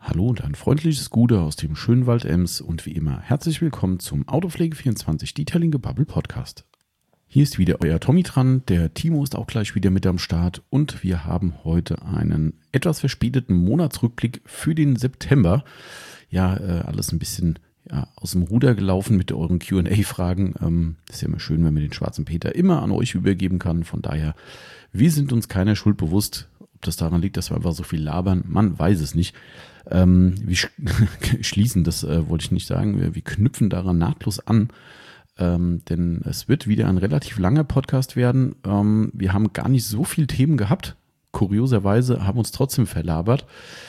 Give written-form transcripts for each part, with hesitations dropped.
Hallo und ein freundliches Gute aus dem schönen Wald Ems und wie immer herzlich willkommen zum Autopflege24 Detailing Gebubble Podcast. Hier ist wieder euer Tommy dran, der Timo ist auch gleich wieder mit am Start und wir haben heute einen etwas verspäteten Monatsrückblick für den September. Ja, alles ein bisschen aus dem Ruder gelaufen mit euren Q&A-Fragen. Ist ja immer schön, wenn man den schwarzen Peter immer an euch übergeben kann. Von daher, wir sind uns keiner Schuld bewusst. Ob das daran liegt, dass wir einfach so viel labern, man weiß es nicht. Wir schließen, das wollte ich nicht sagen, wir knüpfen daran nahtlos an, denn es wird wieder ein relativ langer Podcast werden. Wir haben gar nicht so viele Themen gehabt, kurioserweise haben uns trotzdem verlabert.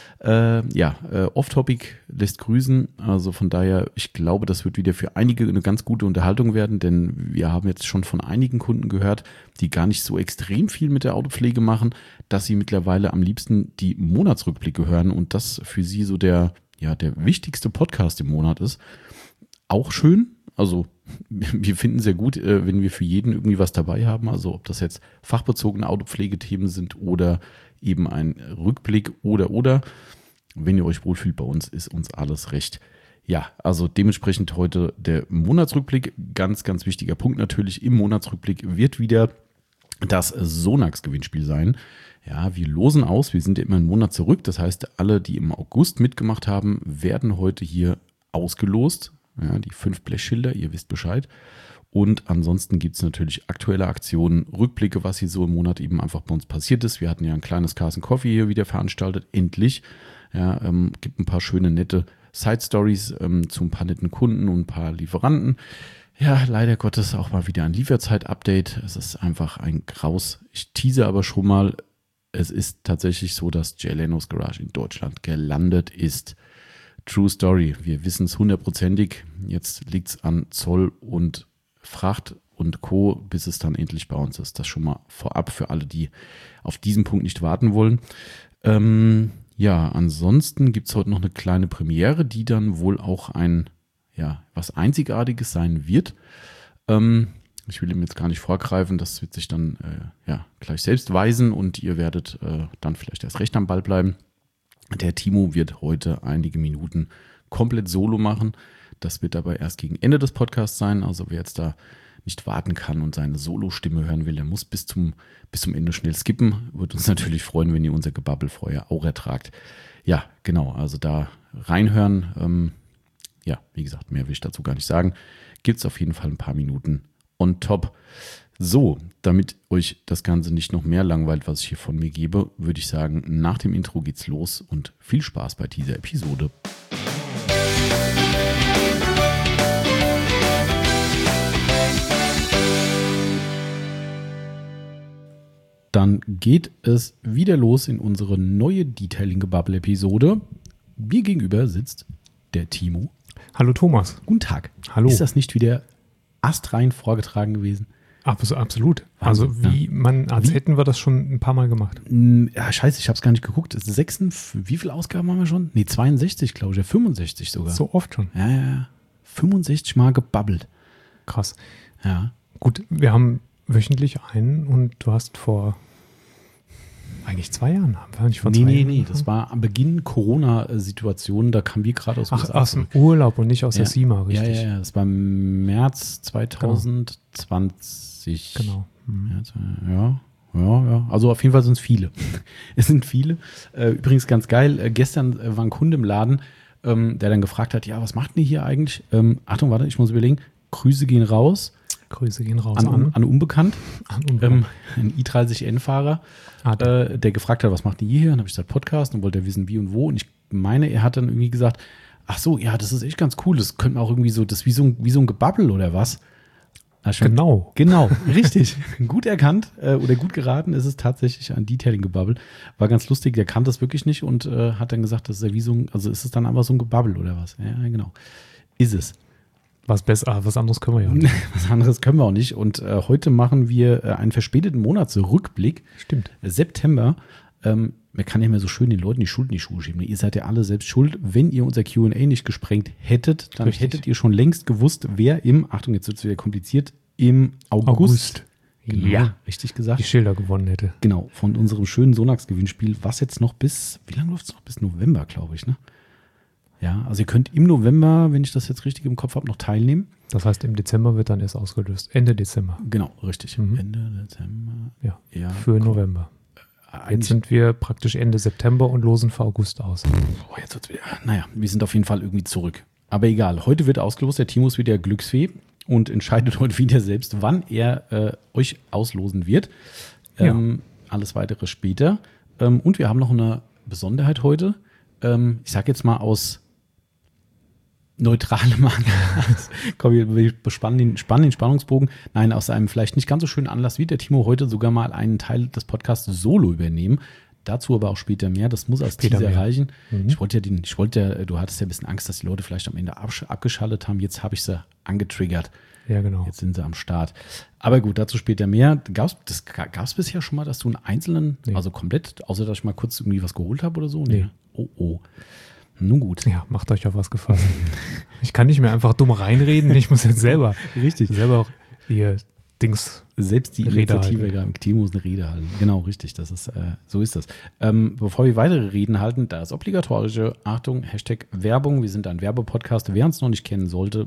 Off-Topic lässt grüßen, also von daher, ich glaube, das wird wieder für einige eine ganz gute Unterhaltung werden, denn wir haben jetzt schon von einigen Kunden gehört, die gar nicht so extrem viel mit der Autopflege machen, dass sie mittlerweile am liebsten die Monatsrückblicke hören und das für sie so der wichtigste Podcast im Monat ist. Auch schön, also wir finden sehr gut, wenn wir für jeden irgendwie was dabei haben, also ob das jetzt fachbezogene Autopflegethemen sind oder eben ein Rückblick oder. Wenn ihr euch wohlfühlt bei uns, ist uns alles recht. Ja, also dementsprechend heute der Monatsrückblick. Ganz, ganz wichtiger Punkt natürlich. Im Monatsrückblick wird wieder das Sonax-Gewinnspiel sein. Ja, wir losen aus. Wir sind ja immer einen Monat zurück. Das heißt, alle, die im August mitgemacht haben, werden heute hier ausgelost. Ja, die 5 Blechschilder, ihr wisst Bescheid. Und ansonsten gibt es natürlich aktuelle Aktionen, Rückblicke, was hier so im Monat eben einfach bei uns passiert ist. Wir hatten ja ein kleines Cars & Coffee hier wieder veranstaltet, endlich. Ja, gibt ein paar schöne, nette Side-Stories zu ein paar netten Kunden und ein paar Lieferanten. Ja, leider Gottes auch mal wieder ein Lieferzeit-Update. Es ist einfach ein Graus. Ich tease aber schon mal, es ist tatsächlich so, dass Jay Lenos Garage in Deutschland gelandet ist. True Story, wir wissen es 100%. Jetzt liegt es an Zoll und Fracht und Co., bis es dann endlich bei uns ist. Das schon mal vorab für alle, die auf diesen Punkt nicht warten wollen. Ansonsten gibt es heute noch eine kleine Premiere, die dann wohl auch was Einzigartiges sein wird. Ich will ihm jetzt gar nicht vorgreifen, das wird sich dann gleich selbst weisen und ihr werdet dann vielleicht erst recht am Ball bleiben. Der Timo wird heute einige Minuten komplett solo machen. Das wird aber erst gegen Ende des Podcasts sein. Also wer jetzt da nicht warten kann und seine Solo-Stimme hören will, der muss bis zum Ende schnell skippen. Würde uns natürlich freuen, wenn ihr unser Gebabbel vorher auch ertragt. Ja, genau. Also da reinhören. Wie gesagt, mehr will ich dazu gar nicht sagen. Gibt es auf jeden Fall ein paar Minuten on top. So, damit euch das Ganze nicht noch mehr langweilt, was ich hier von mir gebe, würde ich sagen, nach dem Intro geht's los und viel Spaß bei dieser Episode. Dann geht es wieder los in unsere neue Detailing-Gebubble-Episode. Mir gegenüber sitzt der Timo. Hallo Thomas. Guten Tag. Hallo. Ist das nicht wieder astrein vorgetragen gewesen? Absolut. Wahnsinn, Also hätten wir das schon ein paar Mal gemacht. Ja, scheiße, ich habe es gar nicht geguckt. Wie viele Ausgaben haben wir schon? 62, glaube ich. Ja, 65 sogar. So oft schon. Ja. 65 Mal gebabbelt. Krass. Ja. Gut, wir haben wöchentlich einen und du hast vor eigentlich 2 Jahren. Haben wir nicht vor 2 Jahren? Nee. Das war am Beginn Corona-Situation. Da kamen wir gerade aus dem Urlaub und nicht aus der SEMA, richtig? Ja. Das war im März 2020. Genau. Ja. Also auf jeden Fall sind es viele. Es sind viele. Übrigens ganz geil. Gestern war ein Kunde im Laden, der dann gefragt hat, ja, was macht ihr hier eigentlich? Achtung, warte, ich muss überlegen. Grüße gehen raus. An Unbekannt. Ein i30N-Fahrer, der gefragt hat, was macht ihr hier? Und dann habe ich gesagt, Podcast und wollte er wissen, wie und wo. Und ich meine, er hat dann irgendwie gesagt, ach so, ja, das ist echt ganz cool. Das könnte auch irgendwie so, das ist wie so ein Gebabbel oder was. Genau, richtig. Gut erkannt oder gut geraten ist es tatsächlich ein Detailing-Gebabbel. War ganz lustig, der kannte das wirklich nicht und hat dann gesagt, das ist ja wie so ein, also ist es dann einfach so ein Gebabbel oder was? Ja, genau. Ist es. Was anderes können wir ja auch nicht. Was anderes können wir auch nicht. Und heute machen wir einen verspäteten Monatsrückblick. Stimmt. September. Man kann ja immer so schön den Leuten die Schuld in die Schuhe schieben. Ihr seid ja alle selbst schuld. Wenn ihr unser Q&A nicht gesprengt hättet, dann hättet ihr schon längst gewusst, wer Achtung, jetzt wird es wieder kompliziert, im August. Genau, ja, richtig gesagt. Die Schilder gewonnen hätte. Genau, von unserem schönen Sonax-Gewinnspiel, was jetzt noch wie lange läuft es noch? Bis November, glaube ich, ne? Ja, also ihr könnt im November, wenn ich das jetzt richtig im Kopf habe, noch teilnehmen. Das heißt, im Dezember wird dann erst ausgelöst. Ende Dezember. Genau, richtig. Ende Dezember. Ja, für November. Jetzt sind wir praktisch Ende September und losen für August aus. Oh, jetzt wird's wieder. Naja, wir sind auf jeden Fall irgendwie zurück. Aber egal, heute wird ausgelost. Der Timo ist wieder Glücksfee und entscheidet heute wieder selbst, wann er euch auslosen wird. Alles weitere später. Und wir haben noch eine Besonderheit heute. Ich sage jetzt mal aus neutralem Anlass. Komm, wir spannen den Spannungsbogen. Nein, aus einem vielleicht nicht ganz so schönen Anlass wird der Timo heute sogar mal einen Teil des Podcasts solo übernehmen. Dazu aber auch später mehr. Das muss als Teaser reichen. Ich wollte du hattest ja ein bisschen Angst, dass die Leute vielleicht am Ende abgeschaltet haben. Jetzt habe ich sie angetriggert. Ja, genau. Jetzt sind sie am Start. Aber gut, dazu später mehr. Gab es bisher schon mal, dass du einen einzelnen, also komplett, außer dass ich mal kurz irgendwie was geholt habe oder so? Nee. Oh. Nun gut. Ja, macht euch auf was gefasst. Ich kann nicht mehr einfach dumm reinreden. Ich muss jetzt selber auch hier Dings. Selbst die Initiative, Timo muss eine Rede halten. Genau, richtig. Das ist, so ist das. Bevor wir weitere Reden halten, da ist obligatorische, Achtung, Hashtag Werbung. Wir sind ein Werbepodcast. Wer uns noch nicht kennen sollte,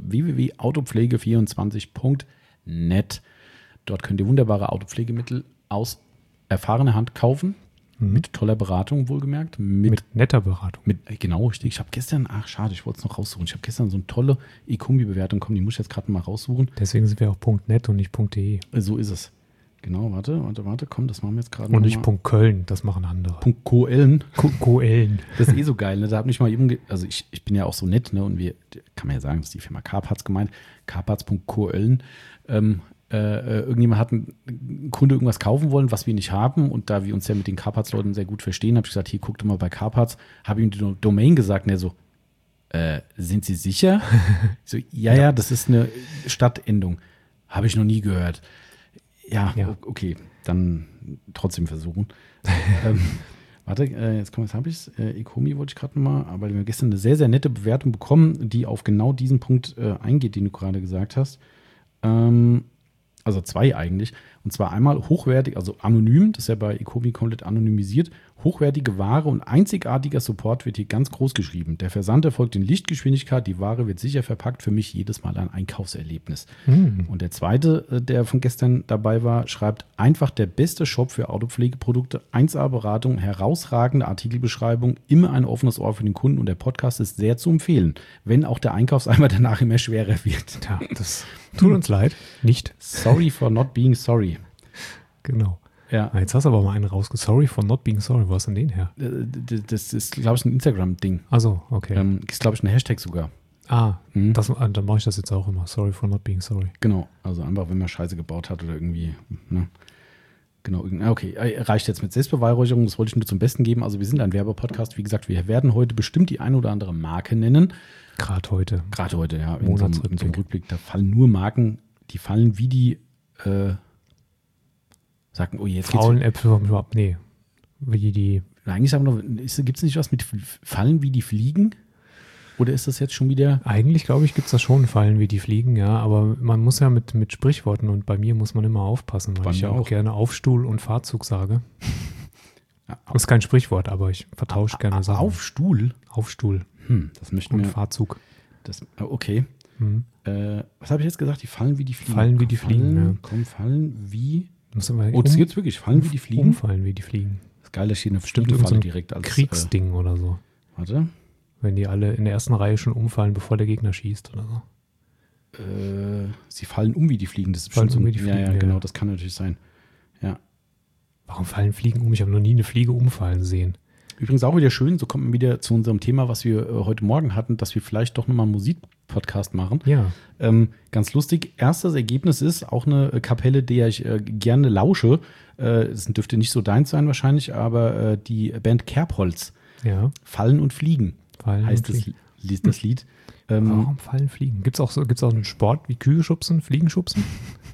www.autopflege24.net. Dort könnt ihr wunderbare Autopflegemittel aus erfahrener Hand kaufen. Mit toller Beratung, wohlgemerkt. Mit netter Beratung. Genau, richtig. Ich habe gestern, schade, ich wollte es noch raussuchen. Ich habe gestern so eine tolle E-Kombi-Bewertung bekommen, die muss ich jetzt gerade mal raussuchen. Deswegen sind wir auch .net und nicht .de. So ist es. Genau, warte, komm, das machen wir jetzt gerade noch. Und nicht .köln, das machen andere. .koeln. Koeln. Das ist so geil, ne? Da hat mich mal jemand, also ich bin ja auch so nett, ne? Und kann man ja sagen, das ist die Firma Carparts gemeint, carparts.koeln. Irgendjemand hat ein Kunde irgendwas kaufen wollen, was wir nicht haben, und da wir uns ja mit den Carparts-Leuten sehr gut verstehen, habe ich gesagt, hier, guck doch mal bei Carparts, habe ihm die Domain gesagt, und er so, sind Sie sicher? Ich so, ja, das ist eine Stadtendung. Habe ich noch nie gehört. Ja, okay, dann trotzdem versuchen. Warte, jetzt habe ich es. Ecomi wollte ich gerade mal, aber wir haben gestern eine sehr, sehr nette Bewertung bekommen, die auf genau diesen Punkt eingeht, den du gerade gesagt hast. Also 2 eigentlich. Und zwar einmal hochwertig, also anonym, das ist ja bei Ecomi komplett anonymisiert. Hochwertige Ware und einzigartiger Support wird hier ganz groß geschrieben. Der Versand erfolgt in Lichtgeschwindigkeit. Die Ware wird sicher verpackt. Für mich jedes Mal ein Einkaufserlebnis. Und der zweite, der von gestern dabei war, schreibt, einfach der beste Shop für Autopflegeprodukte, 1A-Beratung, herausragende Artikelbeschreibung, immer ein offenes Ohr für den Kunden, und der Podcast ist sehr zu empfehlen, wenn auch der Einkaufseimer danach immer schwerer wird. Ja, das tut uns leid. Nicht. Sorry for not being sorry. Genau. Ja. Jetzt hast du aber mal einen Sorry for not being sorry. Wo hast du denn den her? Das ist, glaube ich, ein Instagram-Ding. Also, okay. Ist, glaube ich, ein Hashtag sogar. Dann mache ich das jetzt auch immer. Sorry for not being sorry. Genau. Also einfach, wenn man Scheiße gebaut hat oder irgendwie, ne? Genau. Okay, reicht jetzt mit Selbstbeweihräucherung. Das wollte ich nur zum Besten geben. Also wir sind ein Werbepodcast. Wie gesagt, wir werden heute bestimmt die ein oder andere Marke nennen. Gerade heute, ja. Monatsrückblick. In so einem Rückblick, da fallen nur Marken, die fallen wie die sagen, oh, jetzt faulen Äpfel vom Schwab. Nee. Wie die. Eigentlich sagen wir noch, gibt es nicht was mit Fallen wie die Fliegen? Oder ist das jetzt schon wieder? Eigentlich, glaube ich, gibt es da schon Fallen wie die Fliegen, ja. Aber man muss ja mit Sprichworten, und bei mir muss man immer aufpassen, weil ich ja auch gerne Aufstuhl und Fahrzug sage. Das ist kein Sprichwort, aber ich vertausche gerne Sachen. Aufstuhl? Aufstuhl. Das möchten wir. Und Fahrtzug. Okay. Was habe ich jetzt gesagt? Die fallen wie die Fliegen. Fallen wie die Fliegen, ja. Fallen wie. Das gibt's wirklich. Fallen wie die Fliegen. Umfallen wie die Fliegen. Das ist geil, da steht eine Bestimmt Falle so direkt als Kriegsding oder so. Warte. Wenn die alle in der ersten Reihe schon umfallen, bevor der Gegner schießt oder so. Sie fallen wie die Fliegen. Das ist fallen bestimmt wie die Fliegen. Ja, genau, das kann natürlich sein. Ja. Warum fallen Fliegen Ich habe noch nie eine Fliege umfallen sehen. Übrigens auch wieder schön, so kommt man wieder zu unserem Thema, was wir heute Morgen hatten, dass wir vielleicht doch nochmal einen Musikpodcast machen. Ja. Ganz lustig. Erstes Ergebnis ist auch eine Kapelle, der ich gerne lausche. Das dürfte nicht so deins sein wahrscheinlich, aber die Band Kerbholz. Ja. Fallen und Fliegen heißt das Lied. Warum fallen Fliegen? Gibt's auch einen Sport wie Kühe schubsen, Fliegen schubsen?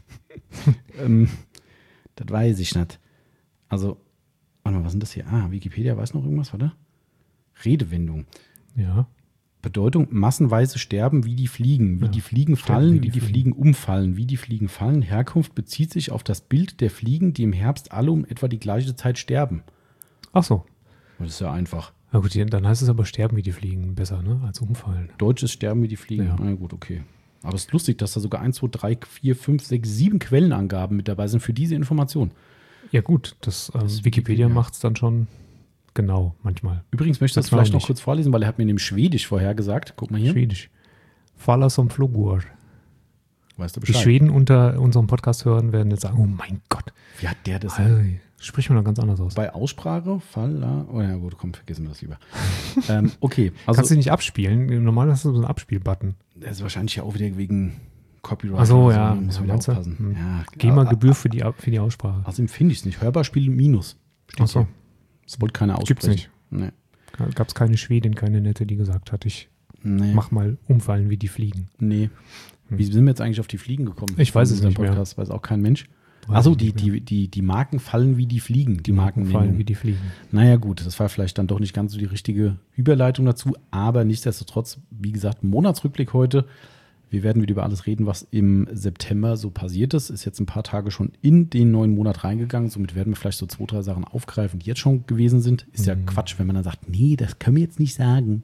Das weiß ich nicht. Also, warte mal, was ist denn das hier? Wikipedia weiß noch irgendwas, warte. Redewendung. Ja. Bedeutung, massenweise sterben wie die Fliegen. Wie die Fliegen fallen, wie die Fliegen umfallen. Wie die Fliegen fallen. Herkunft bezieht sich auf das Bild der Fliegen, die im Herbst alle um etwa die gleiche Zeit sterben. Ach so. Das ist ja einfach. Na gut, dann heißt es aber sterben wie die Fliegen besser, ne? Als umfallen. Deutsch ist sterben wie die Fliegen. Ja. Na gut, okay. Aber es ist lustig, dass da sogar 1, 2, 3, 4, 5, 6, 7 Quellenangaben mit dabei sind für diese Information. Ja gut, das Wikipedia macht es dann schon genau manchmal. Übrigens möchte ich das vielleicht noch kurz vorlesen, weil er hat mir nämlich Schwedisch vorher gesagt. Guck mal hier. Schwedisch. Falla som flugor. Weißt du Bescheid? Die Schweden unter unserem Podcast hören werden jetzt sagen, oh mein Gott. Wie hat der das? Spricht man dann ganz anders aus. Bei Aussprache, Falla, oh ja gut, komm, vergessen wir das lieber. Okay. Also, kannst du nicht abspielen? Normal hast du so einen Abspielbutton. Das ist wahrscheinlich ja auch wieder wegen Copyright. Ach so, ja. Muss man wieder aufpassen. Ja, GEMA-Gebühr für die Aussprache. Also empfinde ich es nicht. Hörbar spielen minus. Ach so. Das wollte keiner aussprechen. Gibt's nicht. Nee. Gab es keine Schwedin, keine Nette, die gesagt hat, ich mach mal umfallen wie die Fliegen. Nee. Wie sind wir jetzt eigentlich auf die Fliegen gekommen? Ich weiß es nicht Podcast, mehr. Weiß auch kein Mensch. Achso, die Marken fallen wie die Fliegen. Die Marken fallen wie die Fliegen. Naja gut, das war vielleicht dann doch nicht ganz so die richtige Überleitung dazu, aber nichtsdestotrotz, wie gesagt, Monatsrückblick heute. Wir werden wieder über alles reden, was im September so passiert ist. Ist jetzt ein paar Tage schon in den neuen Monat reingegangen. Somit werden wir vielleicht so 2, 3 Sachen aufgreifen, die jetzt schon gewesen sind. Ist ja Quatsch, wenn man dann sagt, nee, das können wir jetzt nicht sagen.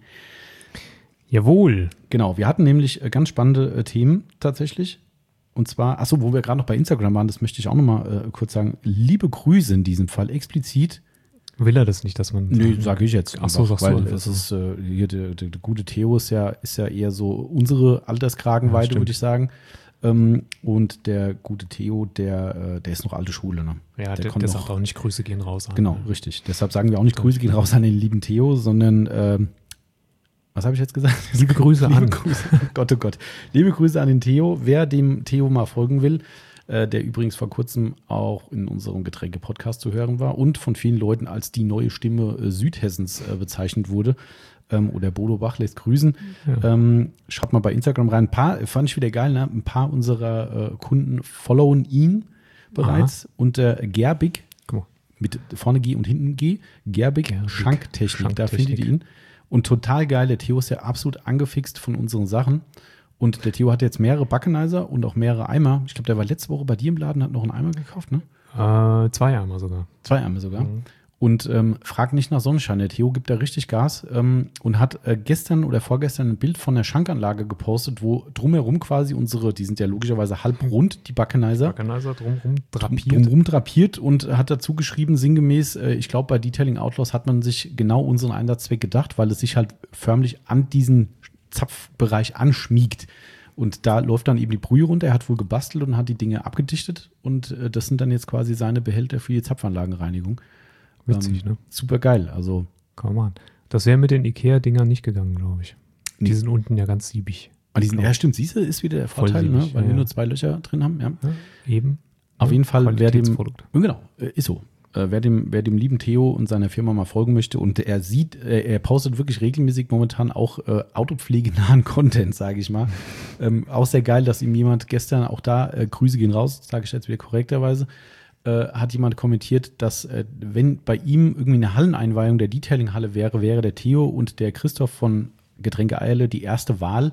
Jawohl. Genau, wir hatten nämlich ganz spannende Themen tatsächlich. Und zwar, achso, wo wir gerade noch bei Instagram waren, das möchte ich auch noch mal kurz sagen. Liebe Grüße in diesem Fall explizit. Will er das nicht, dass man... Nee, sage ich jetzt. Ach so, sagst weil du. Es ist, hier der gute Theo ist ja eher so unsere Alterskragenweite, würde ich sagen. Und der gute Theo, der ist noch alte Schule. Ne? Ja, der sagt auch nicht, Grüße gehen raus an. Genau, richtig. Deshalb sagen wir auch nicht, Grüße gehen raus an den lieben Theo, sondern... was habe ich jetzt gesagt? Liebe Grüße an. Gott, oh Gott. Liebe Grüße an den Theo. Wer dem Theo mal folgen will, der übrigens vor kurzem auch in unserem Getränke-Podcast zu hören war und von vielen Leuten als die neue Stimme Südhessens bezeichnet wurde. Oder Bodo Bach lässt grüßen. Ja. Schaut mal bei Instagram rein. Ein paar, fand ich wieder geil, ne? Ein paar unserer Kunden followen ihn bereits unter Gerbig, mit vorne G und hinten G. Gerbig Schanktechnik, da findet ihr ihn. Und total geil, der Theo ist ja absolut angefixt von unseren Sachen. Und der Theo hat jetzt mehrere Backenizer und auch mehrere Eimer. Ich glaube, der war letzte Woche bei dir im Laden, hat noch einen Eimer gekauft, ne? 2 Eimer sogar. 2 Eimer sogar. Mhm. Und fragt nicht nach Sonnenschein. Der Theo gibt da richtig Gas und hat gestern oder vorgestern ein Bild von der Schankanlage gepostet, wo drumherum quasi die sind ja logischerweise halb rund, die Backenizer. Drumherum drapiert und hat dazu geschrieben, sinngemäß, ich glaube, bei Detailing Outlaws hat man sich genau unseren Einsatzzweck gedacht, weil es sich halt förmlich an diesen Zapfbereich anschmiegt. Und da läuft dann eben die Brühe runter. Er hat wohl gebastelt und hat die Dinge abgedichtet. Und das sind dann jetzt quasi seine Behälter für die Zapfanlagenreinigung. Witzig, ne? Super geil. Also, komm an. Das wäre mit den Ikea-Dingern nicht gegangen, glaube ich. Die sind unten ja ganz siebig. Ja, stimmt. Siehst du, ist wieder der Vorteil, ne? Weil wir nur 2 Löcher drin haben. Ja. Eben. Auf jeden Fall, genau, ist so. Wer dem lieben Theo und seiner Firma mal folgen möchte und er postet wirklich regelmäßig momentan auch autopflegenahen Content, sage ich mal. Auch sehr geil, dass ihm jemand gestern auch da, Grüße gehen raus, sage ich jetzt wieder korrekterweise, hat jemand kommentiert, dass wenn bei ihm irgendwie eine Halleneinweihung der Detailing-Halle wäre der Theo und der Christoph von Getränke Eierle die erste Wahl,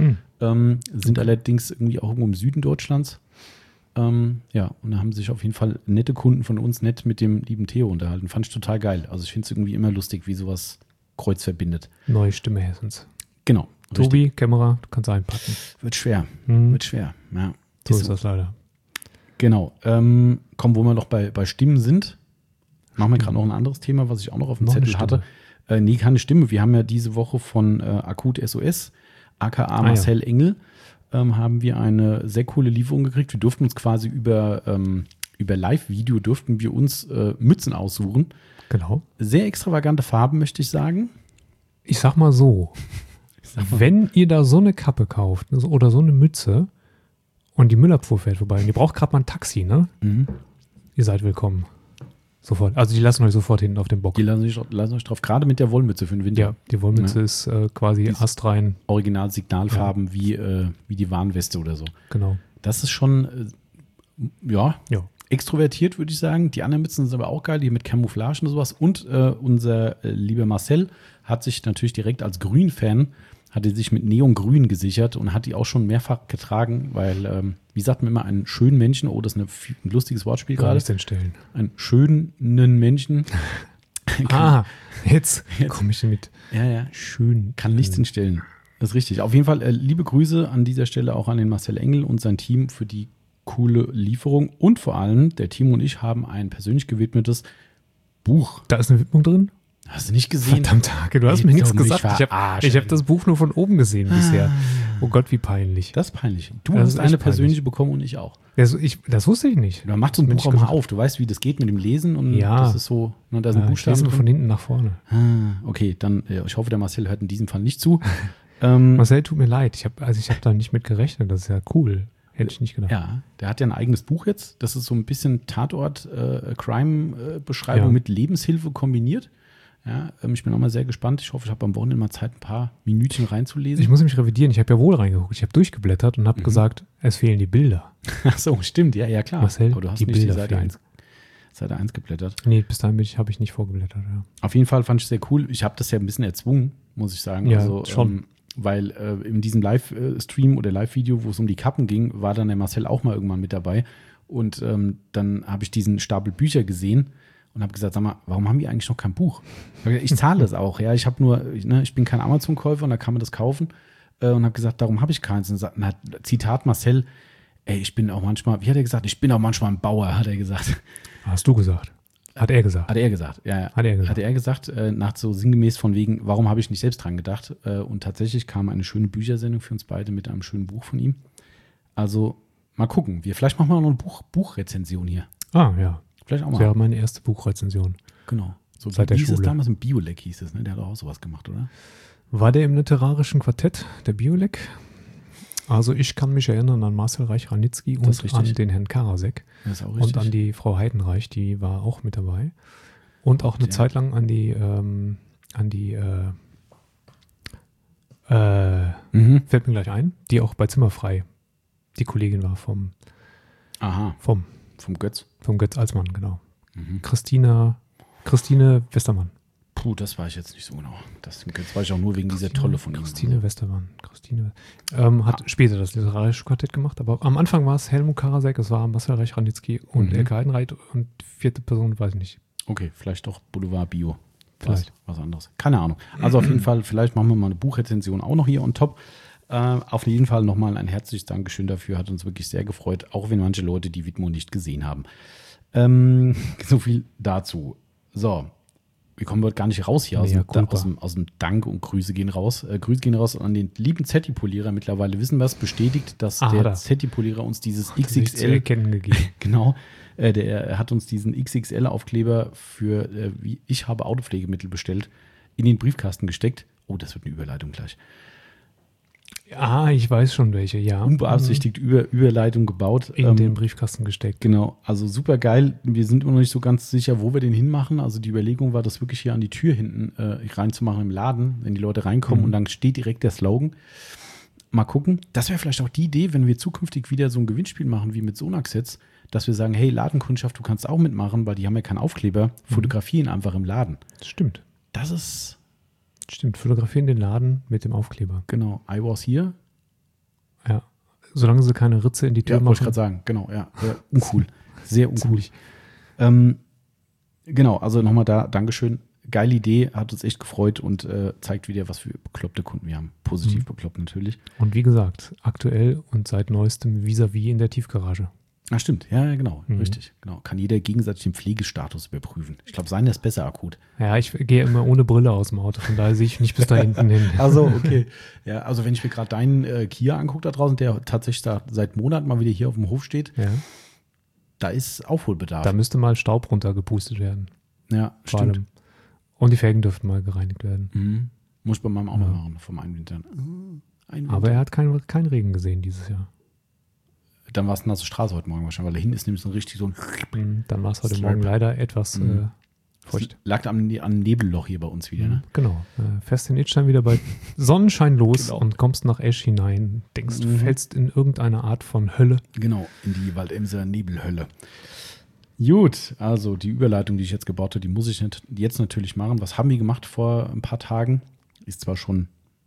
sind allerdings irgendwie auch irgendwo im Süden Deutschlands. Und da haben sich auf jeden Fall nette Kunden von uns nett mit dem lieben Theo unterhalten. Fand ich total geil. Also ich finde es irgendwie immer lustig, wie sowas Kreuz verbindet. Neue Stimme Hessens. Genau. Tobi, richtig. Kamera, du kannst einpacken. Wird schwer. Ja. So ist das leider. Genau. Wo wir noch bei Stimmen sind, machen wir gerade noch ein anderes Thema, was ich auch noch auf dem Zettel hatte. Nee, keine Stimme. Wir haben ja diese Woche von Akut SOS, aka Marcel Engel, haben wir eine sehr coole Lieferung gekriegt. Wir durften uns quasi über Live-Video durften wir uns Mützen aussuchen. Genau. Sehr extravagante Farben, möchte ich sagen. Ich sag mal so, wenn ihr da so eine Kappe kauft oder so eine Mütze und die Müllabfuhr fährt vorbei und ihr braucht gerade mal ein Taxi, ne? Mhm. Ihr seid willkommen. Sofort. Also die lassen euch sofort hinten auf den Bock. Die lassen euch drauf. Gerade mit der Wollmütze für den Winter. Ja, die Wollmütze ist quasi astrein. Original Signalfarben wie die Warnweste oder so. Genau. Das ist schon, extrovertiert, würde ich sagen. Die anderen Mützen sind aber auch geil, die mit Camouflage und sowas. Und unser lieber Marcel hat sich natürlich direkt als Grün-Fan hatte sich mit Neongrün gesichert und hat die auch schon mehrfach getragen, weil, wie sagt man immer, einen schönen Menschen, das ist ein lustiges Wortspiel gerade. Einen schönen Menschen Jetzt komme ich mit. Ja. Schön. Kann nichts entstellen. Das ist richtig. Auf jeden Fall liebe Grüße an dieser Stelle auch an den Marcel Engel und sein Team für die coole Lieferung. Und vor allem, der Timo und ich haben ein persönlich gewidmetes Buch. Da ist eine Widmung drin? Hast du nicht gesehen? Verdammt, Hake, du hast mir nichts gesagt. Ich hab das Buch nur von oben gesehen bisher. Oh Gott, wie peinlich. Das ist peinlich. Du hast eine persönliche bekommen und ich auch. Das wusste ich nicht. Man macht so ein Buch auch mal auf. Du weißt, wie das geht mit dem Lesen. Und das ist so, da ist ein Buchstaben drin. Von hinten nach vorne. Okay, dann, ich hoffe, der Marcel hört in diesem Fall nicht zu. Marcel, tut mir leid. Ich hab da nicht mit gerechnet. Das ist ja cool. Hätte ich nicht gedacht. Ja, der hat ja ein eigenes Buch jetzt. Das ist so ein bisschen Tatort-Crime-Beschreibung mit Lebenshilfe kombiniert. Ja, ich bin auch mal sehr gespannt. Ich hoffe, ich habe am Wochenende mal Zeit, ein paar Minütchen reinzulesen. Ich muss mich revidieren. Ich habe ja wohl reingeguckt. Ich habe durchgeblättert und habe gesagt, es fehlen die Bilder. Ach so, stimmt. Ja, klar. Marcel, aber du hast die nicht Bilder die Seite 1 geblättert. Nee, bis dahin habe ich nicht vorgeblättert. Ja. Auf jeden Fall fand ich sehr cool. Ich habe das ja ein bisschen erzwungen, muss ich sagen. Ja, also, schon. Weil in diesem Live-Stream oder Live-Video, wo es um die Kappen ging, war dann der Marcel auch mal irgendwann mit dabei. Und dann habe ich diesen Stapel Bücher gesehen und habe gesagt, sag mal, warum haben die eigentlich noch kein Buch? Ich zahle das auch, ja. Ich habe nur, ich bin kein Amazon-Käufer und da kann man das kaufen. Und habe gesagt, darum habe ich keins. Und Zitat Marcel, ich bin auch manchmal, wie hat er gesagt? Ich bin auch manchmal ein Bauer, hat er gesagt. Hast du gesagt? Hat er gesagt. Hat er gesagt, ja. Hat er gesagt, nach so sinngemäß von wegen, warum habe ich nicht selbst dran gedacht? Und tatsächlich kam eine schöne Büchersendung für uns beide mit einem schönen Buch von ihm. Also mal gucken. Vielleicht machen wir noch eine Buchrezension hier. Ja. Vielleicht auch mal. Das wäre meine erste Buchrezension. Genau. So seit der Schule. Damals im Biolek hieß es, ne? Der hat auch sowas gemacht, oder? War der im literarischen Quartett, der Biolek? Also ich kann mich erinnern an Marcel Reich-Ranitzky und an den Herrn Karasek. Das ist auch richtig. Und an die Frau Heidenreich, die war auch mit dabei. Und auch eine Zeit lang an die fällt mir gleich ein, die auch bei Zimmerfrei die Kollegin war vom Götz. Vom Götz Alsmann, genau. Mhm. Christine Westermann. Puh, das weiß ich jetzt nicht so genau. Das weiß ich auch nur wegen dieser Tolle von ihm. Christine Westermann. Hat später das literarische Quartett gemacht, aber am Anfang war es Helmut Karasek, es war Marcel Reich-Ranitzky und Elke Heidenreich und vierte Person, weiß ich nicht. Okay, vielleicht doch Boulevard Bio. Vielleicht. Was anderes. Keine Ahnung. Also auf jeden Fall, vielleicht machen wir mal eine Buchrezension auch noch hier on top. Auf jeden Fall nochmal ein herzliches Dankeschön dafür. Hat uns wirklich sehr gefreut, auch wenn manche Leute die Widmung nicht gesehen haben. So viel dazu. So, wir kommen heute gar nicht raus hier aus dem Dank und Grüße gehen raus. Grüße gehen raus an den lieben Zetti-Polierer. Mittlerweile wissen wir es, bestätigt, dass der Zetti-Polierer uns dieses XXL gegeben. Genau. Der hat uns diesen XXL-Aufkleber für wie ich habe Autopflegemittel bestellt, in den Briefkasten gesteckt. Oh, das wird eine Überleitung gleich. Ich weiß schon welche, ja. Unbeabsichtigt Überleitung gebaut. In den Briefkasten gesteckt. Genau, also super geil. Wir sind immer noch nicht so ganz sicher, wo wir den hinmachen. Also die Überlegung war, das wirklich hier an die Tür hinten reinzumachen im Laden, wenn die Leute reinkommen und dann steht direkt der Slogan. Mal gucken. Das wäre vielleicht auch die Idee, wenn wir zukünftig wieder so ein Gewinnspiel machen wie mit Sonax-Sets, dass wir sagen, hey Ladenkundschaft, du kannst auch mitmachen, weil die haben ja keinen Aufkleber, fotografieren einfach im Laden. Stimmt. Stimmt, fotografieren den Laden mit dem Aufkleber. Genau, I was here. Ja, solange sie keine Ritze in die Tür machen. Wollte ich gerade sagen, genau, ja, sehr uncool. Sehr uncool. Genau, also nochmal da, Dankeschön. Geile Idee, hat uns echt gefreut und zeigt wieder, was für bekloppte Kunden wir haben. Positiv bekloppt natürlich. Und wie gesagt, aktuell und seit neuestem vis-à-vis in der Tiefgarage. Ah, stimmt. Ja, genau. Richtig. Genau. Kann jeder gegenseitig den Pflegestatus überprüfen. Ich glaube, seiner ist besser akut. Ja, ich gehe immer ohne Brille aus dem Auto, von daher sehe ich nicht bis da hinten hin. Also, okay. Ja, also wenn ich mir gerade deinen Kia angucke da draußen, der tatsächlich da seit Monaten mal wieder hier auf dem Hof steht, da ist Aufholbedarf. Da müsste mal Staub runtergepustet werden. Ja, stimmt. Und die Felgen dürften mal gereinigt werden. Mhm. Muss ich bei meinem auch mal machen, vom Einwintern. Aber er hat keinen Regen gesehen dieses Jahr. Dann war es eine nasse Straße heute Morgen wahrscheinlich, weil da hinten ist nämlich so richtig so ein Dann war es heute Morgen leider etwas feucht. Lag am Nebelloch hier bei uns wieder, ne? Genau. Fährst den Itstein wieder bei Sonnenschein los und kommst nach Esch hinein, denkst, du fällst in irgendeine Art von Hölle. Genau, in die Waldemser Nebelhölle. Gut, also die Überleitung, die ich jetzt gebaut habe, die muss ich jetzt natürlich machen. Was haben wir gemacht vor ein paar Tagen? Ist zwar schon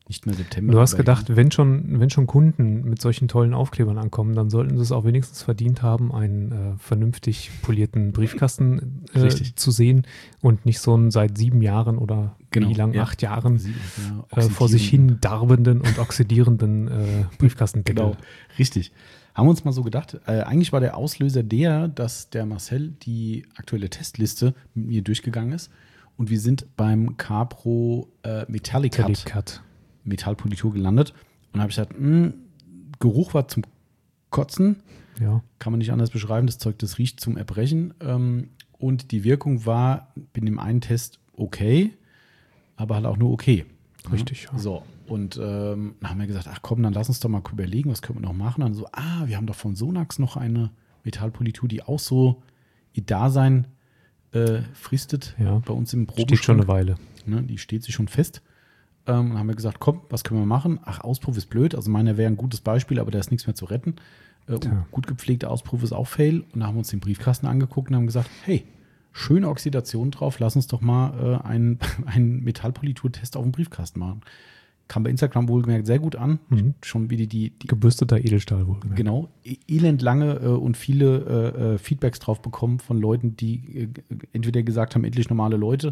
nicht mehr September. Du hast gedacht, wenn schon Kunden mit solchen tollen Aufklebern ankommen, dann sollten sie es auch wenigstens verdient haben, einen vernünftig polierten Briefkasten zu sehen und nicht so einen seit 7 Jahren oder wie lang, 8 Jahren vor sich hin darbenden und oxidierenden Briefkastendeckel. Genau, richtig. Haben wir uns mal so gedacht, eigentlich war der Auslöser dass der Marcel die aktuelle Testliste mit mir durchgegangen ist und wir sind beim Capro Metallicat Metallpolitur gelandet und habe ich gesagt, Geruch war zum Kotzen, kann man nicht anders beschreiben, das Zeug, das riecht zum Erbrechen und die Wirkung war in dem einen Test okay, aber halt auch nur okay. Richtig, ja. So, und dann haben wir gesagt, ach komm, dann lass uns doch mal überlegen, was können wir noch machen. Dann so, wir haben doch von Sonax noch eine Metallpolitur, die auch so ihr Dasein fristet bei uns im Probeschrank. Steht schon eine Weile. Ne, die steht sich schon fest. Dann haben wir gesagt, komm, was können wir machen? Ach, Auspuff ist blöd. Also meiner wäre ein gutes Beispiel, aber da ist nichts mehr zu retten. Gut gepflegter Auspuff ist auch Fail. Und dann haben wir uns den Briefkasten angeguckt und haben gesagt, hey, schöne Oxidation drauf, lass uns doch mal einen Metallpolitur-Test auf dem Briefkasten machen. Kam bei Instagram wohlgemerkt sehr gut an. Schon wie die gebürsteter Edelstahl wohlgemerkt. Genau. Elendlange und viele Feedbacks drauf bekommen von Leuten, die entweder gesagt haben, endlich normale Leute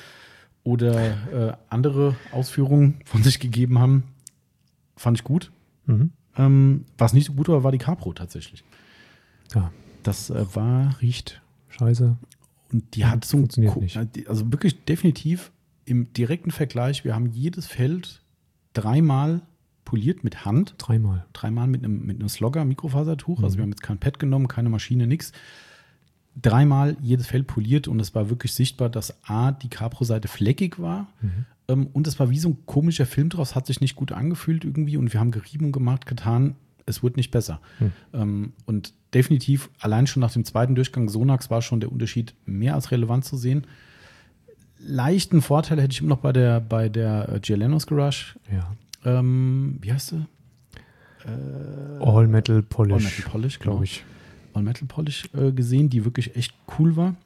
oder andere Ausführungen von sich gegeben haben. Fand ich gut. Was nicht so gut war die Capro tatsächlich. Ja. Das riecht scheiße. Und die hat so funktioniert nicht. Also wirklich definitiv im direkten Vergleich, wir haben jedes Feld 3-mal poliert mit Hand. 3-mal. 3-mal mit einem Slogger, Mikrofasertuch. Also wir haben jetzt kein Pad genommen, keine Maschine, nichts. 3-mal jedes Feld poliert und es war wirklich sichtbar, dass die Capro-Seite fleckig war und es war wie so ein komischer Film draus, hat sich nicht gut angefühlt irgendwie und wir haben gerieben und gemacht, getan. Es wurde nicht besser. Und definitiv, allein schon nach dem zweiten Durchgang Sonax war schon der Unterschied mehr als relevant zu sehen. Leichten Vorteil hätte ich immer noch bei der Giuliano's Garage. Ja. Wie heißt sie? All Metal Polish. All Metal Polish, glaube ich. All Metal Polish gesehen, die wirklich echt cool war.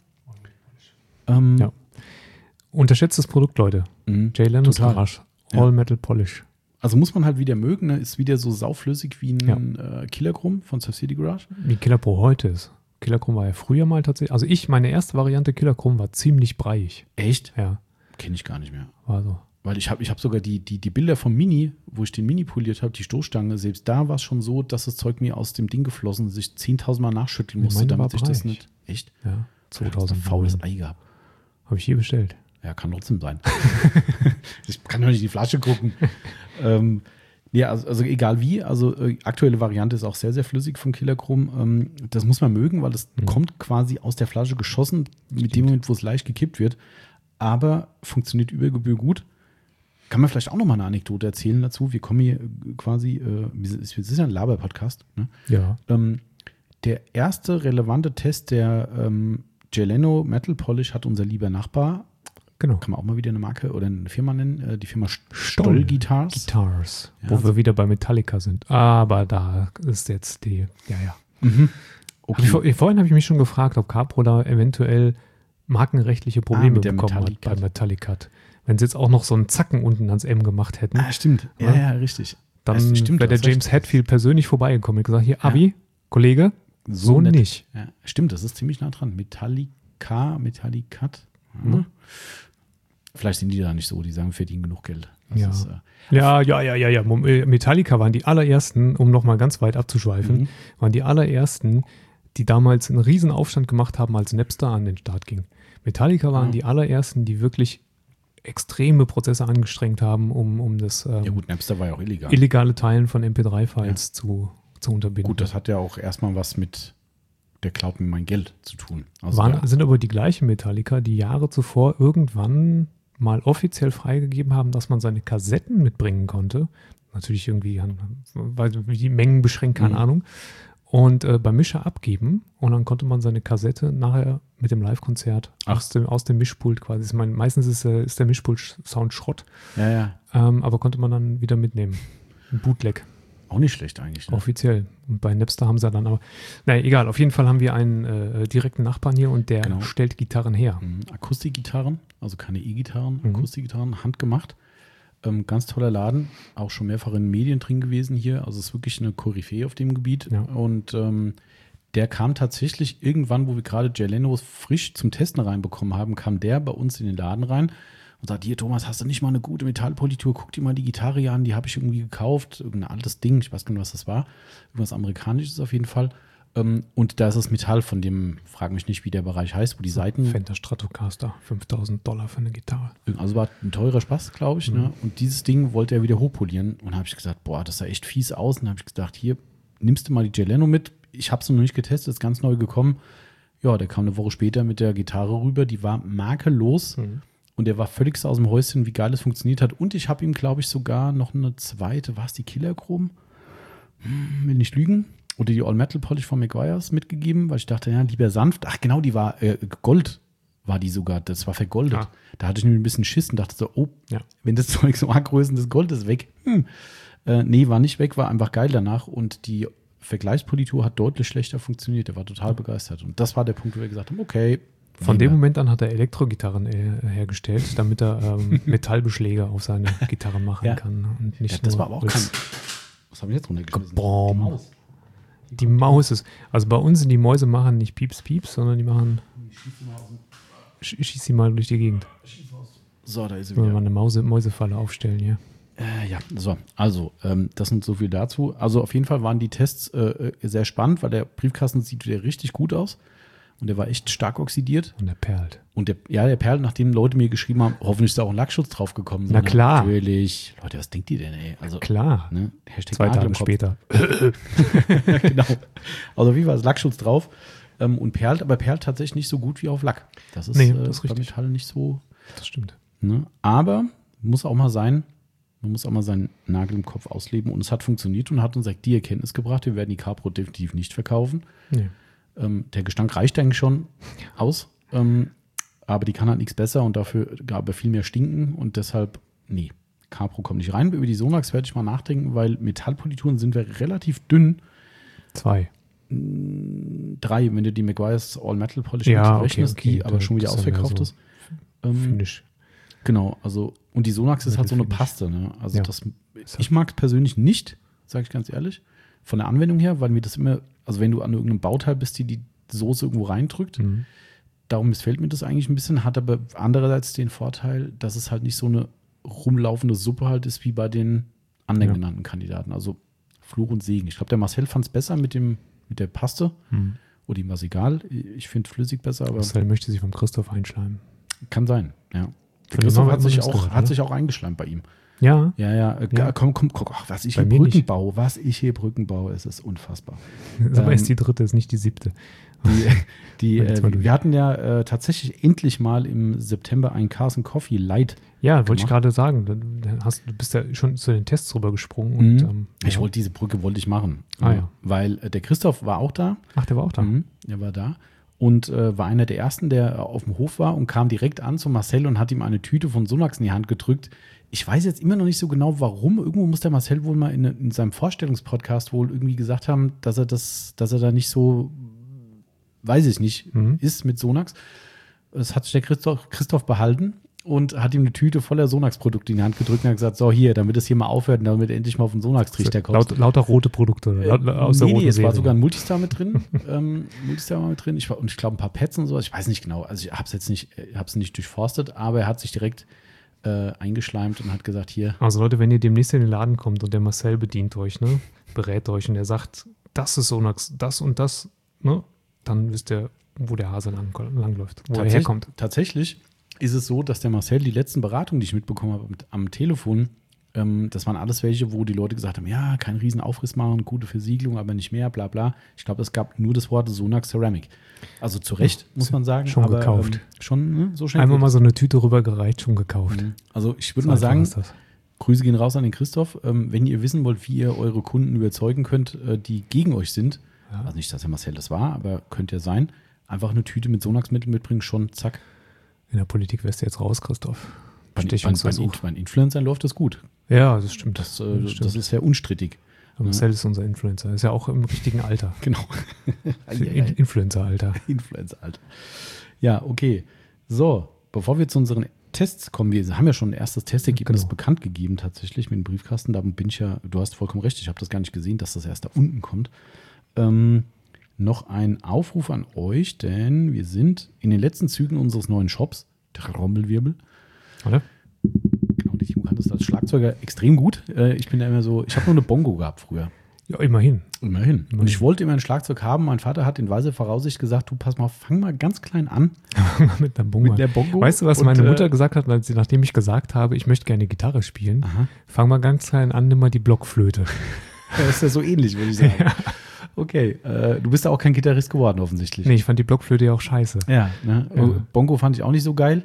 Ja. Unterschätztes Produkt, Leute. Giuliano's Garage. All Metal Polish. Also muss man halt wieder mögen, ne? Ist wieder so sauflüssig wie ein Killer Chrome von Surf City Garage. Wie Killer Pro heute ist. Killer Chrome war ja früher mal tatsächlich. Also meine erste Variante Killer Chrome war ziemlich breiig. Echt? Ja. Kenne ich gar nicht mehr. War so. Weil ich hab sogar die Bilder vom Mini, wo ich den Mini poliert habe, die Stoßstange, selbst da war es schon so, dass das Zeug mir aus dem Ding geflossen ist, ich 10.000 Mal nachschütteln musste, damit ich das nicht. Echt? Ja. 2000 faules Ei gehabt. Habe ich hier bestellt. Ja, kann trotzdem sein. Ich kann doch nicht in die Flasche gucken. Ja, also egal wie, also aktuelle Variante ist auch sehr, sehr flüssig vom Killer Chrome. Das muss man mögen, weil das kommt quasi aus der Flasche geschossen, mit dem Moment, wo es leicht gekippt wird. Aber funktioniert über Gebühr gut. Kann man vielleicht auch noch mal eine Anekdote erzählen dazu? Wir kommen hier quasi, es ist ja ein Laber-Podcast. Ne? Ja. Der erste relevante Test der Giuliano Metal Polish hat unser lieber Nachbar. Genau. Kann man auch mal wieder eine Marke oder eine Firma nennen, die Firma Stoll Guitars. Ja, wo wir wieder bei Metallica sind. Aber da ist jetzt die, ja. Okay. Vorhin habe ich mich schon gefragt, ob Capro da eventuell markenrechtliche Probleme bekommen hat bei Metallicat. Wenn sie jetzt auch noch so einen Zacken unten ans M gemacht hätten. Stimmt. Ja, richtig. Dann wäre der James Hetfield persönlich vorbeigekommen und gesagt, hier, Abi, Kollege, so nicht. Ja, stimmt, das ist ziemlich nah dran. Metallicat. Vielleicht sind die da nicht so, die sagen, verdienen genug Geld. Ja. Metallica waren die allerersten, um nochmal ganz weit abzuschweifen, waren die allerersten, die damals einen riesen Aufstand gemacht haben, als Napster an den Start ging. Metallica waren die allerersten, die wirklich extreme Prozesse angestrengt haben, um das Napster war ja auch illegal. Illegale Teilen von MP3-Files zu unterbinden. Gut, das hat ja auch erstmal was mit der klaut mir mein Geld zu tun. Also sind aber die gleichen Metallica, die Jahre zuvor irgendwann mal offiziell freigegeben haben, dass man seine Kassetten mitbringen konnte. Natürlich irgendwie, weil die Mengen beschränkt, keine Ahnung. Und beim Mischer abgeben. Und dann konnte man seine Kassette nachher mit dem Live-Konzert aus dem Mischpult quasi. Meistens ist der Mischpult-Sound Schrott. Ja. Aber konnte man dann wieder mitnehmen. Ein Bootleg. Auch nicht schlecht eigentlich. Ne? Offiziell. Und bei Napster haben sie dann aber, naja, egal. Auf jeden Fall haben wir einen direkten Nachbarn hier und der stellt Gitarren her. Akustikgitarren, also keine E-Gitarren, Akustikgitarren, handgemacht. Ganz toller Laden, auch schon mehrfach in den Medien drin gewesen hier. Also es ist wirklich eine Koryphäe auf dem Gebiet. Ja. Und der kam tatsächlich irgendwann, wo wir gerade Jay Leno frisch zum Testen reinbekommen haben, kam der bei uns in den Laden rein und sagt, hier Thomas, hast du nicht mal eine gute Metallpolitur? Guck dir mal die Gitarre hier an, die habe ich irgendwie gekauft. Irgendein altes Ding, ich weiß gar nicht, was das war. Irgendwas Amerikanisches auf jeden Fall. Und da ist das Metall von dem, frag mich nicht, wie der Bereich heißt, wo die Seiten... Fender Stratocaster, $5.000 für eine Gitarre. Also war ein teurer Spaß, glaube ich. Ne? Und dieses Ding wollte er wieder hochpolieren. Und da habe ich gesagt, boah, das sah echt fies aus. Und dann habe ich gesagt, hier, nimmst du mal die Jay Leno mit. Ich habe es noch nicht getestet, ist ganz neu gekommen. Ja, der kam eine Woche später mit der Gitarre rüber. Die war makellos. Und der war völlig aus dem Häuschen, wie geil es funktioniert hat. Und ich habe ihm, glaube ich, sogar noch eine zweite, war es die Killer Chrome? Will nicht lügen. Oder die All-Metal-Polish von Meguiar's mitgegeben, weil ich dachte, ja, lieber sanft. Ach genau, die war Gold, war die sogar. Das war vergoldet. Ja. Da hatte ich nämlich ein bisschen Schiss und dachte so, oh, wenn das Zeug so Größen des Goldes weg. Nee, war nicht weg, war einfach geil danach. Und die Vergleichspolitur hat deutlich schlechter funktioniert. Der war total begeistert. Und das war der Punkt, wo wir gesagt haben, okay. Von dem Moment an hat er Elektrogitarren hergestellt, damit er Metallbeschläge auf seine Gitarre machen kann. Und nicht das nur war aber auch kein... Was habe ich jetzt runtergeschmissen? Maus. Die Maus ist, also bei uns sind die Mäuse machen nicht Pieps, Pieps, sondern die machen, schieß sie mal durch die Gegend. So, da ist sie wieder. wieder. Mal eine Mäusefalle aufstellen hier. Ja, so, also, das sind so viel dazu. Also auf jeden Fall waren die Tests sehr spannend, weil der Briefkasten sieht wieder richtig gut aus. Und der war echt stark oxidiert. Und der perlt. Und der perlt, nachdem Leute mir geschrieben haben, hoffentlich ist da auch ein Lackschutz drauf gekommen. Na klar. Natürlich. Leute, was denkt ihr denn, ey? Also, klar. Ne? 2 Tage später. Genau. Also wie war das Lackschutz drauf? Und perlt, aber perlt tatsächlich nicht so gut wie auf Lack. Das ist, das ist richtig. Bei Metall nicht so. Das stimmt. Ne? Aber muss auch mal sein, man muss auch mal seinen Nagel im Kopf ausleben. Und es hat funktioniert und hat uns die Erkenntnis gebracht, wir werden die Capro definitiv nicht verkaufen. Nee. Der Gestank reicht eigentlich schon aus, aber die kann halt nichts besser und dafür gab er viel mehr stinken und deshalb, nee, Capro kommt nicht rein. Über die Sonax werde ich mal nachdenken, weil Metallpolituren sind wir relativ dünn. 2. 3, wenn du die Meguiar's All-Metal-Polish rechnest, die aber schon wieder ausverkauft ist. Finish. Genau, also und die Sonax ist halt so eine Paste. Ne? Also ich mag es persönlich nicht, sage ich ganz ehrlich, von der Anwendung her, weil mir das immer, also wenn du an irgendeinem Bauteil bist, die Soße irgendwo reindrückt, darum missfällt mir das eigentlich ein bisschen, hat aber andererseits den Vorteil, dass es halt nicht so eine rumlaufende Suppe halt ist, wie bei den anderen genannten Kandidaten. Also Fluch und Segen. Ich glaube, der Marcel fand es besser mit der Paste. Oder ihm war es egal. Ich finde flüssig besser, aber. Marcel möchte sich vom Christoph einschleimen. Kann sein, ja. Der Christoph hat sich auch eingeschleimt bei ihm. Ja. Ja. Komm, guck, was ich hier Brücken baue, es ist unfassbar. Aber ist die 3., ist nicht die 7. Wir hatten ja tatsächlich endlich mal im September ein Carson Coffee Light. Ja, wollte ich gerade sagen. Du bist ja schon zu den Tests rüber gesprungen. Und, diese Brücke wollte ich machen. Ja. Weil der Christoph war auch da. Ach, der war auch da? Der war da. Und war einer der ersten, der auf dem Hof war und kam direkt an zu Marcel und hat ihm eine Tüte von Sonax in die Hand gedrückt. Ich weiß jetzt immer noch nicht so genau, warum. Irgendwo muss der Marcel wohl mal in seinem Vorstellungspodcast wohl irgendwie gesagt haben, dass er da nicht so, weiß ich nicht, ist mit Sonax. Das hat sich der Christoph behalten und hat ihm eine Tüte voller Sonax-Produkte in die Hand gedrückt und hat gesagt, so hier, damit es hier mal aufhört und damit er endlich mal auf den Sonax-Trichter kommt. Lauter rote Produkte aus der roten es Serie. war sogar ein Multistar mit drin. Ich glaube, ein paar Pads und so. Ich weiß nicht genau. Also ich habe es nicht durchforstet, aber er hat sich direkt eingeschleimt und hat gesagt, hier. Also Leute, wenn ihr demnächst in den Laden kommt und der Marcel bedient euch, ne, berät euch und er sagt, das ist Sonax, das und das, ne, dann wisst ihr, wo der Hase langläuft, wo er herkommt. Tatsächlich ist es so, dass der Marcel die letzten Beratungen, die ich mitbekommen habe am Telefon, das waren alles welche, wo die Leute gesagt haben, ja, kein Riesenaufriss machen, gute Versiegelung, aber nicht mehr, bla bla. Ich glaube, es gab nur das Wort Sonax Ceramic. Also zu Recht, muss man sagen. Schon aber, gekauft. Schon so schnell. Einmal mal so eine Tüte rübergereicht, schon gekauft. Also ich würde mal sagen, Grüße gehen raus an den Christoph. Wenn ihr wissen wollt, wie ihr eure Kunden überzeugen könnt, die gegen euch sind, also nicht, dass der Marcel das war, aber könnte ja sein, einfach eine Tüte mit Sonax-Mittel mitbringen, schon zack. In der Politik wärst du jetzt raus, Christoph. Bei Influencern läuft das gut. Ja, das stimmt. Das ist sehr unstrittig. Aber Marcel ist unser Influencer. Ist ja auch im richtigen Alter. Genau. Influencer-Alter. Influencer-Alter. Ja, okay. So, bevor wir zu unseren Tests kommen. Wir haben ja schon ein erstes Testergebnis bekannt gegeben, tatsächlich mit dem Briefkasten. Da bin ich ja, du hast vollkommen recht, ich habe das gar nicht gesehen, dass das erst da unten kommt. Noch ein Aufruf an euch, denn wir sind in den letzten Zügen unseres neuen Shops, Trommelwirbel. Oder? Genau, die Timo kann das als Schlagzeuger extrem gut. Ich bin ja immer so, ich habe nur eine Bongo gehabt früher. Ja, immerhin. Und ich wollte immer ein Schlagzeug haben. Mein Vater hat in weiser Voraussicht gesagt, du pass mal, fang mal ganz klein an. Mit der Bongo. Weißt du, was meine Mutter gesagt hat, nachdem ich gesagt habe, ich möchte gerne Gitarre spielen? Aha. Fang mal ganz klein an, nimm mal die Blockflöte. Das ist ja so ähnlich, würde ich sagen. Ja. Okay, du bist ja auch kein Gitarrist geworden offensichtlich. Nee, ich fand die Blockflöte ja auch scheiße. Ja, ne? Ja. Bongo fand ich auch nicht so geil.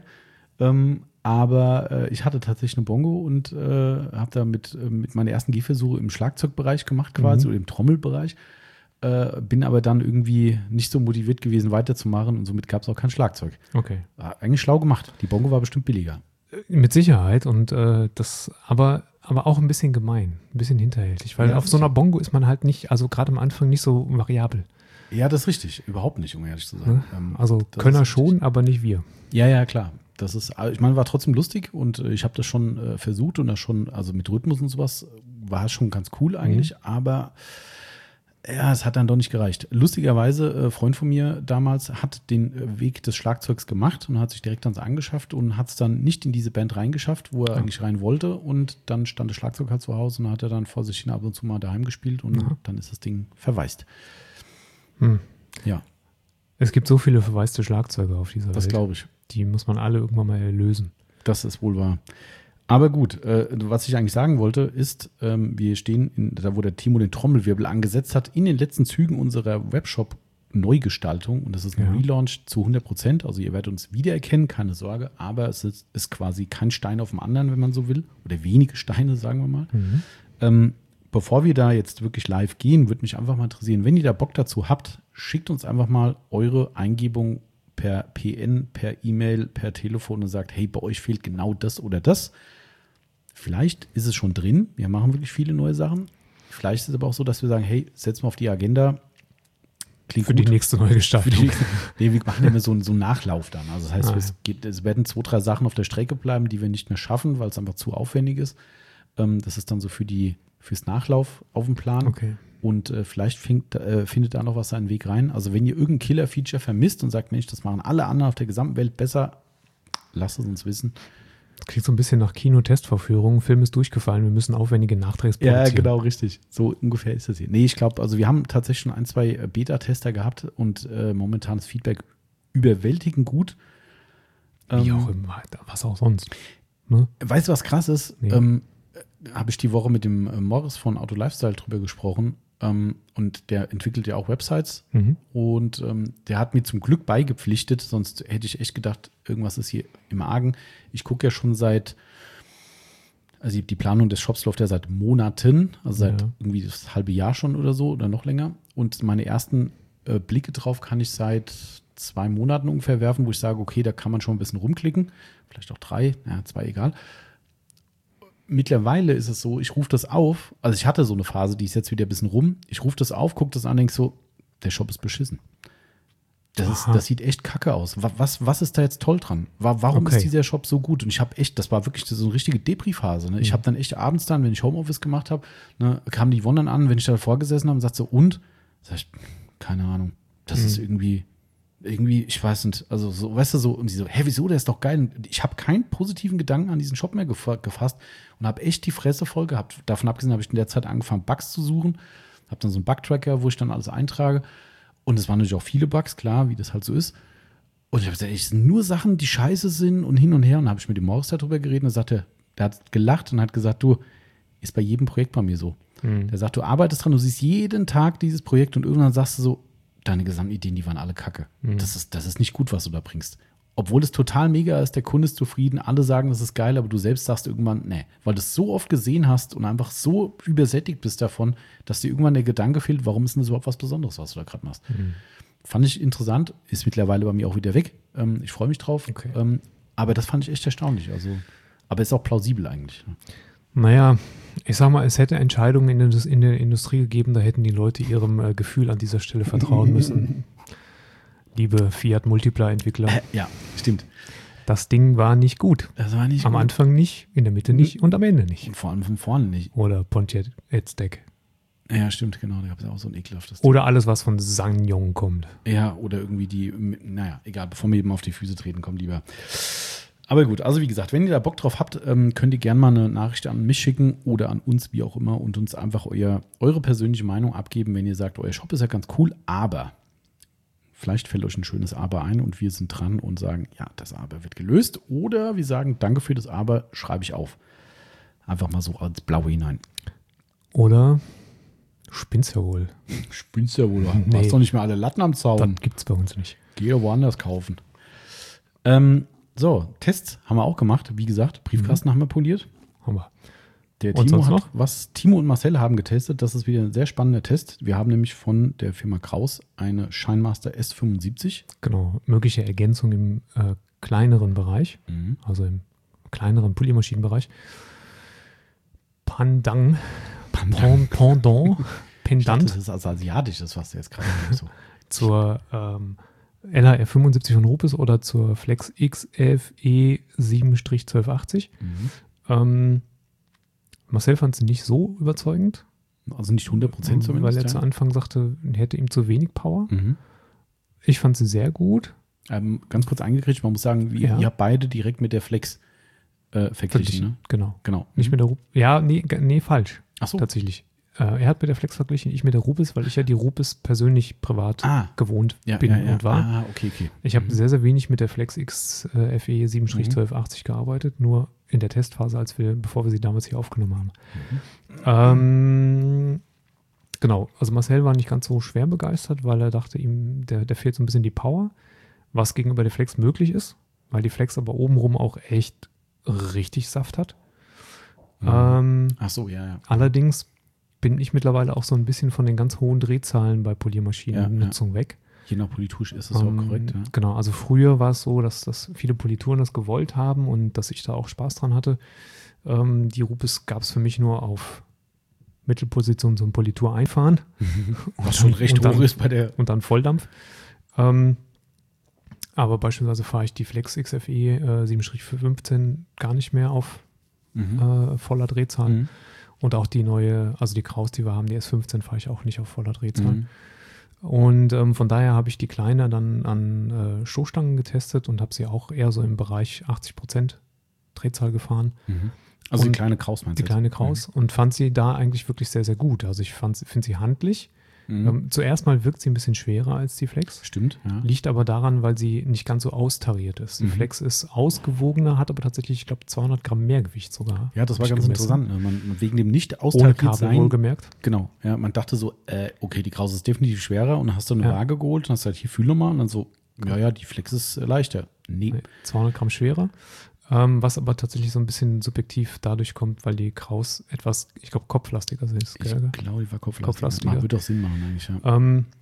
Aber ich hatte tatsächlich eine Bongo und habe da mit meinen ersten Gehversuche im Schlagzeugbereich gemacht quasi oder im Trommelbereich. Bin aber dann irgendwie nicht so motiviert gewesen, weiterzumachen und somit gab es auch kein Schlagzeug. Okay. War eigentlich schlau gemacht. Die Bongo war bestimmt billiger. Mit Sicherheit und das aber auch ein bisschen gemein, ein bisschen hinterhältig, weil auf so einer Bongo ist man halt nicht, also gerade am Anfang nicht so variabel. Ja, das ist richtig. Überhaupt nicht, um ehrlich zu sein. Also Könner schon, aber nicht wir. Ja, klar. Das ist, ich meine, war trotzdem lustig und ich habe das schon versucht und das schon, also mit Rhythmus und sowas war schon ganz cool eigentlich, aber ja, es hat dann doch nicht gereicht. Lustigerweise, Freund von mir damals hat den Weg des Schlagzeugs gemacht und hat sich direkt ans angeschafft und hat es dann nicht in diese Band reingeschafft, wo er eigentlich rein wollte und dann stand das Schlagzeug halt zu Hause und hat er dann vor sich hin ab und zu mal daheim gespielt und dann ist das Ding verwaist. Ja. Es gibt so viele verwaiste Schlagzeuge auf dieser Welt. Das glaube ich. Die muss man alle irgendwann mal erlösen. Das ist wohl wahr. Aber gut, was ich eigentlich sagen wollte, ist, wir stehen, da wo der Timo den Trommelwirbel angesetzt hat, in den letzten Zügen unserer Webshop-Neugestaltung. Und das ist ein Relaunch zu 100%. Also ihr werdet uns wiedererkennen, keine Sorge. Aber es ist quasi kein Stein auf dem anderen, wenn man so will. Oder wenige Steine, sagen wir mal. Bevor wir da jetzt wirklich live gehen, würde mich einfach mal interessieren, wenn ihr da Bock dazu habt, schickt uns einfach mal eure Eingebung per PN, per E-Mail, per Telefon und sagt, hey, bei euch fehlt genau das oder das. Vielleicht ist es schon drin. Wir machen wirklich viele neue Sachen. Vielleicht ist es aber auch so, dass wir sagen, hey, setzen wir auf die Agenda. Klingt für gut. Die nächste Neugestaltung. Nee, wir machen immer so einen Nachlauf dann. Also das heißt, es werden 2, 3 Sachen auf der Strecke bleiben, die wir nicht mehr schaffen, weil es einfach zu aufwendig ist. Das ist dann so fürs Nachlauf auf dem Plan. Okay. Und vielleicht findet da noch was seinen Weg rein. Also wenn ihr irgendein Killer-Feature vermisst und sagt, Mensch, das machen alle anderen auf der gesamten Welt besser, lasst es uns wissen. Das klingt so ein bisschen nach Kinotestvorführung. Film ist durchgefallen, wir müssen aufwendige Nachträge produzieren. Ja, genau, richtig. So ungefähr ist das hier. Nee, ich glaube, also wir haben tatsächlich schon 1, 2 Beta-Tester gehabt und momentan ist Feedback überwältigend gut. Wie auch immer, was auch sonst. Ne? Weißt du, was krass ist? Nee. Habe ich die Woche mit dem Morris von Auto Lifestyle drüber gesprochen. Und der entwickelt ja auch Websites. Und der hat mir zum Glück beigepflichtet, sonst hätte ich echt gedacht, irgendwas ist hier im Argen. Ich gucke ja schon also die Planung des Shops läuft ja seit Monaten, also seit irgendwie das halbe Jahr schon oder so oder noch länger. Und meine ersten Blicke drauf kann ich seit 2 Monaten ungefähr werfen, wo ich sage, okay, da kann man schon ein bisschen rumklicken. Vielleicht auch 3, 2, egal. Mittlerweile ist es so, ich rufe das auf, also ich hatte so eine Phase, die ist jetzt wieder ein bisschen rum, ich rufe das auf, gucke das an, denke so, der Shop ist beschissen. Das sieht echt kacke aus. Was ist da jetzt toll dran? Warum ist dieser Shop so gut? Und ich habe echt, das war wirklich so eine richtige Depri-Phase. Ne? Ich habe dann echt abends dann, wenn ich Homeoffice gemacht habe, ne, kam die Yvonne dann an, wenn ich da vorgesessen habe und sagte so, sag ich, keine Ahnung, das ist irgendwie, ich weiß nicht, also so, weißt du, so, und sie so, hä, wieso, der ist doch geil. Und ich habe keinen positiven Gedanken an diesen Shop mehr gefasst und habe echt die Fresse voll gehabt. Davon abgesehen habe ich in der Zeit angefangen, Bugs zu suchen. Habe dann so einen Bug-Tracker, wo ich dann alles eintrage. Und es waren natürlich auch viele Bugs, klar, wie das halt so ist. Und ich habe gesagt, es sind nur Sachen, die scheiße sind und hin und her. Und dann habe ich mit dem Morris darüber geredet und er sagte, der hat gelacht und hat gesagt, du, ist bei jedem Projekt bei mir so. Der sagt, du arbeitest dran, du siehst jeden Tag dieses Projekt und irgendwann sagst du so, deine Gesamtideen, die waren alle kacke. Das ist nicht gut, was du da bringst. Obwohl es total mega ist, der Kunde ist zufrieden, alle sagen, das ist geil, aber du selbst sagst irgendwann, nee, weil du es so oft gesehen hast und einfach so übersättigt bist davon, dass dir irgendwann der Gedanke fehlt, warum ist denn das überhaupt was Besonderes, was du da gerade machst. Fand ich interessant, ist mittlerweile bei mir auch wieder weg. Ich freue mich drauf. Okay. Aber das fand ich echt erstaunlich. Also, aber ist auch plausibel eigentlich. Naja, ich sag mal, es hätte Entscheidungen in der Industrie gegeben, da hätten die Leute ihrem Gefühl an dieser Stelle vertrauen müssen. Liebe Fiat Multipla-Entwickler. Ja, stimmt. Das Ding war nicht gut. Das war nicht am gut. Anfang nicht, in der Mitte nicht und am Ende nicht. Und vor allem von vorne nicht. Oder Pontiac Aztec. Ja, stimmt, genau. Da gab es auch so ein ekelhaftes. Oder alles, was von Sangyong kommt. Ja, oder irgendwie naja, egal, bevor wir eben auf die Füße treten, kommt lieber. Aber gut, also wie gesagt, wenn ihr da Bock drauf habt, könnt ihr gerne mal eine Nachricht an mich schicken oder an uns, wie auch immer, und uns einfach eure persönliche Meinung abgeben, wenn ihr sagt, euer Shop ist ja ganz cool, aber vielleicht fällt euch ein schönes Aber ein und wir sind dran und sagen, ja, das Aber wird gelöst. Oder wir sagen, danke für das Aber, schreibe ich auf. Einfach mal so als Blaue hinein. Oder spinnst ja wohl. Spinnst ja wohl. Du hast doch nicht mehr alle Latten am Zaun. Das gibt's bei uns nicht. Geh doch woanders kaufen. So, Tests haben wir auch gemacht. Wie gesagt, Briefkasten haben wir poliert. Haben wir. Der Timo hat Timo und Marcel haben getestet. Das ist wieder ein sehr spannender Test. Wir haben nämlich von der Firma Kraus eine Shinemaster S75. Genau, mögliche Ergänzung im kleineren Bereich, also im kleineren Poliermaschinenbereich. Pendant. Das ist also asiatisch, das was du jetzt gerade so. Zur LHR 75 von Rupes oder zur Flex XFE 7-1280. Marcel fand sie nicht so überzeugend. Also nicht 100% zumindest. Weil er zu Anfang sagte, er hätte ihm zu wenig Power. Ich fand sie sehr gut. Ganz kurz eingekriegt, man muss sagen, ihr habt beide direkt mit der Flex verglichen. Ne? Genau. Nicht mit der Rupes. Ja, nee, falsch. Ach so. Tatsächlich. Er hat mit der Flex verglichen, ich mit der Rupes, weil ich ja die Rupes persönlich privat gewohnt bin und war. Okay. Ich habe sehr, sehr wenig mit der Flex XFE 7-1280 gearbeitet, nur in der Testphase, bevor wir sie damals hier aufgenommen haben. Genau, also Marcel war nicht ganz so schwer begeistert, weil er dachte, ihm der fehlt so ein bisschen die Power, was gegenüber der Flex möglich ist, weil die Flex aber obenrum auch echt richtig Saft hat. Ach so, ja. Allerdings bin ich mittlerweile auch so ein bisschen von den ganz hohen Drehzahlen bei Poliermaschinennutzung weg. Je nach Politur ist das auch korrekt. Ja. Genau, also früher war es so, dass viele Polituren das gewollt haben und dass ich da auch Spaß dran hatte. Die Rupes gab es für mich nur auf Mittelposition zum Politur einfahren. Was schon recht hoch ist bei der. Und dann Volldampf. Aber beispielsweise fahre ich die Flex XFE 7-15 gar nicht mehr auf voller Drehzahl. Und auch die neue, also die Kraus, die wir haben, die S15 fahre ich auch nicht auf voller Drehzahl. Und von daher habe ich die kleine dann an Stoßstangen getestet und habe sie auch eher so im Bereich 80% Drehzahl gefahren. Also die kleine Kraus meinst du? Die kleine Kraus und fand sie da eigentlich wirklich sehr, sehr gut. Also ich finde sie handlich. Zuerst mal wirkt sie ein bisschen schwerer als die Flex. Stimmt, ja. Liegt aber daran, weil sie nicht ganz so austariert ist. Die Flex ist ausgewogener, hat aber tatsächlich, ich glaube, 200 Gramm mehr Gewicht sogar. Ja, das war ganz interessant. Man wegen dem nicht austariert Ohne Kabel wohlgemerkt. Genau, ja, man dachte so, okay, die Kraus ist definitiv schwerer und dann hast du eine Waage geholt und hast halt hier fühle mal und dann so, ja, die Flex ist leichter. Nee. 200 Gramm schwerer. Was aber tatsächlich so ein bisschen subjektiv dadurch kommt, weil die Kraus etwas, ich glaube, kopflastiger ist. Ich glaube, die war kopflastiger. Würde doch Sinn machen eigentlich, ja.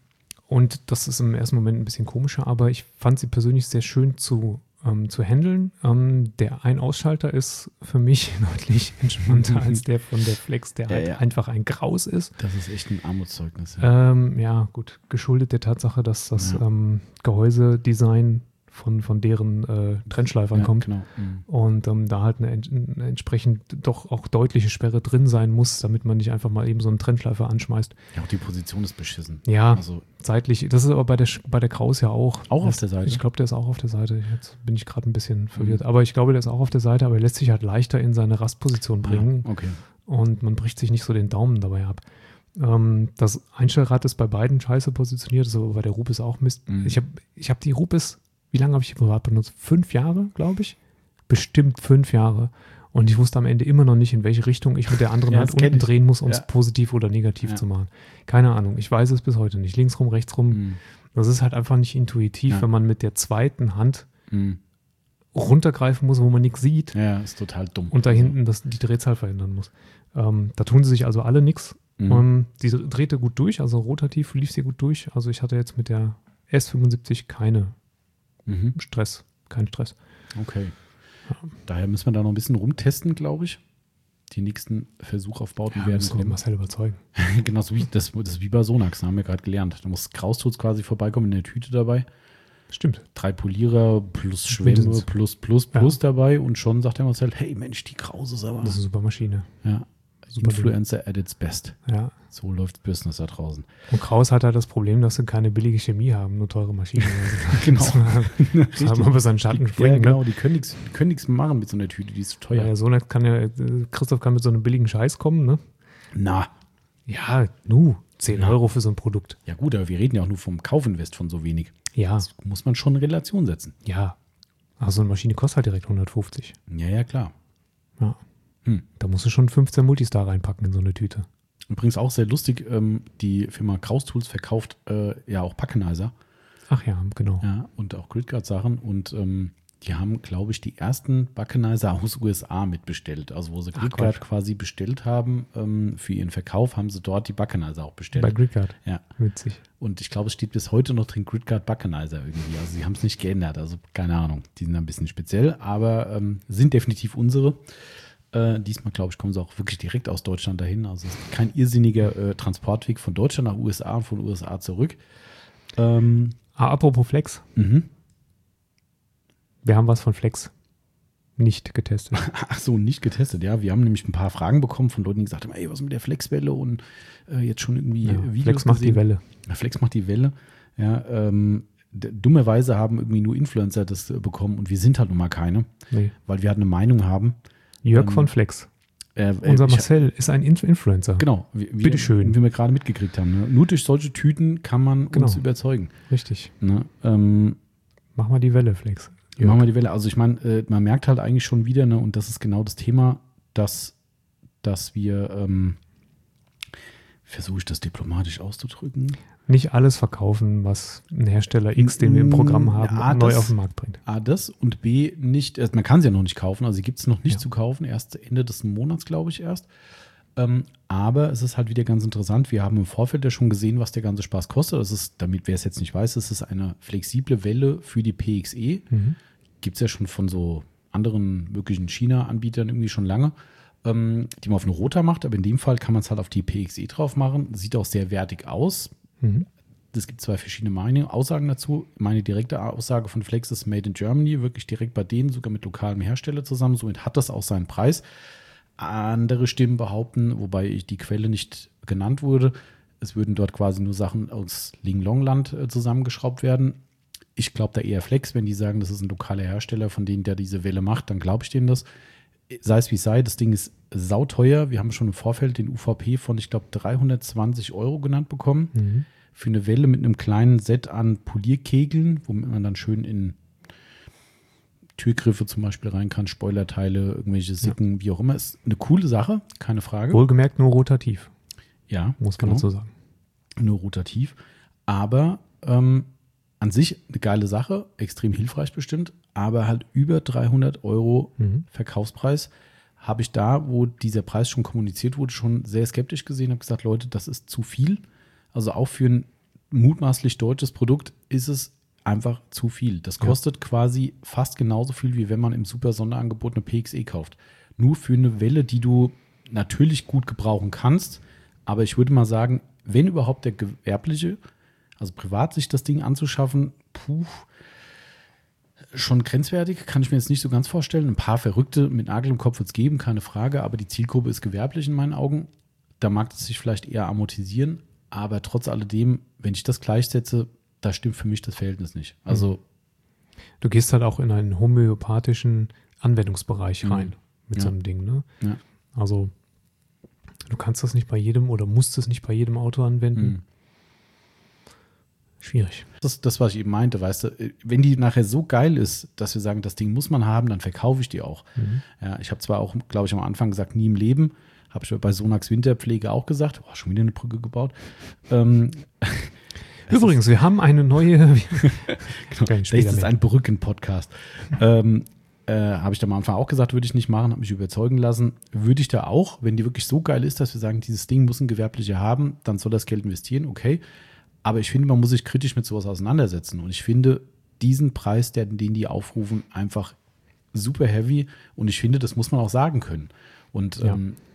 Und das ist im ersten Moment ein bisschen komischer, aber ich fand sie persönlich sehr schön zu handeln. Der Ein-Ausschalter ist für mich deutlich entspannter als der von der Flex, der einfach ein Graus ist. Das ist echt ein Armutszeugnis. Ja, gut, geschuldet der Tatsache, dass das Gehäusedesign von deren Trennschleifern kommt. Genau. Und da halt eine entsprechend doch auch deutliche Sperre drin sein muss, damit man nicht einfach mal eben so einen Trennschleifer anschmeißt. Ja, auch die Position ist beschissen. Ja, also seitlich. Das ist aber bei der Kraus ja auch. Auch auf der Seite? Ich glaube, der ist auch auf der Seite. Jetzt bin ich gerade ein bisschen verwirrt. Aber ich glaube, der ist auch auf der Seite, aber er lässt sich halt leichter in seine Rastposition bringen. Okay. Und man bricht sich nicht so den Daumen dabei ab. Das Einstellrad ist bei beiden scheiße positioniert, ist aber bei der Rupes auch Mist. Ich hab die Rupes. Wie lange habe ich die privat benutzt? 5 Jahre, glaube ich. Bestimmt 5 Jahre. Und ich wusste am Ende immer noch nicht, in welche Richtung ich mit der anderen Hand unten drehen muss, um es positiv oder negativ zu machen. Keine Ahnung. Ich weiß es bis heute nicht. Links rum, rechts rum. Das ist halt einfach nicht intuitiv, wenn man mit der zweiten Hand runtergreifen muss, wo man nichts sieht. Ja, ist total dumm. Und da hinten die Drehzahl verändern muss. Da tun sie sich also alle nichts. Die drehte gut durch, also rotativ lief sie gut durch. Also ich hatte jetzt mit der S75 keinen Stress. Okay. Ja. Daher müssen wir da noch ein bisschen rumtesten, glaube ich. Die nächsten Versuchaufbauten werden kommen. Marcel überzeugen. Genau, das ist wie bei Sonax, haben wir gerade gelernt. Da muss Kraustools quasi vorbeikommen in der Tüte dabei. Stimmt. 3 Polierer plus Schwämme plus dabei und schon sagt der Marcel, hey Mensch, die Krause ist aber... Das ist eine super Maschine. Ja. Super Influencer at its best. Ja. So läuft Business da draußen. Und Kraus hat halt das Problem, dass sie keine billige Chemie haben, nur teure Maschinen. Genau. Das haben über seinen Schatten springen. Ja, genau, die können nichts machen mit so einer Tüte, die ist zu teuer. Ja, so nett Christoph kann mit so einem billigen Scheiß kommen, ne? Na. Ja, 10 Euro für so ein Produkt. Ja gut, aber wir reden ja auch nur vom Kaufinvest von so wenig. Ja. Das muss man schon in Relation setzen. Ja. Aber so eine Maschine kostet halt direkt 150. Ja, klar. Ja. Da musst du schon 15 Multistar reinpacken in so eine Tüte. Übrigens auch sehr lustig, die Firma Kraus Tools verkauft ja auch Backenizer. Ach ja, genau. Ja, und auch Gridguard-Sachen und die haben, glaube ich, die ersten Backenizer aus USA mitbestellt. Also wo sie Gridguard quasi bestellt haben für ihren Verkauf, haben sie dort die Backenizer auch bestellt. Bei Gridguard? Ja. Witzig. Und ich glaube, es steht bis heute noch drin Gridguard Backenizer irgendwie. Also sie haben es nicht geändert, also keine Ahnung. Die sind ein bisschen speziell, aber sind definitiv unsere. Diesmal, glaube ich, kommen sie auch wirklich direkt aus Deutschland dahin. Also es ist kein irrsinniger Transportweg von Deutschland nach USA und von USA zurück. Apropos Flex. Wir haben was von Flex nicht getestet. Ach so, nicht getestet, ja. Wir haben nämlich ein paar Fragen bekommen von Leuten, die gesagt haben, ey, was mit der Flexwelle und jetzt schon irgendwie Videos Flex macht gesehen. Die Welle. Ja, Flex macht die Welle. Ja, dummerweise haben irgendwie nur Influencer das bekommen und wir sind halt nun mal keine, weil wir halt eine Meinung haben. Jörg von Flex. Unser Marcel ist ein Influencer. Genau. Bitteschön. Wie wir gerade mitgekriegt haben. Ne? Nur durch solche Tüten kann man uns überzeugen. Richtig. Ne? Mach mal die Welle, Flex. Machen wir die Welle. Also ich meine, man merkt halt eigentlich schon wieder, ne, und das ist genau das Thema, dass wir, versuche ich das diplomatisch auszudrücken? Nicht alles verkaufen, was ein Hersteller X, den wir im Programm haben, neu auf den Markt bringt. A, das und B, nicht, also man kann sie ja noch nicht kaufen, also sie gibt es noch nicht zu kaufen, erst Ende des Monats, glaube ich, erst. Aber es ist halt wieder ganz interessant, wir haben im Vorfeld ja schon gesehen, was der ganze Spaß kostet. Das ist, damit wer es jetzt nicht weiß, es ist eine flexible Welle für die PXE. Gibt es ja schon von so anderen möglichen China-Anbietern irgendwie schon lange, die man auf eine Rota macht, aber in dem Fall kann man es halt auf die PXE drauf machen. Sieht auch sehr wertig aus. Es gibt 2 verschiedene Aussagen dazu. Meine direkte Aussage von Flex ist Made in Germany, wirklich direkt bei denen, sogar mit lokalem Hersteller zusammen. Somit hat das auch seinen Preis. Andere Stimmen behaupten, wobei die Quelle nicht genannt wurde, es würden dort quasi nur Sachen aus Linglongland zusammengeschraubt werden. Ich glaube da eher Flex, wenn die sagen, das ist ein lokaler Hersteller, von denen der diese Welle macht, dann glaube ich denen das. Sei es wie es sei, das Ding ist sauteuer. Wir haben schon im Vorfeld den UVP von, ich glaube, 320 € genannt bekommen. Für eine Welle mit einem kleinen Set an Polierkegeln, womit man dann schön in Türgriffe zum Beispiel rein kann, Spoilerteile, irgendwelche Sicken, wie auch immer. Ist eine coole Sache, keine Frage. Wohlgemerkt nur rotativ. Ja, muss man dazu sagen. Nur rotativ. Aber an sich eine geile Sache, extrem hilfreich bestimmt, aber halt über 300 € Verkaufspreis habe ich da, wo dieser Preis schon kommuniziert wurde, schon sehr skeptisch gesehen. Habe gesagt, Leute, das ist zu viel. Also auch für ein mutmaßlich deutsches Produkt ist es einfach zu viel. Das kostet quasi fast genauso viel, wie wenn man im super Sonderangebot eine PXE kauft. Nur für eine Welle, die du natürlich gut gebrauchen kannst. Aber ich würde mal sagen, wenn überhaupt der Gewerbliche, also privat sich das Ding anzuschaffen, schon grenzwertig, kann ich mir jetzt nicht so ganz vorstellen. Ein paar Verrückte mit Nagel im Kopf wird es geben, keine Frage, aber die Zielgruppe ist gewerblich in meinen Augen. Da mag es sich vielleicht eher amortisieren, aber trotz alledem, wenn ich das gleichsetze, da stimmt für mich das Verhältnis nicht. Also du gehst halt auch in einen homöopathischen Anwendungsbereich rein mit so einem Ding, ne? Ja. Also du kannst das nicht bei jedem oder musst es nicht bei jedem Auto anwenden. Schwierig. Das, was ich eben meinte, weißt du, wenn die nachher so geil ist, dass wir sagen, das Ding muss man haben, dann verkaufe ich die auch. Ja, ich habe zwar auch, glaube ich, am Anfang gesagt, nie im Leben, habe ich bei Sonax Winterpflege auch gesagt, schon wieder eine Brücke gebaut. Übrigens, wir haben eine neue. Das ist ein Brücken-Podcast. Habe ich da am Anfang auch gesagt, würde ich nicht machen, habe mich überzeugen lassen. Würde ich da auch, wenn die wirklich so geil ist, dass wir sagen, dieses Ding muss ein Gewerblicher haben, dann soll das Geld investieren, okay. Aber ich finde, man muss sich kritisch mit sowas auseinandersetzen. Und ich finde diesen Preis, den die aufrufen, einfach super heavy. Und ich finde, das muss man auch sagen können. Und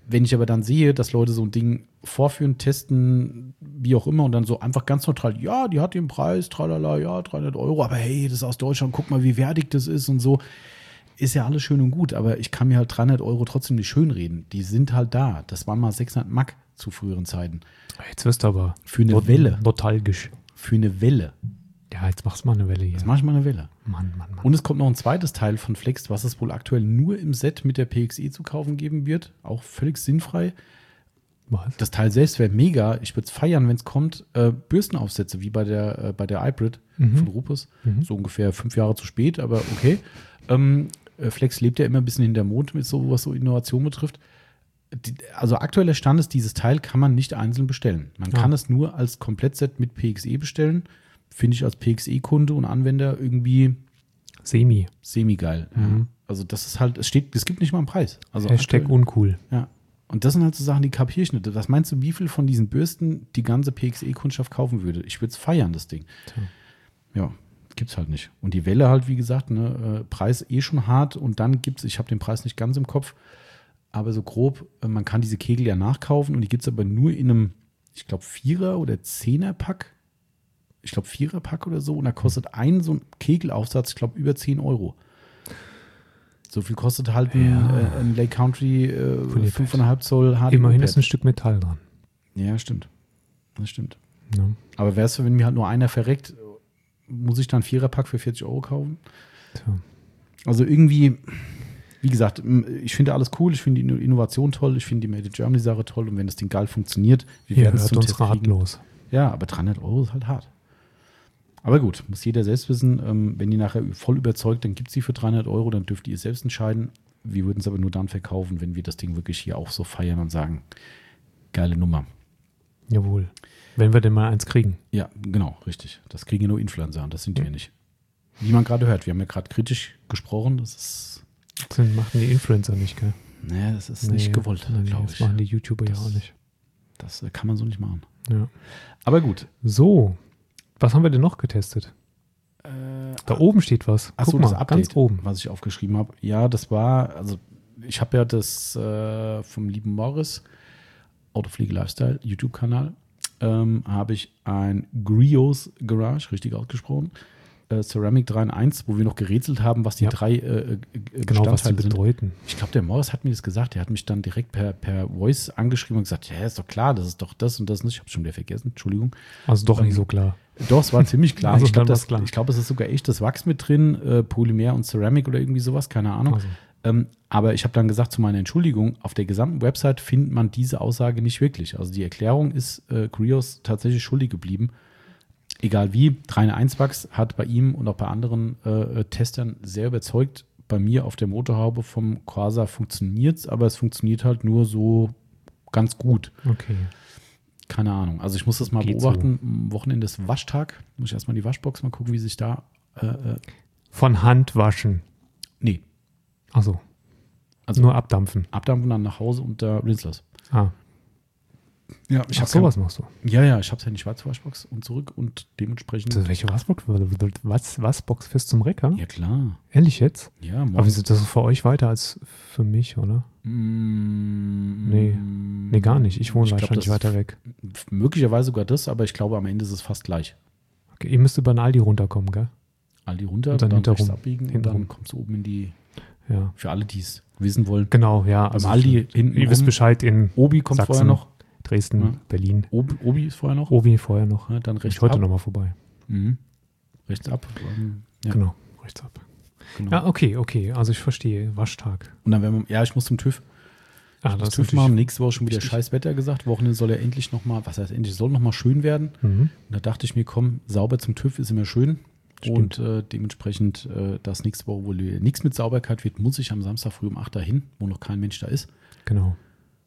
wenn ich aber dann sehe, dass Leute so ein Ding vorführen, testen, wie auch immer und dann so einfach ganz neutral, ja, die hat den Preis, tralala, ja, 300 €, aber hey, das ist aus Deutschland, guck mal, wie wertig das ist und so. Ist ja alles schön und gut, aber ich kann mir halt 300 € trotzdem nicht schönreden. Die sind halt da. Das waren mal 600 Mark zu früheren Zeiten. Jetzt wirst du aber für eine Welle. Nostalgisch. Für eine Welle. Ja, jetzt machst du mal eine Welle hier. Jetzt mach ich mal eine Welle. Mann. Und es kommt noch ein zweites Teil von Flex, was es wohl aktuell nur im Set mit der PXE zu kaufen geben wird. Auch völlig sinnfrei. Was? Das Teil selbst wäre mega. Ich würde es feiern, wenn es kommt. Bürstenaufsätze, wie bei der Hybrid von Rupus. So ungefähr 5 Jahre zu spät, aber okay. Flex lebt ja immer ein bisschen hinter dem Mond mit so, was so Innovation betrifft. Also aktueller Stand ist, dieses Teil kann man nicht einzeln bestellen. Man kann es nur als Komplettset mit PXE bestellen. Finde ich als PXE-Kunde und Anwender irgendwie semi-geil. Ja. Also das ist halt, es gibt nicht mal einen Preis. Also Hashtag aktuell, uncool. Ja. Und das sind halt so Sachen, die kapiere ich nicht. Was meinst du, wie viel von diesen Bürsten die ganze PXE-Kundschaft kaufen würde? Ich würde es feiern, das Ding. Ja, gibt's halt nicht. Und die Welle halt, wie gesagt, ne, Preis schon hart und dann gibt's, ich habe den Preis nicht ganz im Kopf, aber so grob, man kann diese Kegel ja nachkaufen und die gibt's aber nur in einem, ich glaube, 4er- oder 10er-Pack. Ich glaube, 4er-Pack oder so. Und da kostet so ein Kegelaufsatz, ich glaube, über 10 €. So viel kostet halt ein Lake Country 5,5 Zoll HD. Immerhin ist ein Stück Metall dran. Ja, stimmt. Das stimmt. Ja. Aber wär's, wenn mir halt nur einer verreckt, muss ich dann 4er-Pack für 40 € kaufen? Tja. Also irgendwie, wie gesagt, ich finde alles cool, ich finde die Innovation toll, ich finde die Made in Germany Sache toll und wenn das Ding geil funktioniert, wir werden es zum uns Test ratlos. Ja, aber 300 € ist halt hart. Aber gut, muss jeder selbst wissen, wenn die nachher voll überzeugt, dann gibt es die für 300 €, dann dürft ihr es selbst entscheiden. Wir würden es aber nur dann verkaufen, wenn wir das Ding wirklich hier auch so feiern und sagen, geile Nummer. Jawohl. Wenn wir denn mal eins kriegen. Ja, genau, richtig. Das kriegen ja nur Influencer und das sind wir nicht. Wie man gerade hört, wir haben ja gerade kritisch gesprochen, das machen die Influencer nicht, gell? Naja, das ist nicht gewollt, glaube ich. Das machen die YouTuber ja auch nicht. Das kann man so nicht machen. Ja. Aber gut. So, was haben wir denn noch getestet? Da oben steht was. Achso, das Update, ganz oben, was ich aufgeschrieben habe. Ja, das war, also ich habe ja das vom lieben Morris, Autopflege Lifestyle, YouTube-Kanal, habe ich ein Grios Garage, richtig ausgesprochen, Ceramic 3 in 1, wo wir noch gerätselt haben, was die drei genau, was die bedeuten. Ich glaube, der Morris hat mir das gesagt. Der hat mich dann direkt per Voice angeschrieben und gesagt, ja, ist doch klar, das ist doch das und das nicht. Ich habe schon wieder vergessen, Entschuldigung. Also doch nicht so klar. Doch, es war ziemlich klar. Also ich glaube, es ist sogar echtes Wachs mit drin, Polymer und Ceramic oder irgendwie sowas, keine Ahnung. Also. Aber ich habe dann gesagt, zu meiner Entschuldigung, auf der gesamten Website findet man diese Aussage nicht wirklich. Also die Erklärung ist Grios tatsächlich schuldig geblieben. Egal wie, 3 in 1 Wachs hat bei ihm und auch bei anderen Testern sehr überzeugt. Bei mir auf der Motorhaube vom Corsa funktioniert es, aber es funktioniert halt nur so ganz gut. Okay. Keine Ahnung. Also ich muss das mal beobachten. So. Am Wochenende ist Waschtag. Muss ich erstmal die Waschbox mal gucken, wie sich da von Hand waschen? Nee. Ach so. Also nur abdampfen. Abdampfen, dann nach Hause und da Rinslers. Ja, ich habe sowas machst du. Ja, ich habe es ja in die schwarze Waschbox und zurück und dementsprechend. Welche Waschbox? Was Box fürs zum Recker? Ja, klar. Ehrlich jetzt? Ja, morgen. Aber ist das für euch weiter als für mich, oder? Nee, gar nicht. Ich wohne wahrscheinlich weiter weg. Möglicherweise sogar das, aber ich glaube, am Ende ist es fast gleich. Okay, ihr müsst über den Aldi runterkommen, gell? Aldi runter, und dann rechts abbiegen und dann kommst du oben in die. Ja. Für alle, die es wissen wollen. Genau, ja. Also Aldi hinten. Ihr wisst Bescheid, in Obi kommt Sachsen, vorher noch. Dresden, ja. Berlin. Obi ist vorher noch? Obi vorher noch. Ja, dann rechts ab. Heute nochmal vorbei. Mhm. Rechts ab. Ja. Genau, rechts ab. Genau. Ja, okay. Also ich verstehe. Waschtag. Und dann ich muss zum TÜV. Das TÜV machen. Nächste Woche schon wieder scheiß Wetter gesagt. Wochenende soll ja endlich nochmal, soll nochmal schön werden. Und da dachte ich mir, komm, sauber zum TÜV ist immer schön. Stimmt. Und dementsprechend, dass nächste Woche wohl nichts mit Sauberkeit wird, muss ich am Samstag früh um 8 dahin, wo noch kein Mensch da ist. Genau.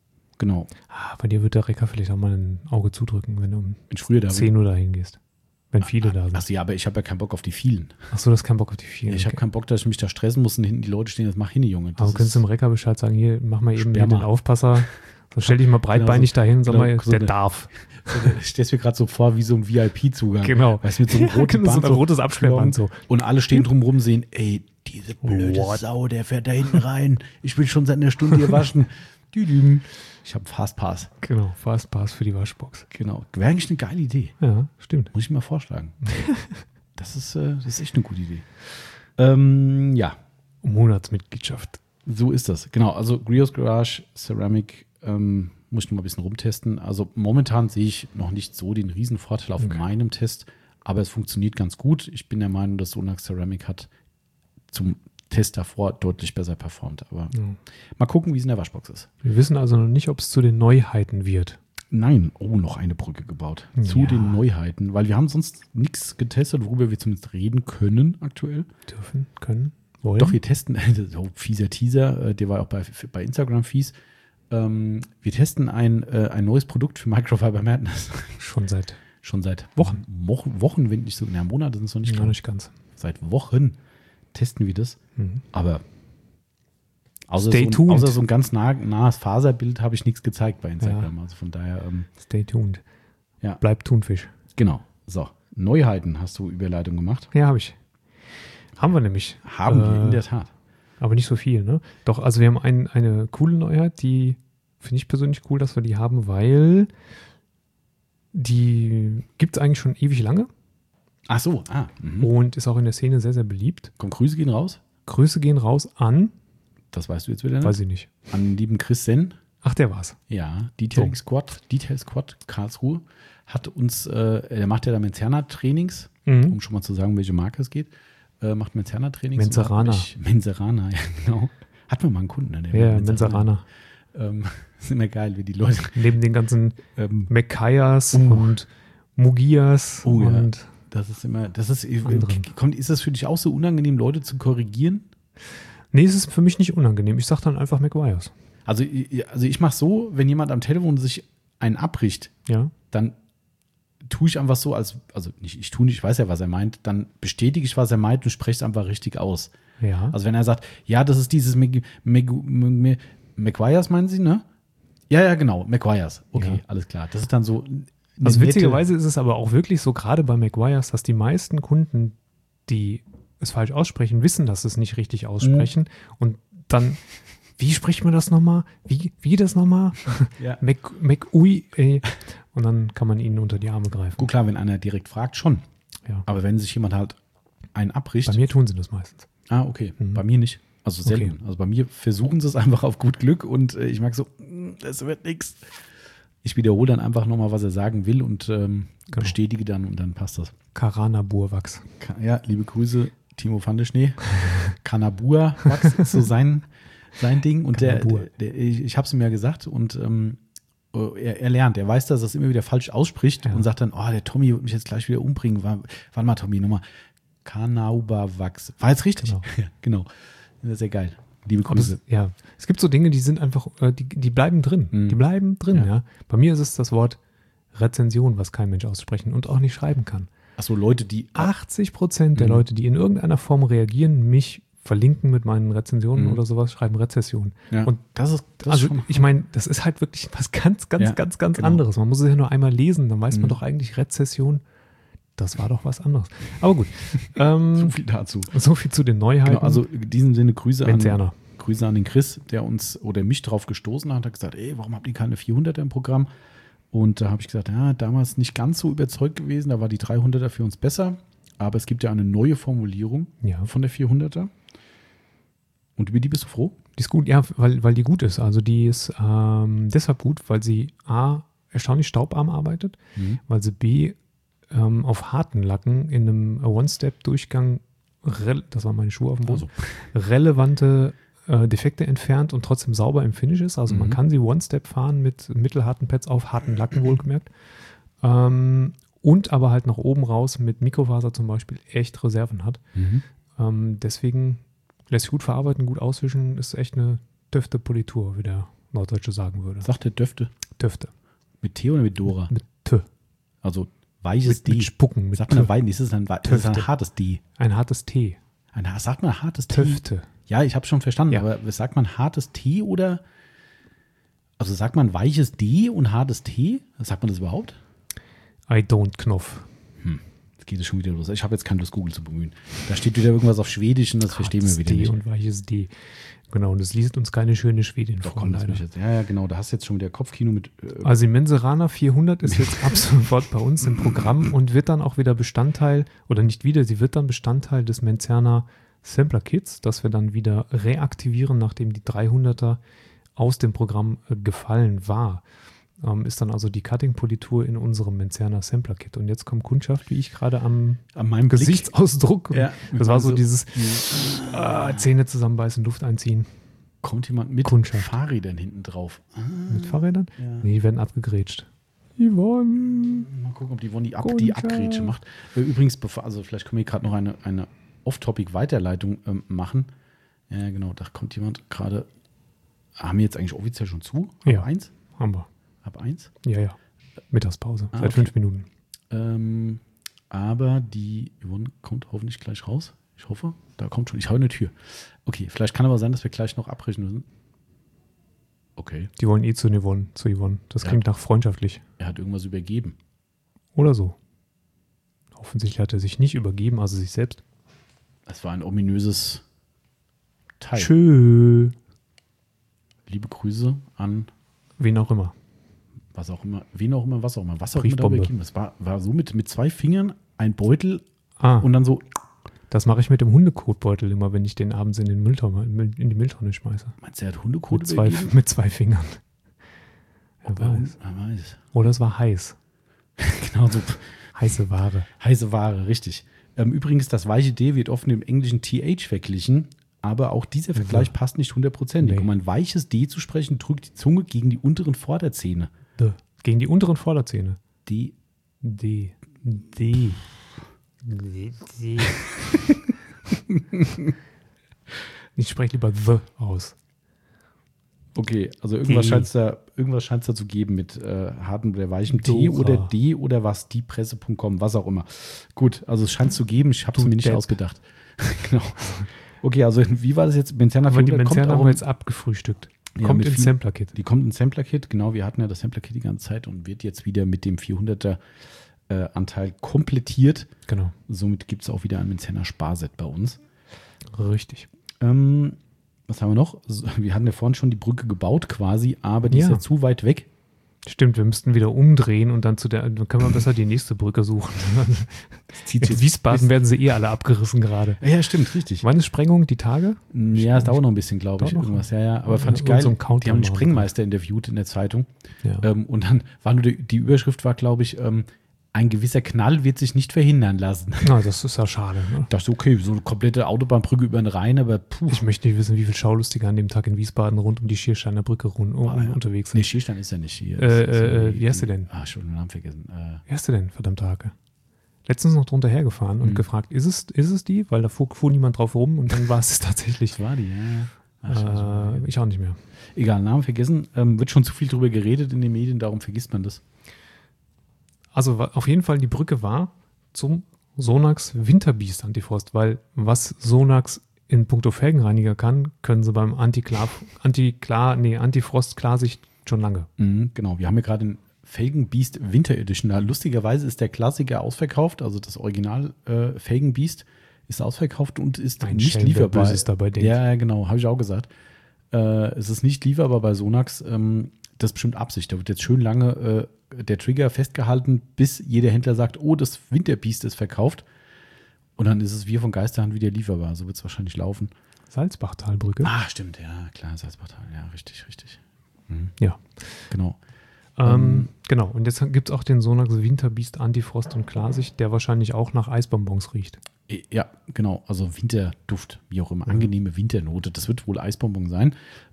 Bei dir wird der Recker vielleicht auch mal ein Auge zudrücken, wenn du um 10 Uhr dahin gehst. Wenn viele da sind. Achso, ja, aber ich habe ja keinen Bock auf die vielen. Achso, du hast keinen Bock auf die vielen. Ich habe keinen Bock, dass ich mich da stressen muss und hinten die Leute stehen, das mach hin, Junge. Aber könntest du dem Recker Bescheid sagen, hier, mach mal eben den Aufpasser. So stell dich mal breitbeinig dahin, sag mal, der darf. Ich stelle mir gerade so vor, wie so ein VIP-Zugang. Genau. Weißt du, mit so einem roten Band. So ein rotes Absperrband so. Und alle stehen drumherum, sehen, ey, diese blöde Sau, der fährt da hinten rein. Ich will schon seit einer Stunde hier waschen. Ich habe Fastpass. Genau, Fastpass für die Waschbox. Genau. Wäre eigentlich eine geile Idee. Ja, stimmt. Muss ich mir vorschlagen. Das ist echt eine gute Idee. Ja. Monatsmitgliedschaft. So ist das. Genau. Also Griot's Garage Ceramic muss ich noch mal ein bisschen rumtesten. Also momentan sehe ich noch nicht so den Riesenvorteil auf meinem Test, aber es funktioniert ganz gut. Ich bin der Meinung, dass Sonax Ceramic hat zum Test davor deutlich besser performt. Aber mal gucken, wie es in der Waschbox ist. Wir wissen also noch nicht, ob es zu den Neuheiten wird. Nein, noch eine Brücke gebaut. Zu den Neuheiten, weil wir haben sonst nichts getestet, worüber wir zumindest reden können aktuell. Dürfen, können, wollen. Doch, wir testen, so fieser Teaser, der war auch bei Instagram fies. Wir testen ein neues Produkt für Microfiber Madness. Schon seit Wochen. Wochen, wenn nicht so, Monate sind es noch nicht. Noch nicht ganz. Seit Wochen testen wir das. Aber außer so ein ganz nahes Faserbild habe ich nichts gezeigt bei Instagram. Ja. Also von daher. Stay tuned. Ja. Bleibt Thunfisch. Genau. So, Neuheiten hast du Überleitung gemacht. Ja, habe ich. Haben wir nämlich. Haben wir, in der Tat. Aber nicht so viel, ne? Doch, also wir haben eine coole Neuheit, die finde ich persönlich cool, dass wir die haben, weil die gibt es eigentlich schon ewig lange. Ach so, Und ist auch in der Szene sehr, sehr beliebt. Komm, Grüße gehen raus. Grüße gehen raus an. Das weißt du jetzt wieder nicht? Weiß ich nicht. An den lieben Chris Senn. Ach, der war's. Ja, Detail Squad Karlsruhe hat uns, er macht ja da Menzerner-Trainings, um schon mal zu sagen, welche Marke es geht. Macht Menzerner-Trainings. Menzerana, ja, genau. Hatten wir mal einen Kunden. Ne? Ja, Menzerana. Ist immer geil, wie die Leute. Neben den ganzen Mekayas und Mugias und. Ja. Ist das für dich auch so unangenehm, Leute zu korrigieren? Nee, es ist für mich nicht unangenehm. Ich sage dann einfach McGuire's. Also ich mache so, wenn jemand am Telefon sich einen abbricht, dann tue ich einfach so, ich weiß ja, was er meint, dann bestätige ich, was er meint und spreche es einfach richtig aus. Ja. Also wenn er sagt, ja, das ist dieses McGuire's, meinen Sie, ne? Ja, genau, McGuire's. Okay, alles klar. Das ist dann so. Also witzigerweise ist es aber auch wirklich so, gerade bei McGuire's, dass die meisten Kunden, die es falsch aussprechen, wissen, dass sie es nicht richtig aussprechen. Und dann, wie spricht man das nochmal? Wie das nochmal? Ja. McUi, ey. Und dann kann man ihnen unter die Arme greifen. Gut, klar, wenn einer direkt fragt, schon. Ja. Aber wenn sich jemand halt einen abbricht. Bei mir tun sie das meistens. Ah, okay. Bei mir nicht. Also selten. Okay. Also bei mir versuchen sie es einfach auf gut Glück und ich mag so, das wird nichts. Ich wiederhole dann einfach nochmal, was er sagen will und bestätige dann und dann passt das. Karanabur-Wachs. Ja, liebe Grüße, Timo van der Schnee. Kanabur-Wachs ist so sein Ding. Und ich habe es ihm ja gesagt und er lernt. Er weiß, dass er es immer wieder falsch ausspricht und sagt dann, der Tommy wird mich jetzt gleich wieder umbringen. Warte mal, Tommy, nochmal. Kanauberwachs. War jetzt richtig? Genau. Ja, genau. Das ist sehr geil. Liebe Grüße. Es gibt so Dinge, die sind einfach, die bleiben drin. Die bleiben drin, ja. Bei mir ist es das Wort Rezension, was kein Mensch aussprechen und auch nicht schreiben kann. Achso, Leute, die 80% der Leute, die in irgendeiner Form reagieren, mich verlinken mit meinen Rezensionen oder sowas, schreiben Rezession. Ja. Und das ist ich meine, das ist halt wirklich was ganz anderes. Man muss es ja nur einmal lesen, dann weiß man doch eigentlich Rezession. Das war doch was anderes. Aber gut. So viel dazu. So viel zu den Neuheiten. Genau, also in diesem Sinne Grüße an den Chris, der uns oder mich drauf gestoßen hat gesagt, warum habt ihr keine 400er im Programm? Und da habe ich gesagt, damals nicht ganz so überzeugt gewesen, da war die 300er für uns besser. Aber es gibt ja eine neue Formulierung von der 400er. Und über die bist du froh? Die ist gut, ja, weil die gut ist. Also die ist deshalb gut, weil sie A, erstaunlich staubarm arbeitet, weil sie B, auf harten Lacken in einem One-Step-Durchgang, das waren meine Schuhe auf dem Boden, relevante Defekte entfernt und trotzdem sauber im Finish ist. Also man kann sie One-Step fahren mit mittelharten Pads auf harten Lacken wohlgemerkt. Und aber halt nach oben raus mit Mikrofaser zum Beispiel echt Reserven hat. Deswegen lässt sich gut verarbeiten, gut auswischen, ist echt eine döfte Politur, wie der Norddeutsche sagen würde. Sagt der Döfte? Döfte. Mit T oder mit Dora? Mit T. Also weiches D. Mit Spucken. Sagt man Wein, ist es ein hartes D? Ein hartes T. Sagt man hartes T? Töfte. Ja, ich habe schon verstanden, aber sagt man hartes T oder, also sagt man weiches D und hartes T? Sagt man das überhaupt? I don't Knopf. geht es schon wieder los. Ich habe jetzt keine Lust, Google zu bemühen. Da steht wieder irgendwas auf Schwedisch und das verstehen wir wieder D nicht. Und weiches D. Genau, und es liest uns keine schöne Schwedin Doch, vor. komm, ja, genau, da hast du jetzt schon wieder Kopfkino mit. Also die Menseraner 400 ist jetzt ab sofort bei uns im Programm und wird dann auch wieder Bestandteil, oder nicht wieder, sie wird dann Bestandteil des Menzerner Sampler Kits, das wir dann wieder reaktivieren, nachdem die 300er aus dem Programm gefallen war. Ist dann also die Cutting-Politur in unserem Menzerner Sampler-Kit. Und jetzt kommt Kundschaft, wie ich gerade an meinem Gesichtsausdruck. Ja, das war so dieses Zähne zusammenbeißen, Luft einziehen. Kommt jemand mit Kundschaft. Fahrrädern hinten drauf? Mit Fahrrädern? Ja. Nee, die werden abgegrätscht. Yvonne. Mal gucken, ob die Yvonne die Abgrätsche macht. Übrigens, also vielleicht können wir gerade noch eine Off-Topic-Weiterleitung machen. Ja, genau, da kommt jemand gerade. Haben wir jetzt eigentlich offiziell schon zu? Ja, 1? Haben wir. Ab 1? Ja. Mittagspause. Seit 5 Minuten. Aber die Yvonne kommt hoffentlich gleich raus. Ich hoffe, da kommt schon. Ich hau in die Tür. Okay, vielleicht kann aber sein, dass wir gleich noch abbrechen müssen. Okay. Die wollen zu Yvonne. Das klingt nach freundschaftlich. Er hat irgendwas übergeben. Oder so. Offensichtlich hat er sich nicht übergeben, also sich selbst. Das war ein ominöses Teil. Tschö. Liebe Grüße an wen auch immer. Was auch immer. Was auch immer Briefbombe. da übergeben. Das war so mit 2 Fingern ein Beutel und dann so. Das mache ich mit dem Hundekotbeutel immer, wenn ich den abends in die Mülltonne schmeiße. Meinst du, er hat Hundekot übergeben? Mit 2 Fingern. Er weiß. Oder es war heiß. Genau so. Heiße Ware. Heiße Ware, richtig. Übrigens, das weiche D wird oft im englischen TH verglichen, aber auch dieser Vergleich passt nicht 100%. Nee. Um ein weiches D zu sprechen, drückt die Zunge gegen die unteren Vorderzähne. Gegen die unteren Vorderzähne. D. Ich spreche lieber the aus. Okay, also irgendwas scheint es da zu geben mit hartem oder weichem T oder D oder was, diepresse.com, was auch immer. Gut, also es scheint es zu geben, ich habe es mir nicht ausgedacht. Genau. Okay, also wie war das jetzt? Menzerner Aber die Menzerner haben wir jetzt abgefrühstückt. Kommt ins Sampler-Kit. Die kommt ins Sampler-Kit, genau. Wir hatten ja das Sampler-Kit die ganze Zeit und wird jetzt wieder mit dem 400er Anteil komplettiert. Genau. Somit gibt es auch wieder ein Menzerner Sparset bei uns. Richtig. Was haben wir noch? Wir hatten ja vorhin schon die Brücke gebaut quasi, aber die ist ja zu weit weg. Stimmt, wir müssten wieder umdrehen und dann können wir besser die nächste Brücke suchen. In Wiesbaden werden sie alle abgerissen gerade. Ja, stimmt, richtig. Wann ist Sprengung? Die Tage? Ja, es dauert noch ein bisschen, glaube ich. Irgendwas. Ja, aber fand ich geil. So die haben den Sprengmeister interviewt in der Zeitung. Ja. Und dann war nur die Überschrift war, glaube ich, ein gewisser Knall wird sich nicht verhindern lassen. Na, das ist ja schade. Ne? Das ist okay, so eine komplette Autobahnbrücke über den Rhein, aber puh. Ich möchte nicht wissen, wie viele Schaulustige an dem Tag in Wiesbaden rund um die Schiersteiner Brücke unterwegs sind. Nee, Schierstein ist ja nicht hier. Wie heißt du denn? Schon den Namen vergessen. Wie heißt du denn, verdammte Hake? Letztens noch drunter hergefahren und gefragt, ist es die? Weil da fuhr niemand drauf rum und dann war es tatsächlich. Das war die, ja. Ich auch nicht mehr. Egal, Namen vergessen. Wird schon zu viel drüber geredet in den Medien, darum vergisst man das. Also auf jeden Fall, die Brücke war zum Sonax Winterbeast Antifrost, weil was Sonax in puncto Felgenreiniger kann, können sie beim Antifrost Klarsicht schon lange. Genau, wir haben ja gerade den Felgenbeast Winter Edition. Da lustigerweise ist der Klassiker ausverkauft, also das Original Felgenbeast ist ausverkauft und ist nicht lieferbar. Ja, genau, habe ich auch gesagt. Es ist nicht lieferbar bei Sonax. Das ist bestimmt Absicht. Da wird jetzt schön lange der Trigger festgehalten, bis jeder Händler sagt, oh, das Winterbeast ist verkauft. Und dann ist es wie von Geisterhand wieder lieferbar. So wird es wahrscheinlich laufen. Salzbachtalbrücke. Ah, stimmt, ja, klar, Salzbachtal. Ja, richtig. Ja. Genau. Genau, und jetzt gibt es auch den Sonax Winterbeast Antifrost und Klarsicht, der wahrscheinlich auch nach Eisbonbons riecht. Ja, genau, also Winterduft, wie auch immer, angenehme Winternote, das wird wohl Eisbonbon sein.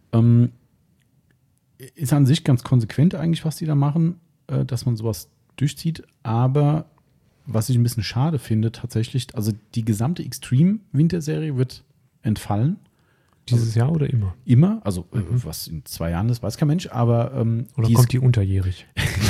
Ist an sich ganz konsequent eigentlich, was die da machen, dass man sowas durchzieht, aber was ich ein bisschen schade finde tatsächlich, also die gesamte Extreme-Winterserie wird entfallen. Dieses Jahr oder immer? Immer, also was in 2 Jahren ist, weiß kein Mensch, aber oder kommt die unterjährig?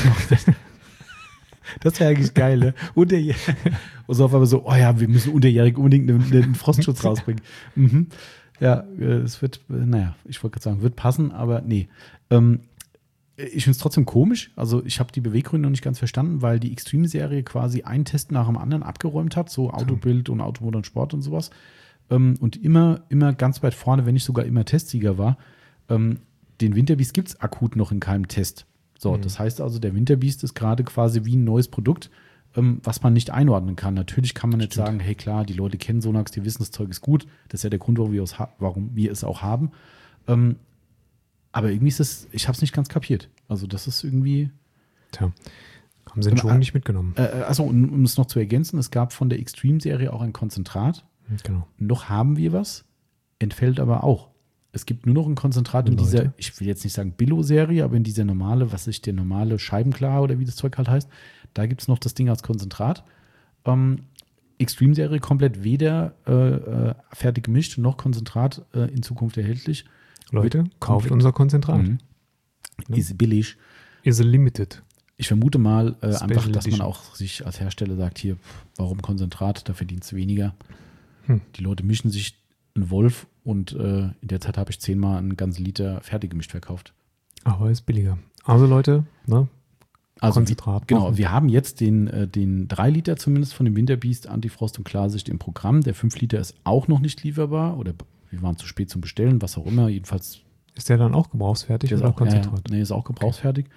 Das wäre eigentlich geil, ne? Unterjährig. Und so auf einmal so, oh ja, wir müssen unterjährig unbedingt einen Frostschutz rausbringen. Ja, es wird, naja, ich wollte gerade sagen, wird passen, aber nee. Ich finde es trotzdem komisch. Also ich habe die Beweggründe noch nicht ganz verstanden, weil die Extreme-Serie quasi einen Test nach dem anderen abgeräumt hat, so Autobild und Automotor und Sport und sowas. Und immer ganz weit vorne, wenn nicht sogar immer Testsieger war. Den Winterbeast gibt es akut noch in keinem Test. So, das heißt also, der Winterbeast ist gerade quasi wie ein neues Produkt, was man nicht einordnen kann. Natürlich kann man nicht sagen, hey klar, die Leute kennen Sonax, die wissen, das Zeug ist gut. Das ist ja der Grund, warum wir es auch haben. Aber irgendwie ist das, ich habe es nicht ganz kapiert. Also das ist irgendwie... Tja, haben sie den Schwung nicht mitgenommen. Also um es noch zu ergänzen, es gab von der Extreme-Serie auch ein Konzentrat. Genau. Noch haben wir was, entfällt aber auch. Es gibt nur noch ein Konzentrat in dieser, ich will jetzt nicht sagen Billo-Serie, aber in dieser normale, der normale Scheibenklar oder wie das Zeug halt heißt, da gibt es noch das Ding als Konzentrat. Extreme-Serie komplett weder fertig gemischt noch Konzentrat in Zukunft erhältlich. Leute, kauft unser Konzentrat. Ist billig. Is limited. Ich vermute mal einfach, dass man auch sich als Hersteller sagt, hier, warum Konzentrat, da verdienst du weniger. Die Leute mischen sich einen Wolf und in der Zeit habe ich 10-mal einen ganzen Liter fertig gemischt verkauft. Aber ist billiger. Also Leute, ne? Also Konzentrat. Genau, wir haben jetzt den 3 Liter zumindest von dem Winterbeast Antifrost und Klarsicht im Programm. Der 5 Liter ist auch noch nicht lieferbar oder wir waren zu spät zum Bestellen, was auch immer. Jedenfalls ist der dann auch gebrauchsfertig oder auch, Konzentrat? Nee, ist auch gebrauchsfertig.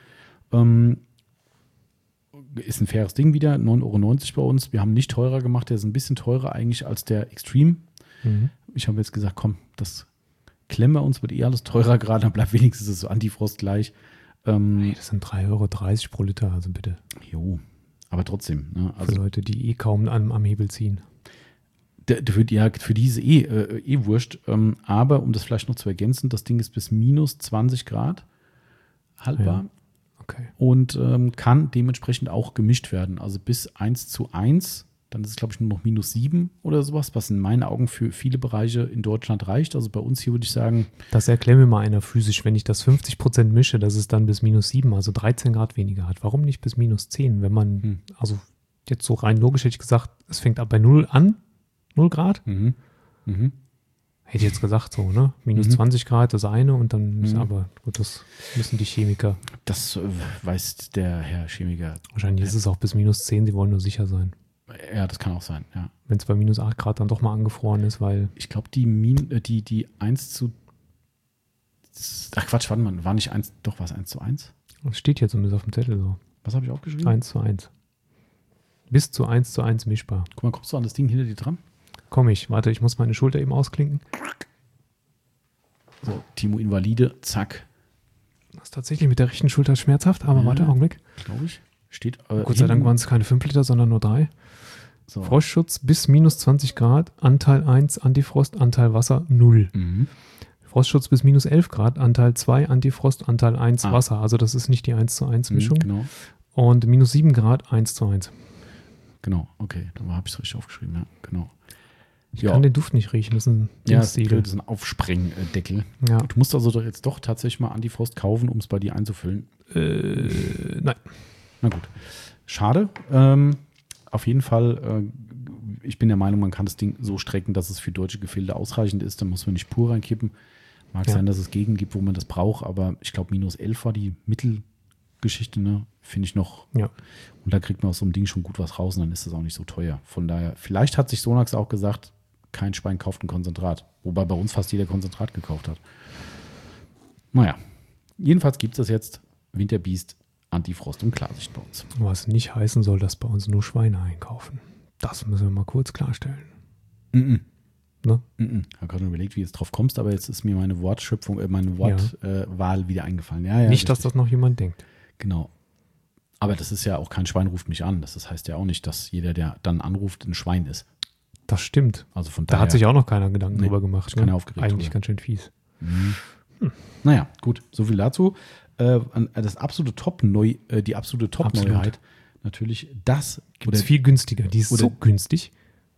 Ist ein faires Ding wieder, 9,90 € bei uns. Wir haben nicht teurer gemacht, der ist ein bisschen teurer eigentlich als der Extreme. Ich habe jetzt gesagt, komm, das klemmen wir uns, wird alles teurer gerade, dann bleibt wenigstens so Antifrost gleich. Hey, das sind 3,30 € pro Liter, also bitte. Jo, aber trotzdem. Ne? Also für Leute, die kaum am Hebel ziehen. Für die ist wurscht. Aber um das vielleicht noch zu ergänzen, das Ding ist bis minus 20 Grad haltbar. Ja. Okay. Und kann dementsprechend auch gemischt werden. Also bis 1:1, dann ist es, glaube ich, nur noch minus 7 oder sowas, was in meinen Augen für viele Bereiche in Deutschland reicht. Also bei uns hier würde ich sagen. Das erklärt mir mal einer physisch, wenn ich das 50% mische, dass es dann bis minus 7, also 13 Grad weniger hat. Warum nicht bis minus 10? Wenn man, also jetzt so rein logisch hätte ich gesagt, es fängt ab bei 0 an, 0 Grad. Hätte ich jetzt gesagt so, ne? Minus 20 Grad das eine und dann ist aber, gut, das müssen die Chemiker. Das weiß der Herr Chemiker. Wahrscheinlich ist es auch bis minus 10, sie wollen nur sicher sein. Ja, das kann auch sein, ja. Wenn es bei minus 8 Grad dann doch mal angefroren ist, weil. Ich glaube, die 1 zu. Ach Quatsch, warte mal, war nicht 1, doch war es 1:1? Das steht hier zumindest auf dem Zettel so. Was habe ich aufgeschrieben? 1:1. Bis zu 1:1 mischbar. Guck mal, kommst du an das Ding hinter dir dran? Komm ich, warte, ich muss meine Schulter eben ausklinken. So, Timo Invalide, zack. Das ist tatsächlich mit der rechten Schulter schmerzhaft, aber warte, Augenblick. Glaube ich. Steht. Gott sei Dank waren es keine 5 Liter, sondern nur 3. So. Frostschutz bis minus 20 Grad, Anteil 1, Antifrost, Anteil Wasser 0. Frostschutz bis minus 11 Grad, Anteil 2, Antifrost, Anteil 1, Wasser. Also das ist nicht die 1:1 Mischung. Genau. Und minus 7 Grad, 1:1. Genau, okay, dann habe ich es richtig aufgeschrieben, ja, genau. Ich kann den Duft nicht riechen, das ist ein Dingstegel. Das ist ein Aufsprengdeckel. Ja. Du musst also doch jetzt tatsächlich mal Antifrost kaufen, um es bei dir einzufüllen. Nein. Na gut. Schade. Auf jeden Fall, ich bin der Meinung, man kann das Ding so strecken, dass es für deutsche Gefilde ausreichend ist. Da muss man nicht pur reinkippen. Mag sein, dass es Gegenden gibt, wo man das braucht, aber ich glaube, minus 11 war die Mittelgeschichte, ne? Finde ich noch. Ja. Und da kriegt man aus so einem Ding schon gut was raus und dann ist das auch nicht so teuer. Von daher, vielleicht hat sich Sonax auch gesagt, kein Schwein kauft ein Konzentrat. Wobei bei uns fast jeder Konzentrat gekauft hat. Naja, jedenfalls gibt es das jetzt. Winterbeast, Antifrost und Klarsicht bei uns. Was nicht heißen soll, dass bei uns nur Schweine einkaufen. Das müssen wir mal kurz klarstellen. Ne? Ich habe gerade überlegt, wie du jetzt drauf kommst, aber jetzt ist mir meine Wortschöpfung, meine Wortwahl wieder eingefallen. Ja, nicht, richtig. Dass das noch jemand denkt. Genau. Aber das ist ja auch kein Schwein ruft mich an. Das heißt ja auch nicht, dass jeder, der dann anruft, ein Schwein ist. Das stimmt. Also von daher, da hat sich auch noch keiner Gedanken drüber gemacht. Ne? Aufgeregt eigentlich drüber. Ganz schön fies. Naja, gut. So viel dazu. Das absolute die absolute Top-Neuheit. Natürlich das. Gibt es viel günstiger. Die ist so günstig.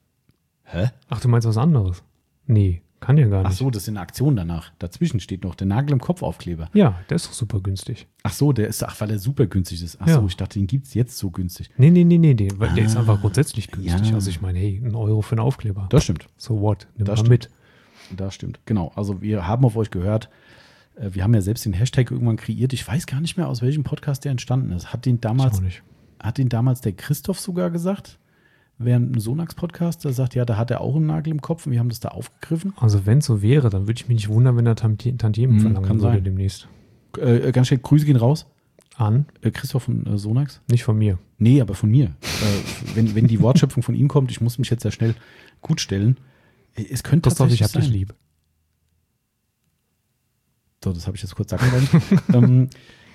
Hä? Ach, du meinst was anderes? Nee, kann ja gar nicht. Ach so, das ist eine Aktion danach. Dazwischen steht noch der Nagel im Kopfaufkleber. Ja, der ist doch super günstig. Ach so, weil er super günstig ist. Ach so, ich dachte, den gibt es jetzt so günstig. Nee, weil der ist einfach grundsätzlich günstig. Ja. Also ich meine, hey, 1 € für einen Aufkleber. Das stimmt. So what? Nimm das mal mit. Das stimmt, genau. Also wir haben auf euch gehört. wir haben ja selbst den Hashtag irgendwann kreiert. Ich weiß gar nicht mehr, aus welchem Podcast der entstanden ist. Hat den damals der Christoph sogar gesagt? Während einem Sonax-Podcast, der sagt, ja, da hat er auch einen Nagel im Kopf und wir haben das da aufgegriffen. Also wenn es so wäre, dann würde ich mich nicht wundern, wenn er Tantiemen verlangen würde demnächst. Ganz schnell, Grüße gehen raus. An? Christoph von Sonax. Nicht von mir. Nee, aber von mir. Wenn die Wortschöpfung von ihm kommt, ich muss mich jetzt sehr schnell gut stellen. Es könnte tatsächlich ich hab dich lieb. So, das habe ich jetzt kurz sagen wollen.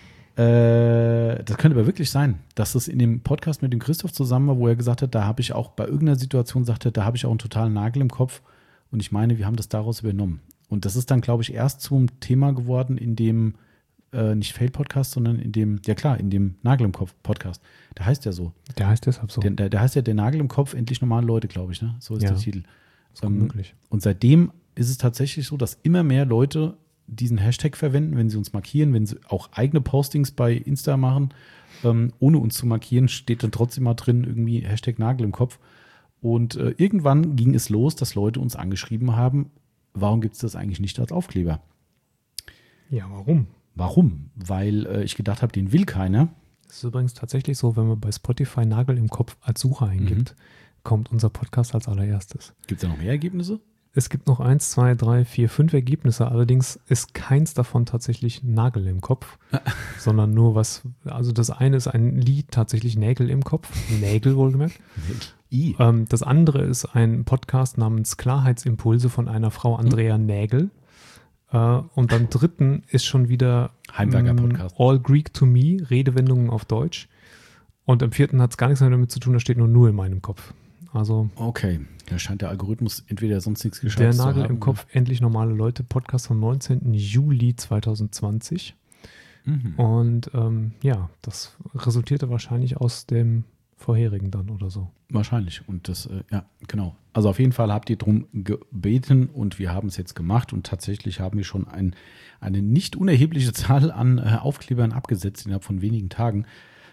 Das könnte aber wirklich sein, dass es in dem Podcast mit dem Christoph zusammen war, wo er gesagt hat, da habe ich auch bei irgendeiner Situation sagte, da habe ich auch einen totalen Nagel im Kopf und ich meine, wir haben das daraus übernommen. Und das ist dann, glaube ich, erst zum Thema geworden in dem, nicht Fail-Podcast, sondern in dem, ja klar, in dem Nagel im Kopf-Podcast. Der heißt ja so. Der heißt deshalb so. Der heißt ja der Nagel im Kopf, endlich normale Leute, glaube ich, ne? So ist der Titel. Möglich. Und seitdem ist es tatsächlich so, dass immer mehr Leute diesen Hashtag verwenden, wenn sie uns markieren, wenn sie auch eigene Postings bei Insta machen, ohne uns zu markieren, steht dann trotzdem mal drin irgendwie Hashtag Nagel im Kopf. Und irgendwann ging es los, dass Leute uns angeschrieben haben, warum gibt es das eigentlich nicht als Aufkleber? Ja, warum? Warum? Weil ich gedacht habe, den will keiner. Das ist übrigens tatsächlich so, wenn man bei Spotify Nagel im Kopf als Suche eingibt, kommt unser Podcast als allererstes. Gibt es da noch mehr Ergebnisse? Es gibt noch 1, 2, 3, 4, 5 Ergebnisse, allerdings ist keins davon tatsächlich Nagel im Kopf, sondern nur also das eine ist ein Lied, tatsächlich Nägel im Kopf, Nägel wohlgemerkt. Das andere ist ein Podcast namens Klarheitsimpulse von einer Frau Andrea Nägel. Und beim dritten ist schon wieder Heimwerker-Podcast. All Greek to Me, Redewendungen auf Deutsch. Und im vierten hat es gar nichts mehr damit zu tun, da steht nur in meinem Kopf. Also okay, da scheint der Algorithmus entweder sonst nichts geschafft zu haben. Der Nagel im Kopf, endlich normale Leute, Podcast vom 19. Juli 2020. Und das resultierte wahrscheinlich aus dem vorherigen dann oder so. Wahrscheinlich. Und das, ja, genau. Also auf jeden Fall habt ihr drum gebeten und wir haben es jetzt gemacht und tatsächlich haben wir schon eine nicht unerhebliche Zahl an Aufklebern abgesetzt innerhalb von wenigen Tagen.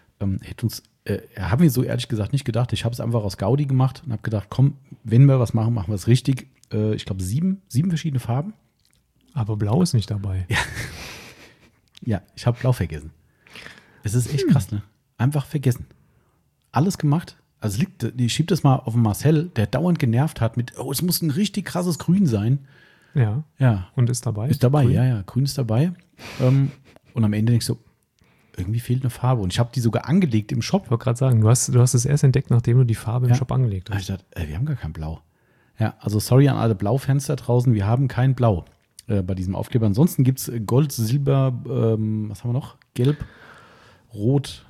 Haben wir so ehrlich gesagt nicht gedacht. Ich habe es einfach aus Gaudi gemacht und habe gedacht, komm, wenn wir was machen, machen wir es richtig. Ich glaube 7 verschiedene Farben. Aber Blau ist nicht dabei. Ja, ich habe Blau vergessen. Es ist echt krass, ne? Einfach vergessen. Alles gemacht. Also ich schieb das mal auf den Marcel, der dauernd genervt hat mit, es muss ein richtig krasses Grün sein. Ja. Ja. Und ist dabei? Ist dabei, Grün? ja. Grün ist dabei. Und am Ende denkst du, irgendwie fehlt eine Farbe. Und ich habe die sogar angelegt im Shop. Ich wollte gerade sagen, du hast es erst entdeckt, nachdem du die Farbe im Shop angelegt hast. Ich dachte, wir haben gar kein Blau. Ja, also sorry an alle Blaufans da draußen, wir haben kein Blau bei diesem Aufkleber. Ansonsten gibt es Gold, Silber, was haben wir noch? Gelb, Rot,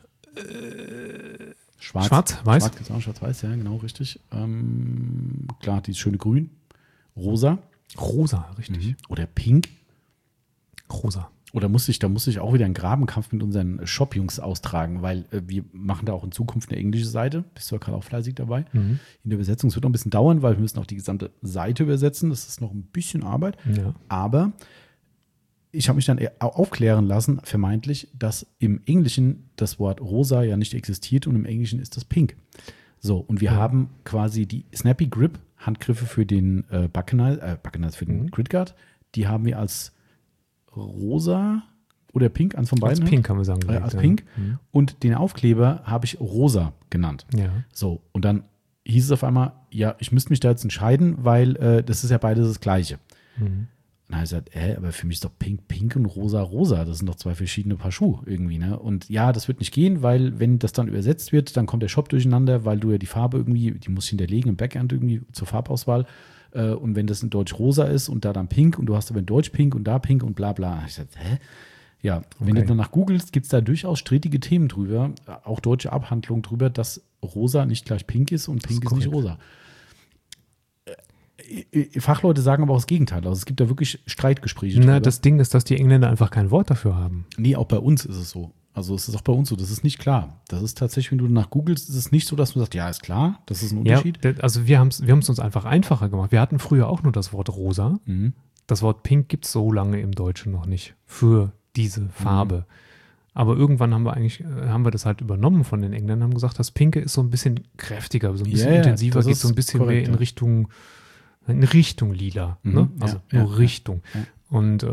Schwarz. Schwarz-Weiß? Schwarz-Weiß, ja, genau, richtig. Klar, dieses schöne Grün. Rosa. Rosa, richtig. Oder Pink. Rosa. Oder muss ich auch wieder einen Grabenkampf mit unseren Shop-Jungs austragen, weil wir machen da auch in Zukunft eine englische Seite. Bist du ja gerade auch fleißig dabei. In der Übersetzung. Es wird noch ein bisschen dauern, weil wir müssen auch die gesamte Seite übersetzen. Das ist noch ein bisschen Arbeit. Ja. Aber ich habe mich dann aufklären lassen, vermeintlich, dass im Englischen das Wort rosa ja nicht existiert und im Englischen ist das pink. So, und wir haben quasi die Snappy Grip Handgriffe für den Buckenizer, für den Gridguard, die haben wir als rosa oder pink, eins von beiden. Als pink kann man sagen. Als pink. Und den Aufkleber habe ich rosa genannt. Ja. So, und dann hieß es auf einmal, ja, ich müsste mich da jetzt entscheiden, weil das ist ja beides das Gleiche. Dann habe ich gesagt, aber für mich ist doch pink und rosa. Das sind doch zwei verschiedene Paar Schuhe irgendwie, ne? Und ja, das wird nicht gehen, weil wenn das dann übersetzt wird, dann kommt der Shop durcheinander, weil du ja die Farbe irgendwie, die musst du hinterlegen im Backend irgendwie zur Farbauswahl. Und wenn das in Deutsch rosa ist und da dann pink und du hast aber in Deutsch pink und da pink und bla bla. Ich dachte, Ja, wenn du danach googelst, gibt es da durchaus strittige Themen drüber, auch deutsche Abhandlungen drüber, dass rosa nicht gleich pink ist und pink ist nicht rosa. Fachleute sagen aber auch das Gegenteil. Also es gibt da wirklich Streitgespräche drüber. Das Ding ist, dass die Engländer einfach kein Wort dafür haben. Nee, auch bei uns ist es so. Also es ist auch bei uns so, das ist nicht klar. Das ist tatsächlich, wenn du danach googelst, ist es nicht so, dass man sagt, ja, ist klar, das ist ein Unterschied. Ja, also wir haben es uns einfach einfacher gemacht. Wir hatten früher auch nur das Wort rosa. Das Wort pink gibt es so lange im Deutschen noch nicht für diese Farbe. Aber irgendwann haben wir das halt übernommen von den Engländern, haben gesagt, das Pinke ist so ein bisschen kräftiger, so ein bisschen intensiver, geht so ein bisschen korrekt, mehr in Richtung lila. Ne? Also nur Richtung. Ja. Und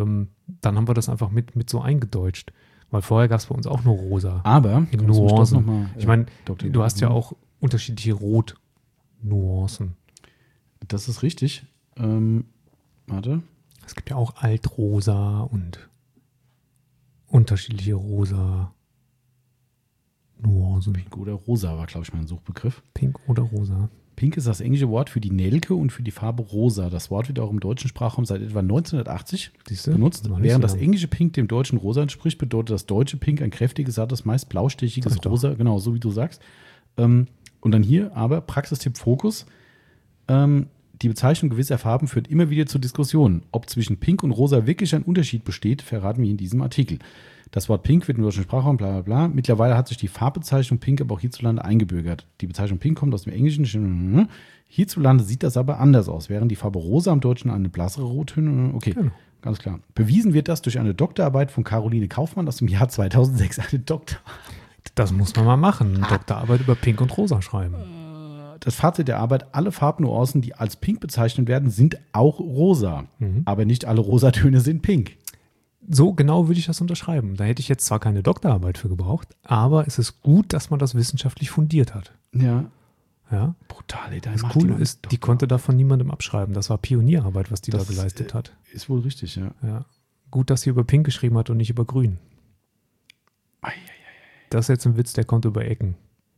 dann haben wir das einfach mit so eingedeutscht. Weil vorher gab es bei uns auch nur rosa. Aber, in Nuancen. Ich meine, du hast ja auch unterschiedliche Rot-Nuancen. Das ist richtig. Warte. Es gibt ja auch Altrosa und unterschiedliche rosa Nuancen. Pink oder rosa war, glaube ich, mein Suchbegriff. Pink oder rosa. Pink ist das englische Wort für die Nelke und für die Farbe rosa. Das Wort wird auch im deutschen Sprachraum seit etwa 1980 benutzt. Während das englische Pink dem deutschen Rosa entspricht, bedeutet das deutsche Pink ein kräftiges, sattes, meist blaustichiges Rosa. Genau, so wie du sagst. Und dann hier aber Praxistipp Fokus. Die Bezeichnung gewisser Farben führt immer wieder zu Diskussionen. Ob zwischen Pink und Rosa wirklich ein Unterschied besteht, verraten wir in diesem Artikel. Das Wort Pink wird im deutschen Sprachraum, bla bla bla. Mittlerweile hat sich die Farbbezeichnung Pink aber auch hierzulande eingebürgert. Die Bezeichnung Pink kommt aus dem Englischen. Hierzulande sieht das aber anders aus, während die Farbe Rosa im Deutschen eine blassere Rottöne. Okay, genau. Ganz klar. Bewiesen wird das durch eine Doktorarbeit von Caroline Kaufmann aus dem Jahr 2006. Eine Doktorarbeit. Das muss man mal machen. Eine Doktorarbeit über Pink und Rosa schreiben. Das Fazit der Arbeit: Alle Farbnuancen, die als Pink bezeichnet werden, sind auch rosa. Aber nicht alle Rosatöne sind pink. So genau würde ich das unterschreiben. Da hätte ich jetzt zwar keine Doktorarbeit für gebraucht, aber es ist gut, dass man das wissenschaftlich fundiert hat. Ja. Ja. Brutal, ey. Das Coole ist, die konnte da von niemandem abschreiben. Das war Pionierarbeit, was die da geleistet hat. Ist wohl richtig, ja. Ja. Gut, dass sie über Pink geschrieben hat und nicht über Grün. Das ist jetzt ein Witz, der kommt über Ecken.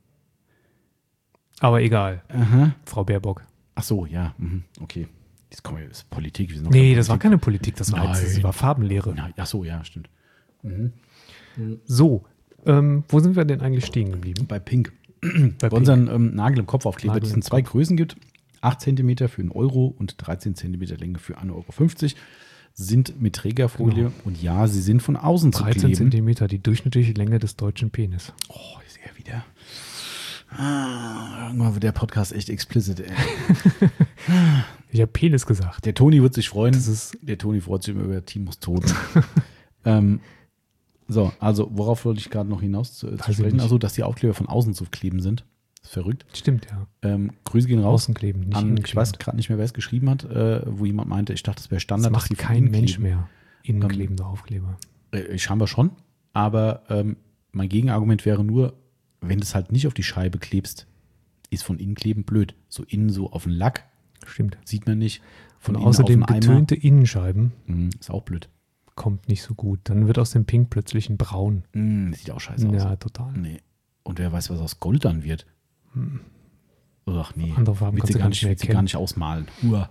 Aber egal. Aha. Frau Baerbock. Ach so, ja. Okay. Jetzt kommen wir, das ist Politik. Nee, das war keine Politik, das war Farbenlehre. Ach so, ja, stimmt. So, wo sind wir denn eigentlich stehen geblieben? Bei Pink. Bei unseren Nagel im Kopfaufkleber, die es in 2 Größen gibt. 8 cm für 1 Euro und 13 cm Länge für 1,50 Euro. Sind mit Trägerfolie und ja, sie sind von außen zu kleben. 13 cm, die durchschnittliche Länge des deutschen Penis. Oh, ich sehe wieder. Irgendwann wird der Podcast echt explicit, ey. Ich habe Penis gesagt. Der Toni wird sich freuen. Der Toni freut sich immer über Timos Tod. So, also worauf wollte ich gerade noch hinaus zu sprechen? Also, dass die Aufkleber von außen zu kleben sind. Das ist verrückt. Stimmt, ja. Grüße gehen raus. Außenkleben, nicht an, ich weiß gerade nicht mehr, wer es geschrieben hat, wo jemand meinte, ich dachte, das wäre Standard. Das macht kein Mensch mehr. Innenklebende Aufkleber. Scheinbar schon. Aber mein Gegenargument wäre nur, wenn du es halt nicht auf die Scheibe klebst, ist von innen kleben blöd. So innen so auf den Lack. Stimmt. Sieht man nicht. Von außerdem getönte Innenscheiben. Ist auch blöd. Kommt nicht so gut. Dann wird aus dem Pink plötzlich ein Braun. Sieht auch scheiße aus. Ja, total. Nee. Und wer weiß, was aus Gold dann wird. Ach nee. Andere Farben kannst du gar nicht mehr erkennen. Gar nicht ausmalen.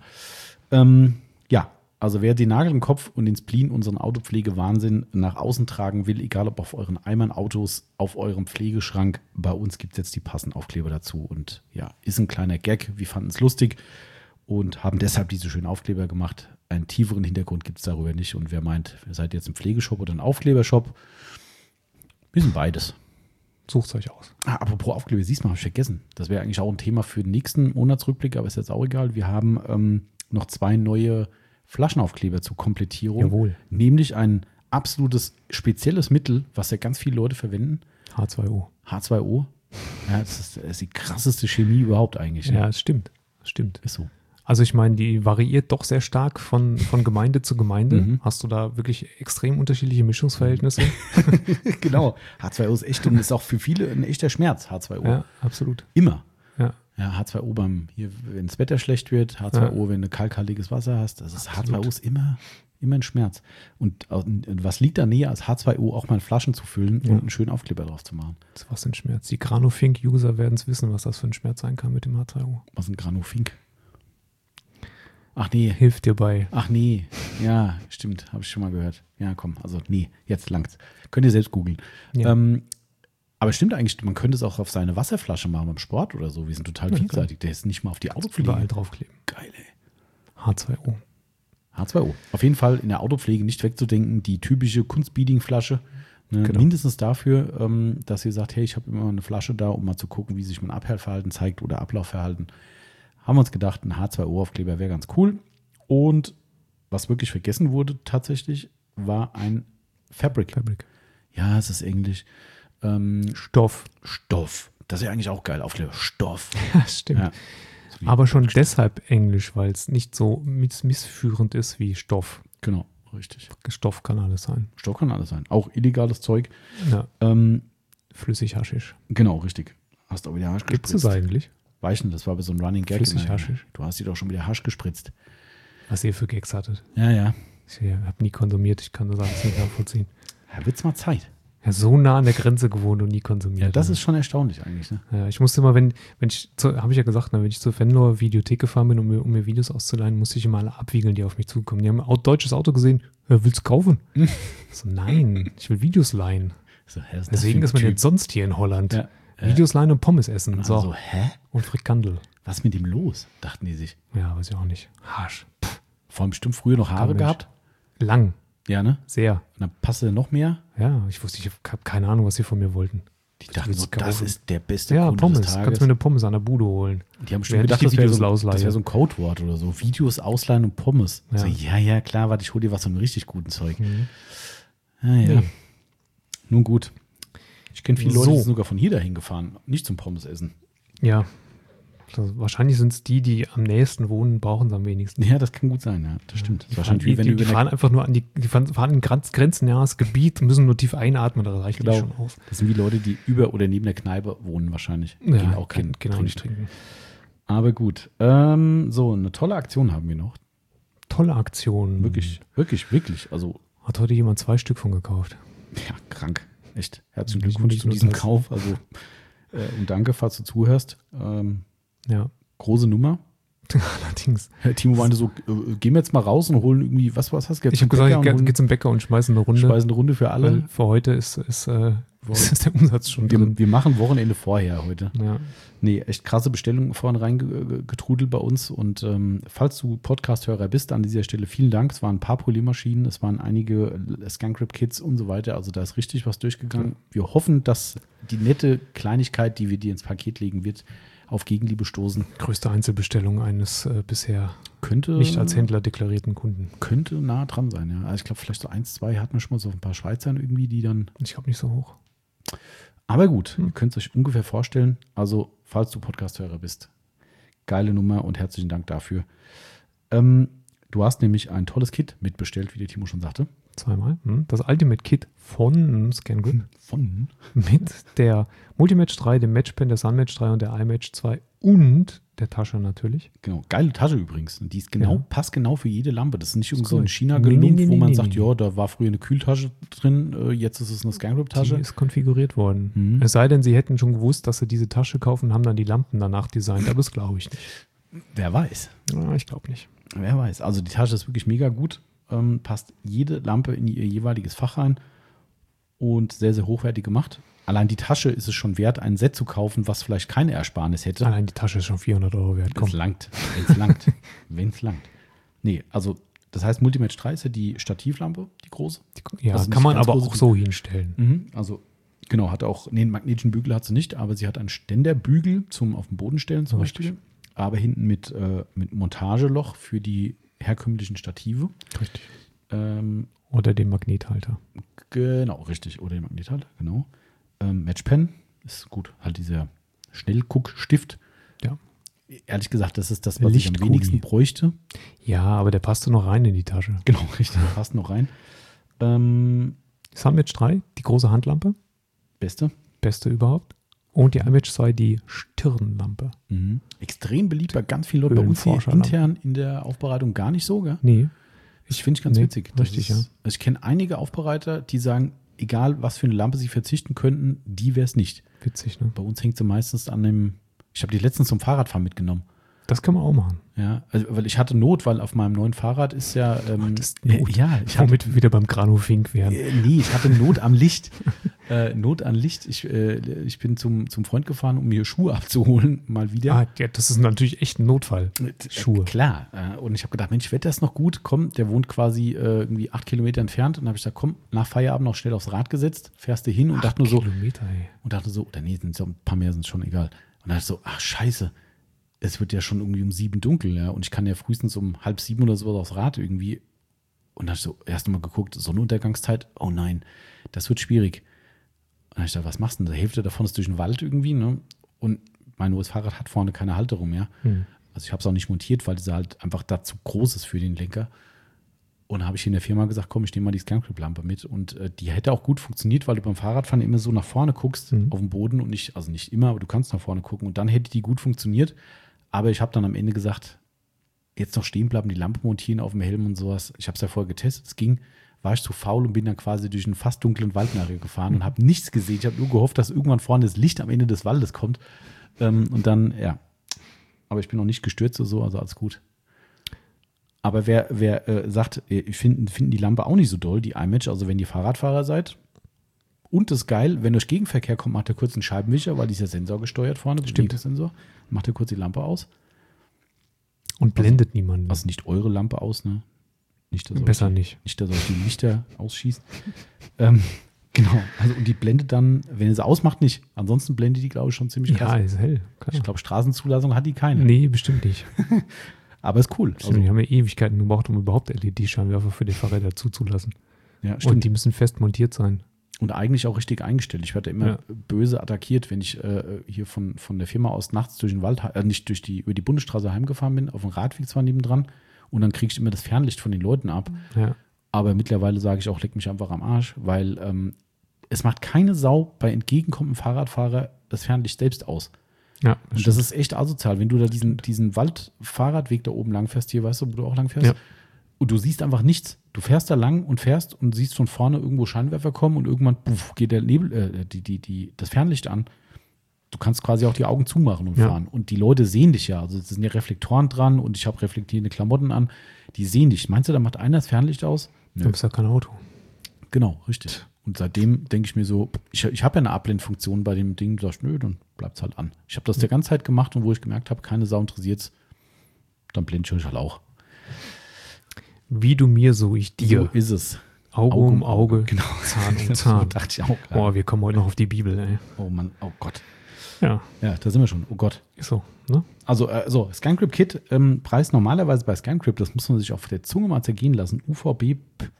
Ja, also wer den Nagel im Kopf und den Spleen unseren Autopflege-Wahnsinn nach außen tragen will, egal ob auf euren Eimern, Autos, auf eurem Pflegeschrank, bei uns gibt es jetzt die passenden Aufkleber dazu. Und ja, ist ein kleiner Gag. Wir fanden es lustig und haben deshalb diese schönen Aufkleber gemacht. Einen tieferen Hintergrund gibt es darüber nicht. Und wer meint, ihr seid jetzt ein Pflegeshop oder ein Aufklebershop, wir sind beides. Sucht es euch aus. Apropos Aufkleber, siehst du mal, habe ich vergessen. Das wäre eigentlich auch ein Thema für den nächsten Monatsrückblick, aber ist jetzt auch egal. Wir haben noch 2 neue Flaschenaufkleber zur Komplettierung. Jawohl. Nämlich ein absolutes spezielles Mittel, was ja ganz viele Leute verwenden. H2O. H2O. Ja, das ist die krasseste Chemie überhaupt eigentlich. Ja, es stimmt. Ist so. Also ich meine, die variiert doch sehr stark von Gemeinde zu Gemeinde. Hast du da wirklich extrem unterschiedliche Mischungsverhältnisse? Genau. H2O ist echt und ist auch für viele ein echter Schmerz, H2O. Ja, absolut. Immer. Ja. Ja, H2O wenn das Wetter schlecht wird, H2O, wenn du kalkhaltiges Wasser hast. Das ist H2O ist immer ein Schmerz. Und was liegt da näher, als H2O auch mal in Flaschen zu füllen und einen schönen Aufkleber drauf zu machen? Das ist was ein Schmerz. Die Granofink-User werden es wissen, was das für ein Schmerz sein kann mit dem H2O. Was ist ein Granofink? Ach nee. Hilft dir bei. Ach nee. Ja, stimmt. Habe ich schon mal gehört. Ja, komm. Also nee, jetzt langt's. Könnt ihr selbst googeln. Ja. Aber stimmt eigentlich, man könnte es auch auf seine Wasserflasche machen beim Sport oder so. Wir sind total vielseitig. Der ist nicht mal auf die Autopflege. Überall draufkleben. Geil, ey. H2O. H2O. Auf jeden Fall in der Autopflege nicht wegzudenken. Die typische Kunstbeading-Flasche. Ne, genau. Mindestens dafür, dass ihr sagt, hey, ich habe immer eine Flasche da, um mal zu gucken, wie sich mein Abhellverhalten zeigt oder Ablaufverhalten. Haben wir uns gedacht, ein H2O-Aufkleber wäre ganz cool. Und was wirklich vergessen wurde tatsächlich, war ein Fabric. Ja, es ist Englisch. Stoff. Das ist ja eigentlich auch geil, Aufkleber. Stoff. Ja, stimmt. Ja. So aber schon deshalb Englisch, weil es nicht so missführend ist wie Stoff. Genau, Richtig. Stoff kann alles sein. Stoff kann alles sein. Auch illegales Zeug. Ja. Flüssig Haschisch. Genau, richtig. Hast auch wieder Hasch gespritzt. Gibt es eigentlich? Weichen, das war bei so einem Running Gag. Flüssig Haschisch. Du hast dir doch schon wieder Hasch gespritzt. Was ihr für Gags hattet. Ja. Ich habe nie konsumiert, ich kann das alles nicht nachvollziehen. Ja, wird's mal Zeit. Ja, so nah an der Grenze gewohnt und nie konsumiert. Ja, das ist schon erstaunlich eigentlich. Ne? Ja, ich musste immer, habe ich ja gesagt, wenn ich zur Fenloer Videothek gefahren bin, um mir Videos auszuleihen, musste ich immer alle abwiegeln, die auf mich zukommen. Die haben ein deutsches Auto gesehen. Ja, willst du kaufen? So, nein, ich will Videos leihen. So, Deswegen ist man jetzt sonst hier in Holland. Ja. Videos leihen und Pommes essen. Also, so. hä? Und Frikandel. Was ist mit ihm los? Dachten die sich. Ja, weiß ich auch nicht. Harsch. Vor allem bestimmt früher noch Haare gehabt. Lang. Ja, ne? Sehr. Und dann passte noch mehr. Ja, ich habe keine Ahnung, was sie von mir wollten. Die dachten so, das ist der beste Kunde Pommes. des Tages. Kannst du mir eine Pommes an der Bude holen. Die haben bestimmt gedacht, das wäre so ein Codewort oder so. Videos ausleihen und Pommes. Ja, so, ja, klar, warte, ich hole dir was von richtig guten Zeug. Ja. Nee. Nun gut. Ich kenne viele Leute, die sind sogar von hier dahin gefahren, nicht zum Pommes essen. Ja. Also wahrscheinlich sind es die am nächsten wohnen, brauchen es am wenigsten. Ja, das kann gut sein, ja. Das stimmt. Das wahrscheinlich wie wenn die fahren einfach nur die fahren in grenzennahes Gebiet, müssen nur tief einatmen, da reicht das schon aus. Das sind wie Leute, die über oder neben der Kneipe wohnen wahrscheinlich. Ja, gehen auch kein nicht trinken. Aber gut. So, eine tolle Aktion haben wir noch. Tolle Aktion. Wirklich. Also hat heute jemand 2 Stück von gekauft. Ja, krank. Echt. Herzlichen Glückwunsch zu diesem Kauf. Also und danke, falls du zuhörst. Ja. Große Nummer. Allerdings. Timo meinte so, gehen wir jetzt mal raus und holen irgendwie, was hast du jetzt? Ich habe gesagt, ich gehe zum Bäcker und schmeiße eine Runde. Für alle. Für heute ist der Umsatz schon drin. Wir machen Wochenende vorher heute. Ja. Nee, echt krasse Bestellungen vorhin reingetrudelt bei uns. Und falls du Podcast-Hörer bist, an dieser Stelle vielen Dank. Es waren ein paar Poliermaschinen, es waren einige Scangrip-Kits und so weiter. Also da ist richtig was durchgegangen. Ja. Wir hoffen, dass die nette Kleinigkeit, die wir dir ins Paket legen, wird auf Gegenliebe stoßen. Größte Einzelbestellung eines bisher nicht als Händler deklarierten Kunden. Könnte nah dran sein, ja. Also ich glaube, vielleicht so 1, 2 hatten wir schon mal so ein paar Schweizern irgendwie, die dann... Ich glaube nicht so hoch. Aber gut, ihr könnt es euch ungefähr vorstellen. Also, falls du Podcast-Hörer bist, geile Nummer und herzlichen Dank dafür. Du hast nämlich ein tolles Kit mitbestellt, wie der Timo schon sagte. 2-mal. Das Ultimate Kit von ScanGrip. Mit der Multimatch 3, dem Matchpen, der Sunmatch 3 und der iMatch 2 und der Tasche natürlich. Genau, geile Tasche übrigens. Die ist passt genau für jede Lampe. Das ist nicht irgend so ein China-Gelump, wo man sagt, ja, da war früher eine Kühltasche drin, jetzt ist es eine ScanGrip-Tasche. Die ist konfiguriert worden. Es sei denn, sie hätten schon gewusst, dass sie diese Tasche kaufen und haben dann die Lampen danach designt, aber das glaube ich nicht. Wer weiß. Ja, ich glaube nicht. Wer weiß. Also die Tasche ist wirklich mega gut. Passt jede Lampe in ihr jeweiliges Fach rein und sehr, sehr hochwertig gemacht. Allein die Tasche ist es schon wert, ein Set zu kaufen, was vielleicht keine Ersparnis hätte. Allein die Tasche ist schon 400 € wert. Komm. Es langt, wenn es langt. Nee, also das heißt, Multimatch 3 ist ja die Stativlampe, die große. Ja, also kann man aber auch so hinstellen. Also genau, hat auch, einen magnetischen Bügel hat sie nicht, aber sie hat einen Ständerbügel zum auf den Boden stellen zum Beispiel. Aber hinten mit Montageloch für die herkömmlichen Stative. Richtig. Oder den Magnethalter. Genau, richtig. Oder den Magnethalter, genau. Matchpen ist gut. Halt dieser Schnellguckstift. Ja. Ehrlich gesagt, das ist das, was ich am wenigsten bräuchte. Ja, aber der passte noch rein in die Tasche. Genau, richtig. Der passt noch rein. Sunmatch 3, die große Handlampe. Beste überhaupt. Und die iMatch 2, die Stirnlampe. Extrem beliebt bei ganz vielen Leuten. Bei uns hier intern in der Aufbereitung gar nicht so, gell? Nee. Ich finde es ganz witzig. Richtig, ja. Also ich kenne einige Aufbereiter, die sagen, egal was für eine Lampe sie verzichten könnten, die wäre es nicht. Witzig, ne? Bei uns hängt sie meistens an dem, ich habe die letztens zum Fahrradfahren mitgenommen. Das kann man auch machen. Ja, also, weil ich hatte Not, weil auf meinem neuen Fahrrad ist ja... das Not. Ja, womit wir wieder beim Grano-Fink wären. Nee, ich hatte Not am Licht. Not an Licht. Ich bin zum Freund gefahren, um mir Schuhe abzuholen, mal wieder. Ja, das ist natürlich echt ein Notfall. Schuhe. Klar. Und ich habe gedacht, Mensch, wird das noch gut? Komm, der wohnt quasi irgendwie 8 Kilometer entfernt. Und dann habe ich gesagt, komm, nach Feierabend noch schnell aufs Rad gesetzt, fährst du hin und dachte nur so... Kilometer, ey. Und dachte so, oder nee, sind so ein paar mehr, sind schon egal. Und dann dachte ich so, ach scheiße, es wird ja schon irgendwie um 7 dunkel, ja. Und ich kann ja frühestens um 6:30 oder sowas aufs Rad irgendwie. Und dann habe ich so erst mal geguckt, Sonnenuntergangszeit, oh nein, das wird schwierig. Und dann habe ich gedacht, was machst du denn? Die Hälfte davon ist durch den Wald irgendwie, ne? Und mein neues Fahrrad hat vorne keine Halterung mehr. Also ich habe es auch nicht montiert, weil es halt einfach da zu groß ist für den Lenker. Und habe ich in der Firma gesagt, komm, ich nehme mal die ScanCrip-Lampe mit. Und die hätte auch gut funktioniert, weil du beim Fahrradfahren immer so nach vorne guckst auf dem Boden und nicht immer, aber du kannst nach vorne gucken. Und dann hätte die gut funktioniert. Aber ich habe dann am Ende gesagt, jetzt noch stehen bleiben, die Lampe montieren auf dem Helm und sowas. Ich habe es ja vorher getestet, es ging. War ich zu faul und bin dann quasi durch einen fast dunklen Wald nachher gefahren und habe nichts gesehen. Ich habe nur gehofft, dass irgendwann vorne das Licht am Ende des Waldes kommt. Und dann, ja. Aber ich bin noch nicht gestürzt oder so, also alles gut. Aber wer sagt, finden die Lampe auch nicht so doll, die iMatch, also wenn ihr Fahrradfahrer seid, und das ist geil, wenn durch Gegenverkehr kommt, macht ihr kurz einen Scheibenwischer, weil die ist ja sensorgesteuert vorne, Sensor, macht ihr kurz die Lampe aus. Und blendet niemanden. Also nicht eure Lampe aus, ne? Besser nicht. Nicht, dass euch die Lichter ausschießt. Genau, also und die blendet dann, wenn ihr sie ausmacht, nicht. Ansonsten blendet die, glaube ich, schon ziemlich krass. Ja, ist hell. Klar. Ich glaube, Straßenzulassung hat die keine. Nee, bestimmt nicht. Aber ist cool. Stimmt, die haben ja Ewigkeiten gebraucht, um überhaupt LED-Scheinwerfer für die Fahrräder zuzulassen. Ja, stimmt. Und die müssen fest montiert sein. Und eigentlich auch richtig eingestellt. Ich werde immer böse attackiert, wenn ich hier von der Firma aus nachts durch den Wald, nicht über die Bundesstraße heimgefahren bin, auf dem Radweg zwar nebendran. Und dann kriege ich immer das Fernlicht von den Leuten ab. Ja. Aber mittlerweile sage ich auch, leck mich einfach am Arsch, weil es macht keine Sau bei entgegenkommendem Fahrradfahrer das Fernlicht selbst aus. Ja, und das ist echt asozial, wenn du da diesen Waldfahrradweg da oben lang fährst, hier, weißt du, wo du auch lang fährst, ja. Und du siehst einfach nichts. Du fährst da lang und fährst und siehst von vorne irgendwo Scheinwerfer kommen und irgendwann geht der Nebel, das Fernlicht an. Du kannst quasi auch die Augen zumachen und fahren. Und die Leute sehen dich ja. Also es sind ja Reflektoren dran und ich habe reflektierende Klamotten an. Die sehen dich. Meinst du, da macht einer das Fernlicht aus? Du bist ja kein Auto. Genau, richtig. Und seitdem denke ich mir so, ich habe ja eine Abblendfunktion bei dem Ding, du sagst, nö, dann bleibt es halt an. Ich habe das die ganze Zeit gemacht und wo ich gemerkt habe, keine Sau interessiert's, dann blende ich euch halt auch. Wie du mir, so ich dir. So ist es. Auge um Auge, genau. Zahn um Zahn. Dachte ich auch. Oh, wir kommen heute noch auf die Bibel, ey. Oh Mann, oh Gott. Ja, da sind wir schon. Oh Gott. Ist so, ne? Also, ScanCrip Kit, Preis normalerweise bei ScanCrip, das muss man sich auf der Zunge mal zergehen lassen. UVP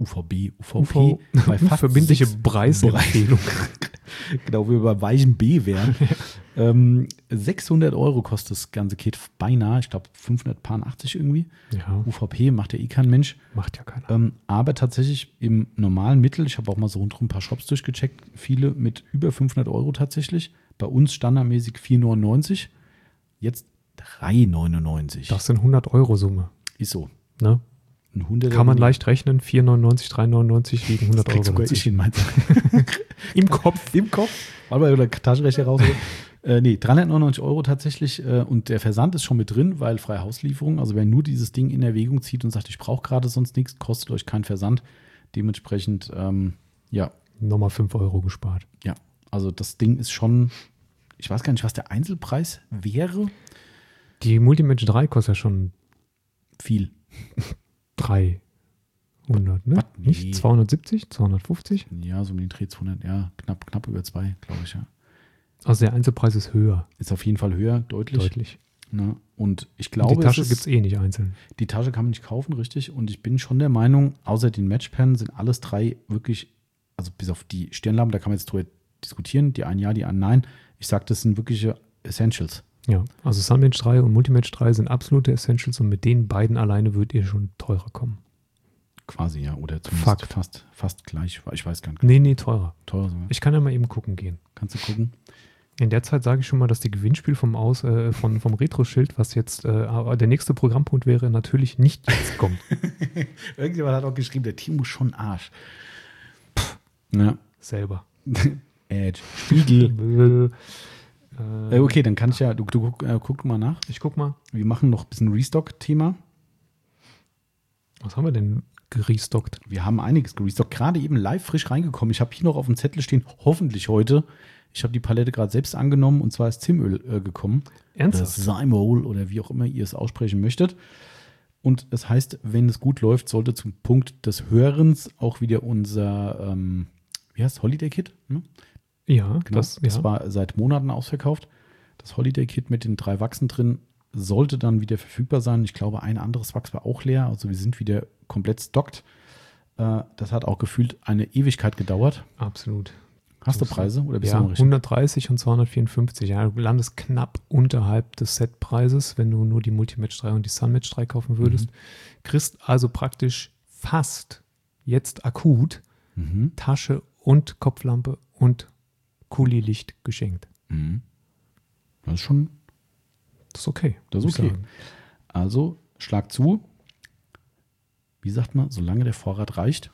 bei fast verbindliche Preisempfehlung. Genau, wie wir bei weichem B wären. 600 € kostet das ganze Kit beinahe. Ich glaube 580 irgendwie. Ja. UVP macht ja eh kein Mensch. Macht ja keiner. Aber tatsächlich im normalen Mittel, ich habe auch mal so rundherum ein paar Shops durchgecheckt, viele mit über 500 € tatsächlich. Bei uns standardmäßig 4,99. Jetzt 3,99. Das sind 100 € Summe. Ist so. Ne? Kann man leicht rechnen, 4,99, 3,99 liegen 100 €. Sogar ich in meinem Im Kopf. Im Kopf. Warte mal, oder Taschenrechner raus. 399 € tatsächlich. Und der Versand ist schon mit drin, weil freie Hauslieferung. Also wer nur dieses Ding in Erwägung zieht und sagt, ich brauche gerade sonst nichts, kostet euch keinen Versand. Dementsprechend, nochmal 5 € gespart. Ja, also das Ding ist schon, ich weiß gar nicht, was der Einzelpreis wäre. Die Multimatch 3 kostet ja schon viel. 300, ne? Was? Nee. Nicht 270, 250? Ja, so um den Dreh 200, ja, knapp über 2, glaube ich, ja. Also der Einzelpreis ist höher. Ist auf jeden Fall höher, deutlich. Ne? Und ich glaube, die Tasche gibt es eh nicht einzeln. Die Tasche kann man nicht kaufen, richtig. Und ich bin schon der Meinung, außer den Matchpen sind alles drei wirklich, also bis auf die Stirnlampen, da kann man jetzt drüber diskutieren, die einen ja, die anderen nein. Ich sage, das sind wirkliche Essentials. Ja, also Sunmatch 3 und Multimatch 3 sind absolute Essentials und mit den beiden alleine würdet ihr schon teurer kommen. Quasi, ja, oder zumindest fast gleich. Ich weiß gar nicht. Nee, teurer. Teurer sogar. Ich kann ja mal eben gucken gehen. Kannst du gucken? In der Zeit sage ich schon mal, dass die Gewinnspiel vom Retro-Schild, was jetzt der nächste Programmpunkt wäre, natürlich nicht jetzt kommt. Irgendjemand hat auch geschrieben, der Team muss schon Arsch. Ja. Selber. Edge. Spiegel. Okay, dann kann ich ja, guck mal nach. Ich guck mal. Wir machen noch ein bisschen Restock-Thema. Was haben wir denn gerestockt? Wir haben einiges gerestockt. Gerade eben live frisch reingekommen. Ich habe hier noch auf dem Zettel stehen, hoffentlich heute. Ich habe die Palette gerade selbst angenommen und zwar ist Zimöl gekommen. Ernsthaft? Zimöl oder wie auch immer ihr es aussprechen möchtet. Und es heißt, wenn es gut läuft, sollte zum Punkt des Hörens auch wieder unser, wie heißt Holiday Kit? Ne? Ja, genau. Das war seit Monaten ausverkauft. Das Holiday Kit mit den 3 Wachsen drin sollte dann wieder verfügbar sein. Ich glaube, ein anderes Wachs war auch leer. Also wir sind wieder komplett stockt. Das hat auch gefühlt eine Ewigkeit gedauert. Absolut. Hast du Preise? Oder bist ja, du 130 und 254. Ja, du landest knapp unterhalb des Setpreises, wenn du nur die Multimatch 3 und die Sunmatch 3 kaufen würdest. Kriegst also praktisch fast jetzt akut Tasche und Kopflampe und Kuli-Licht geschenkt. Das ist schon. Das ist okay. Das ist okay. Also schlag zu. Wie sagt man, solange der Vorrat reicht.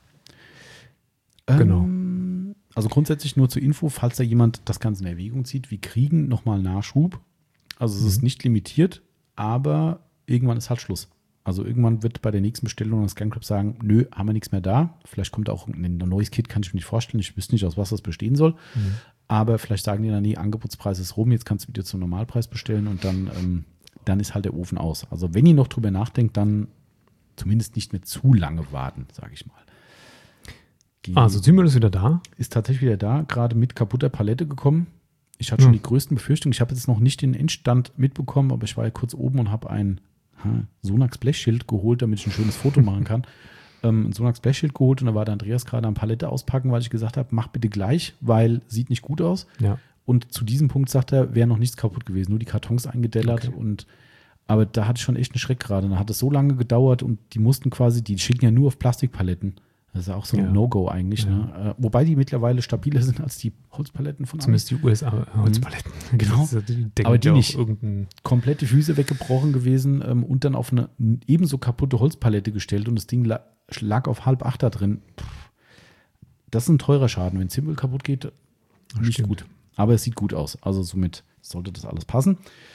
Genau. Also grundsätzlich nur zur Info, falls da jemand das Ganze in Erwägung zieht, wir kriegen nochmal Nachschub. Also es ist nicht limitiert, aber irgendwann ist halt Schluss. Also irgendwann wird bei der nächsten Bestellung das Gun Club sagen, nö, haben wir nichts mehr da. Vielleicht kommt auch ein neues Kit, kann ich mir nicht vorstellen. Ich wüsste nicht, aus was das bestehen soll. Aber vielleicht sagen die dann, nee, Angebotspreis ist rum, jetzt kannst du wieder zum Normalpreis bestellen und dann ist halt der Ofen aus. Also wenn ihr noch drüber nachdenkt, dann zumindest nicht mehr zu lange warten, sage ich mal. Also Zymöl ist wieder da? Ist tatsächlich wieder da, gerade mit kaputter Palette gekommen. Ich hatte schon die größten Befürchtungen. Ich habe jetzt noch nicht den Endstand mitbekommen, aber ich war ja kurz oben und habe ein Sonax Blechschild geholt, damit ich ein schönes Foto machen kann. Ein Sonax Blechschild geholt und da war der Andreas gerade am Palette auspacken, weil ich gesagt habe, mach bitte gleich, weil sieht nicht gut aus. Ja. Und zu diesem Punkt sagt er, wäre noch nichts kaputt gewesen, nur die Kartons eingedellert. Okay. Aber da hatte ich schon echt einen Schreck gerade. Da hat es so lange gedauert und die mussten quasi, die schicken ja nur auf Plastikpaletten. Das ist ja auch so ein No-Go eigentlich. Ja. Ne? Wobei die mittlerweile stabiler sind als die Holzpaletten von zumindest die USA-Holzpaletten. Genau. Aber die nicht. Komplett die Füße weggebrochen gewesen und dann auf eine ebenso kaputte Holzpalette gestellt und das Ding lag auf 7/8 da drin. Das ist ein teurer Schaden. Wenn Zymöl kaputt geht, nicht gut. Aber es sieht gut aus. Also somit sollte das alles passen.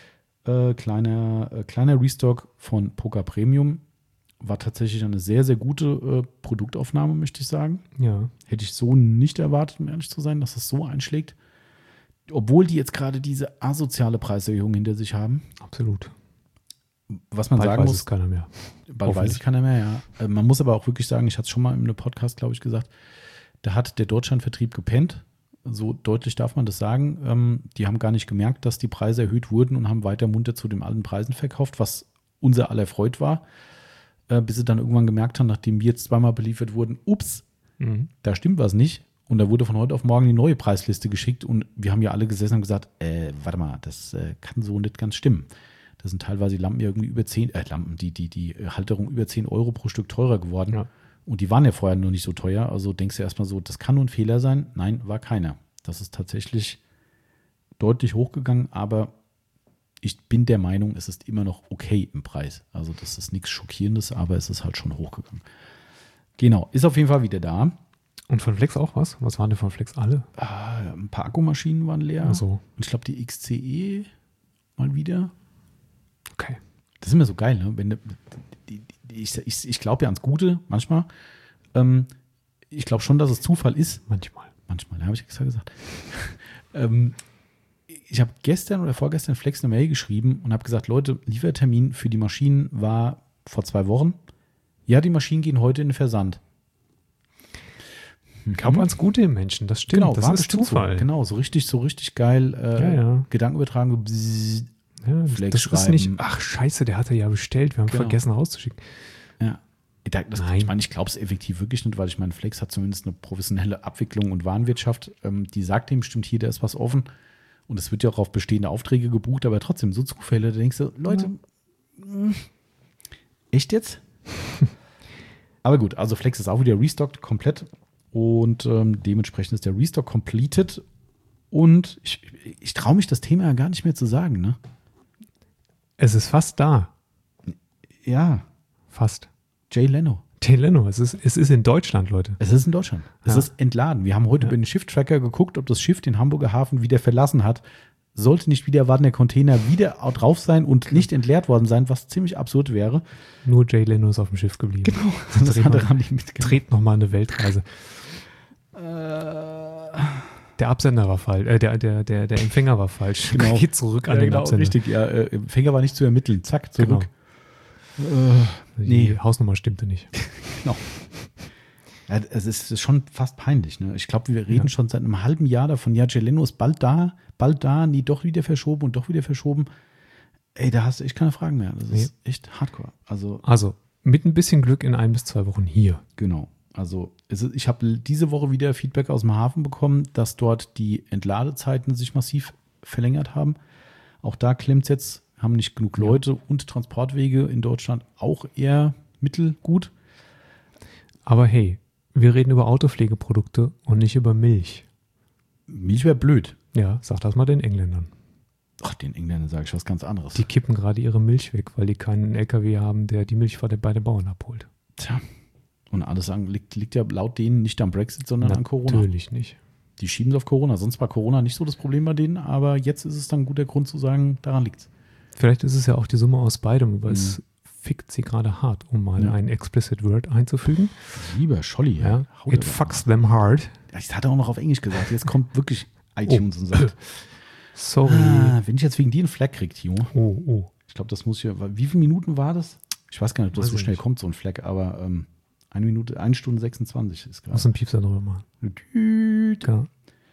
Kleiner Restock von Poker Premium. War tatsächlich eine sehr, sehr gute Produktaufnahme, möchte ich sagen. Ja. Hätte ich so nicht erwartet, um ehrlich zu sein, dass das so einschlägt. Obwohl die jetzt gerade diese asoziale Preiserhöhung hinter sich haben. Absolut. Was man sagen muss. Bald weiß es keiner mehr. Bald weiß es keiner mehr, ja. Man muss aber auch wirklich sagen, ich hatte es schon mal in einem Podcast, glaube ich, gesagt, da hat der Deutschlandvertrieb gepennt. So deutlich darf man das sagen. Die haben gar nicht gemerkt, dass die Preise erhöht wurden und haben weiter munter zu den alten Preisen verkauft, was unser aller Freud war. Bis sie dann irgendwann gemerkt haben, nachdem wir jetzt zweimal beliefert wurden, ups, da stimmt was nicht. Und da wurde von heute auf morgen die neue Preisliste geschickt und wir haben ja alle gesessen und gesagt, warte mal, das kann so nicht ganz stimmen. Das sind teilweise Lampen irgendwie über 10, die Halterung über 10 Euro pro Stück teurer geworden. Ja. Und die waren ja vorher nur nicht so teuer. Also denkst du erstmal so, das kann nur ein Fehler sein. Nein, war keiner. Das ist tatsächlich deutlich hochgegangen, aber ich bin der Meinung, es ist immer noch okay im Preis. Also das ist nichts Schockierendes, aber es ist halt schon hochgegangen. Genau, ist auf jeden Fall wieder da. Und von Flex auch was? Was waren denn von Flex alle? Ein paar Akkumaschinen waren leer. Ach so. Und ich glaube, die XCE mal wieder. Okay. Das ist immer so geil, ne? Wenn ich glaube ja ans Gute manchmal. Ich glaube schon, dass es Zufall ist. Manchmal, habe ich extra gesagt. Ich habe gestern oder vorgestern Flex eine Mail geschrieben und habe gesagt, Leute, Liefertermin für die Maschinen war vor 2 Wochen. Ja, die Maschinen gehen heute in den Versand. Glaubt ans Gute im Menschen, das stimmt. Genau, das ist Zufall. So, genau, so richtig geil. Gedanken übertragen. Flex das schreiben. Ist nicht, ach scheiße, der hatte ja bestellt, wir haben vergessen rauszuschicken. Ja. Ich meine, ich glaube es effektiv wirklich nicht, weil ich meine, Flex hat zumindest eine professionelle Abwicklung und Warenwirtschaft. Die sagt dem bestimmt hier, da ist was offen. Und es wird ja auch auf bestehende Aufträge gebucht, aber trotzdem so Zufälle, da denkst du, Leute, echt jetzt? Aber gut, also Flex ist auch wieder restockt komplett und dementsprechend ist der Restock completed und ich traue mich das Thema ja gar nicht mehr zu sagen, ne? Es ist fast da. Ja. Fast. Jay Leno. Es ist in Deutschland, Leute. Es ist in Deutschland. Es ist entladen. Wir haben heute über den Schiff-Tracker geguckt, ob das Schiff den Hamburger Hafen wieder verlassen hat. Sollte nicht wieder warten, der Container wieder drauf sein und nicht entleert worden sein, was ziemlich absurd wäre. Nur Jay Leno ist auf dem Schiff geblieben. Genau. Das andere haben die mitgenommen. Dreht nochmal eine Weltreise. Der Absender war falsch. Der Empfänger war falsch. Genau. Geht zurück an den Absender. Richtig, ja. Empfänger war nicht zu ermitteln. Zack, zurück. Genau. Die Hausnummer stimmte nicht. Genau. Ja, es ist schon fast peinlich. Ne? Ich glaube, wir reden schon seit einem halben Jahr davon, ja, Jay Leno ist bald da, nie doch wieder verschoben und doch wieder verschoben. Ey, da hast du echt keine Fragen mehr. Das ist echt hardcore. Also mit ein bisschen Glück in 1 bis 2 Wochen hier. Genau. Also ich habe diese Woche wieder Feedback aus dem Hafen bekommen, dass dort die Entladezeiten sich massiv verlängert haben. Auch da klemmt es jetzt, haben nicht genug Leute und Transportwege in Deutschland auch eher mittelgut. Aber hey, wir reden über Autopflegeprodukte und nicht über Milch. Milch wäre blöd. Ja, sag das mal den Engländern. Ach, den Engländern sage ich was ganz anderes. Die kippen gerade ihre Milch weg, weil die keinen LKW haben, der die Milch bei den Bauern abholt. Tja, und alles liegt ja laut denen nicht am Brexit, sondern an Corona. Natürlich nicht. Die schieben es auf Corona. Sonst war Corona nicht so das Problem bei denen, aber jetzt ist es dann ein guter Grund zu sagen, daran liegt es. Vielleicht ist es ja auch die Summe aus beidem, aber es fickt sie gerade hart, um mal ein explicit Word einzufügen. Lieber Scholli. Ja. It fucks them hard. Das hat er auch noch auf Englisch gesagt. Jetzt kommt wirklich iTunes und sagt. Sorry. Wenn ich jetzt wegen dir einen Flag kriege, Timo. Oh. Ich glaube, das muss hier. Wie viele Minuten war das? Ich weiß gar nicht, ob das so schnell kommt, so ein Flag, aber 1 Stunde 26 ist gerade. Muss ein Piepser drüber machen. Genau.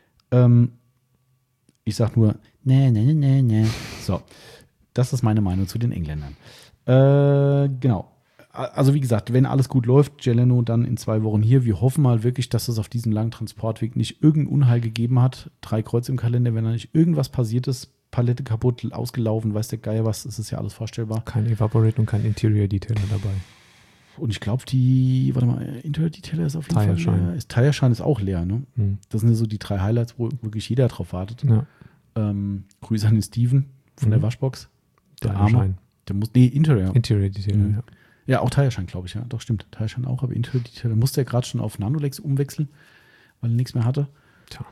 Ich sag nur, nee. So, das ist meine Meinung zu den Engländern. Genau. Also wie gesagt, wenn alles gut läuft, Jeleno dann in 2 Wochen hier. Wir hoffen mal wirklich, dass es auf diesem langen Transportweg nicht irgendein Unheil gegeben hat. 3 Kreuz im Kalender, wenn da nicht irgendwas passiert ist. Palette kaputt, ausgelaufen, weiß der Geier was, ist es ja alles vorstellbar. Kein Evaporate und kein Interior Detailer dabei. Und ich glaube, Interior Detailer ist auf jeden Fall leer. Tire-Shine ist auch leer, ne? Das sind ja so die 3 Highlights, wo wirklich jeder drauf wartet. Ja. Grüße an den Steven von der Waschbox. Der Arme. Der muss, Interior Detailer, ja. Ja, auch Tire-Shine, glaube ich, ja. Doch, stimmt. Tire-Shine auch, aber Interior Detailer musste er gerade schon auf Nanolex umwechseln, weil er nichts mehr hatte. Tja.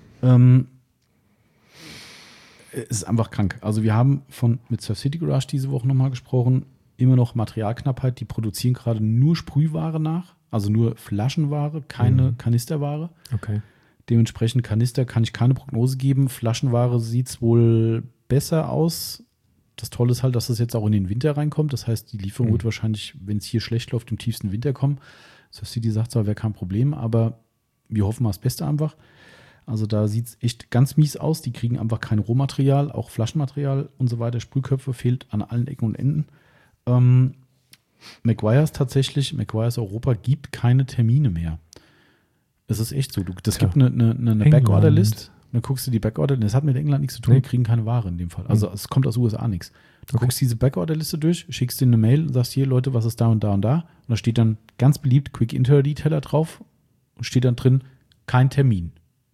Es ist einfach krank. Also wir haben mit Surf City Garage diese Woche nochmal gesprochen. Immer noch Materialknappheit. Die produzieren gerade nur Sprühware nach, also nur Flaschenware, keine Kanisterware. Okay. Dementsprechend Kanister kann ich keine Prognose geben. Flaschenware sieht es wohl besser aus. Das Tolle ist halt, dass es jetzt auch in den Winter reinkommt. Das heißt, die Lieferung wird wahrscheinlich, wenn es hier schlecht läuft, im tiefsten Winter kommen. Surf City sagt zwar, wäre kein Problem, aber wir hoffen mal das Beste einfach. Also da sieht es echt ganz mies aus. Die kriegen einfach kein Rohmaterial, auch Flaschenmaterial und so weiter. Sprühköpfe fehlt an allen Ecken und Enden. Meguiar's Europa gibt keine Termine mehr. Es ist echt so. Das gibt eine Backorder-List. Dann guckst du die Backorder, das hat mit England nichts zu tun, die kriegen keine Ware in dem Fall. Also es kommt aus USA nichts. Du guckst diese Backorder-Liste durch, schickst denen eine Mail und sagst, hier Leute, was ist da und da und da. Und da steht dann ganz beliebt Quick Interior Detailer drauf und steht dann drin, kein Termin.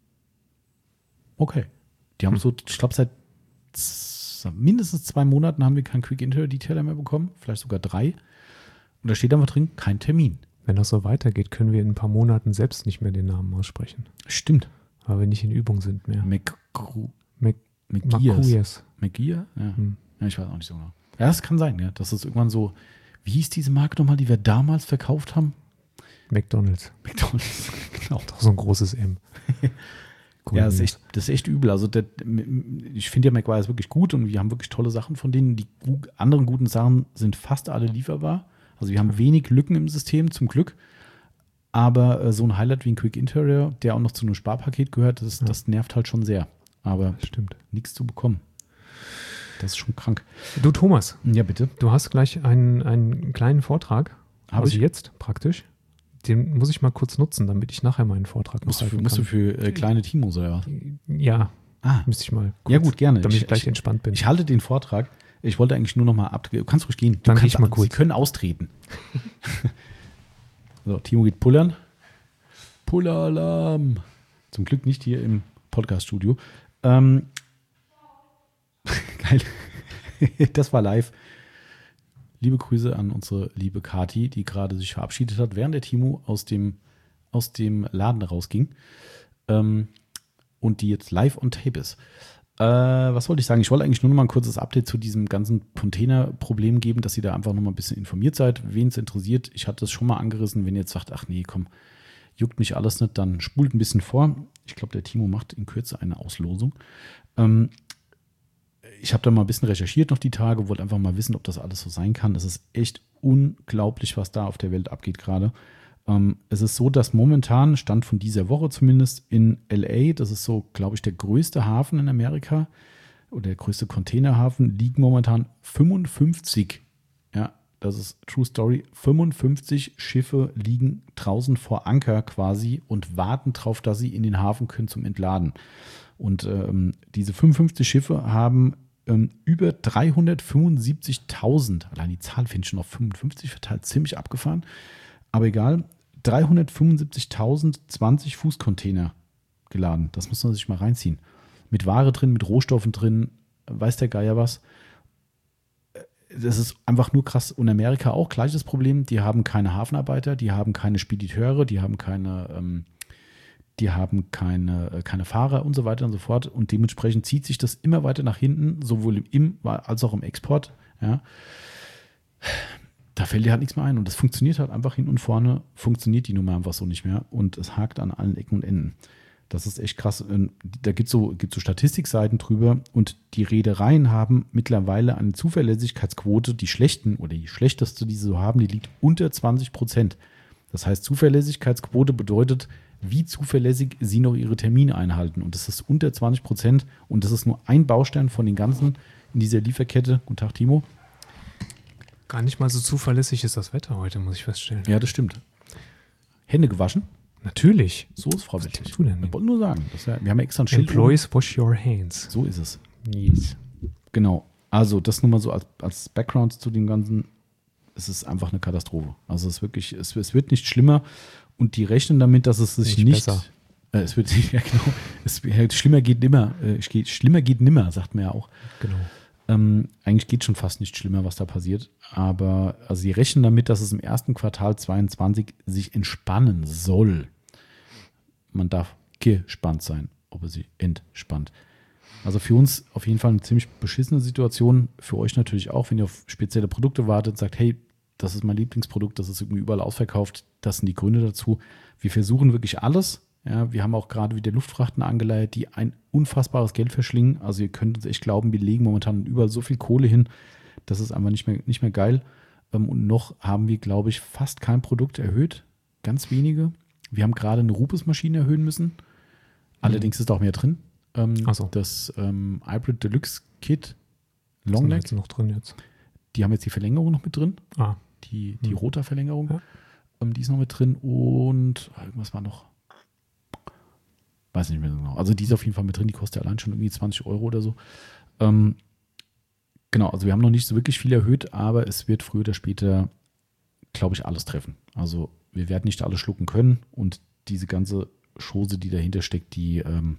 Okay. Die haben so, ich glaube, seit mindestens 2 Monaten haben wir keinen Quick Interior Detailer mehr bekommen, vielleicht sogar 3. Und da steht einfach drin, kein Termin. Wenn das so weitergeht, können wir in ein paar Monaten selbst nicht mehr den Namen aussprechen. Stimmt. Weil wir nicht in Übung sind mehr. McGears. McGear? Ja. Ja, ich weiß auch nicht so genau. Ja, das kann sein, ja. Das ist irgendwann so, wie hieß diese Marke nochmal, die wir damals verkauft haben? McDonald's, genau. Doch so ein großes M. Cool, ja, das ist echt übel. Also ich finde ja Meguiar's wirklich gut und wir haben wirklich tolle Sachen von denen. Die anderen guten Sachen sind fast alle lieferbar. Also wir haben wenig Lücken im System, zum Glück. Aber so ein Highlight wie ein Quick Interior, der auch noch zu einem Sparpaket gehört, das nervt halt schon sehr. Aber stimmt, nichts zu bekommen. Das ist schon krank. Du, Thomas. Ja, bitte. Du hast gleich einen kleinen Vortrag. Habe ich jetzt praktisch. Den muss ich mal kurz nutzen, damit ich nachher meinen Vortrag musst du für kleine Timos oder was? Ja, müsste ich mal kurz, ja gut, gerne. Damit ich gleich entspannt bin. Ich halte den Vortrag. Ich wollte eigentlich nur noch mal Du kannst ruhig gehen. Dann gehe ich mal kurz. Sie können austreten. So, Timo geht pullern. Pulleralarm. Zum Glück nicht hier im Podcast-Studio. Geil. Das war live. Liebe Grüße an unsere liebe Kati, die gerade sich verabschiedet hat, während der Timo aus dem Laden rausging. Und die jetzt live on tape ist. Was wollte ich sagen? Ich wollte eigentlich nur noch mal ein kurzes Update zu diesem ganzen Container-Problem geben, dass ihr da einfach noch mal ein bisschen informiert seid, wen es interessiert. Ich hatte es schon mal angerissen, wenn ihr jetzt sagt, ach nee, komm, juckt mich alles nicht, dann spult ein bisschen vor. Ich glaube, der Timo macht in Kürze eine Auslosung. Ich habe da mal ein bisschen recherchiert noch die Tage, wollte einfach mal wissen, ob das alles so sein kann. Es ist echt unglaublich, was da auf der Welt abgeht gerade. Es ist so, dass momentan, Stand von dieser Woche zumindest, in LA, das ist so, glaube ich, der größte Hafen in Amerika oder der größte Containerhafen, liegen momentan 55, ja, das ist True Story, 55 Schiffe liegen draußen vor Anker quasi und warten drauf, dass sie in den Hafen können zum Entladen. Und diese 55 Schiffe haben über 375.000, allein die Zahl finde ich schon auf 55 verteilt, ziemlich abgefahren, aber egal, 375.020 Fußcontainer geladen. Das muss man sich mal reinziehen. Mit Ware drin, mit Rohstoffen drin, weiß der Geier was. Das ist einfach nur krass. Und Amerika auch gleiches Problem. Die haben keine Hafenarbeiter, die haben keine Spediteure, die haben keine Fahrer und so weiter und so fort. Und dementsprechend zieht sich das immer weiter nach hinten, sowohl im als auch im Export. Ja. Da fällt dir halt nichts mehr ein. Und das funktioniert halt einfach hin und vorne, funktioniert die Nummer einfach so nicht mehr. Und es hakt an allen Ecken und Enden. Das ist echt krass. Da gibt es so Statistikseiten drüber. Und die Reedereien haben mittlerweile eine Zuverlässigkeitsquote, die schlechteste, die sie so haben, die liegt unter 20%. Das heißt, Zuverlässigkeitsquote bedeutet, wie zuverlässig sie noch ihre Termine einhalten. Und das ist unter 20%. Und das ist nur ein Baustein von den ganzen in dieser Lieferkette. Guten Tag, Timo. Gar nicht mal so zuverlässig ist das Wetter heute, muss ich feststellen. Ja, das stimmt. Hände gewaschen? Natürlich. So ist vorbildlich. Was tust du denn? Ich wollte nur sagen, wir haben extra ein Schild. Employees, wash your hands. So ist es. Yes. Genau. Also das nur mal so als Background zu dem Ganzen. Es ist einfach eine Katastrophe. Also es ist wirklich, es wird nicht schlimmer und die rechnen damit, dass es sich nicht besser. Es wird, ja genau, schlimmer geht nimmer. Schlimmer geht nimmer, sagt man ja auch. Genau. Eigentlich geht schon fast nicht schlimmer, was da passiert. Aber also sie rechnen damit, dass es im ersten Quartal 22 sich entspannen soll. Man darf gespannt sein, ob es sich entspannt. Also für uns auf jeden Fall eine ziemlich beschissene Situation. Für euch natürlich auch, wenn ihr auf spezielle Produkte wartet, sagt, hey, das ist mein Lieblingsprodukt, das ist irgendwie überall ausverkauft. Das sind die Gründe dazu. Wir versuchen wirklich alles. Ja, wir haben auch gerade wieder Luftfrachten angeleiert, die ein unfassbares Geld verschlingen. Also ihr könnt uns echt glauben, wir legen momentan überall so viel Kohle hin. Das ist einfach nicht mehr geil. Und noch haben wir, glaube ich, fast kein Produkt erhöht. Ganz wenige. Wir haben gerade eine Rupes-Maschine erhöhen müssen. Allerdings ist da auch mehr drin. Das Hybrid Deluxe Kit Longneck. Jetzt noch drin jetzt. Die haben jetzt die Verlängerung noch mit drin. Ah. Die Rotor-Verlängerung. Ja. Die ist noch mit drin. Und irgendwas war noch. Weiß nicht mehr so genau. Also die ist auf jeden Fall mit drin. Die kostet allein schon irgendwie 20 Euro oder so. Genau, also wir haben noch nicht so wirklich viel erhöht, aber es wird früher oder später, glaube ich, alles treffen. Also wir werden nicht alles schlucken können und diese ganze Chose, die dahinter steckt, die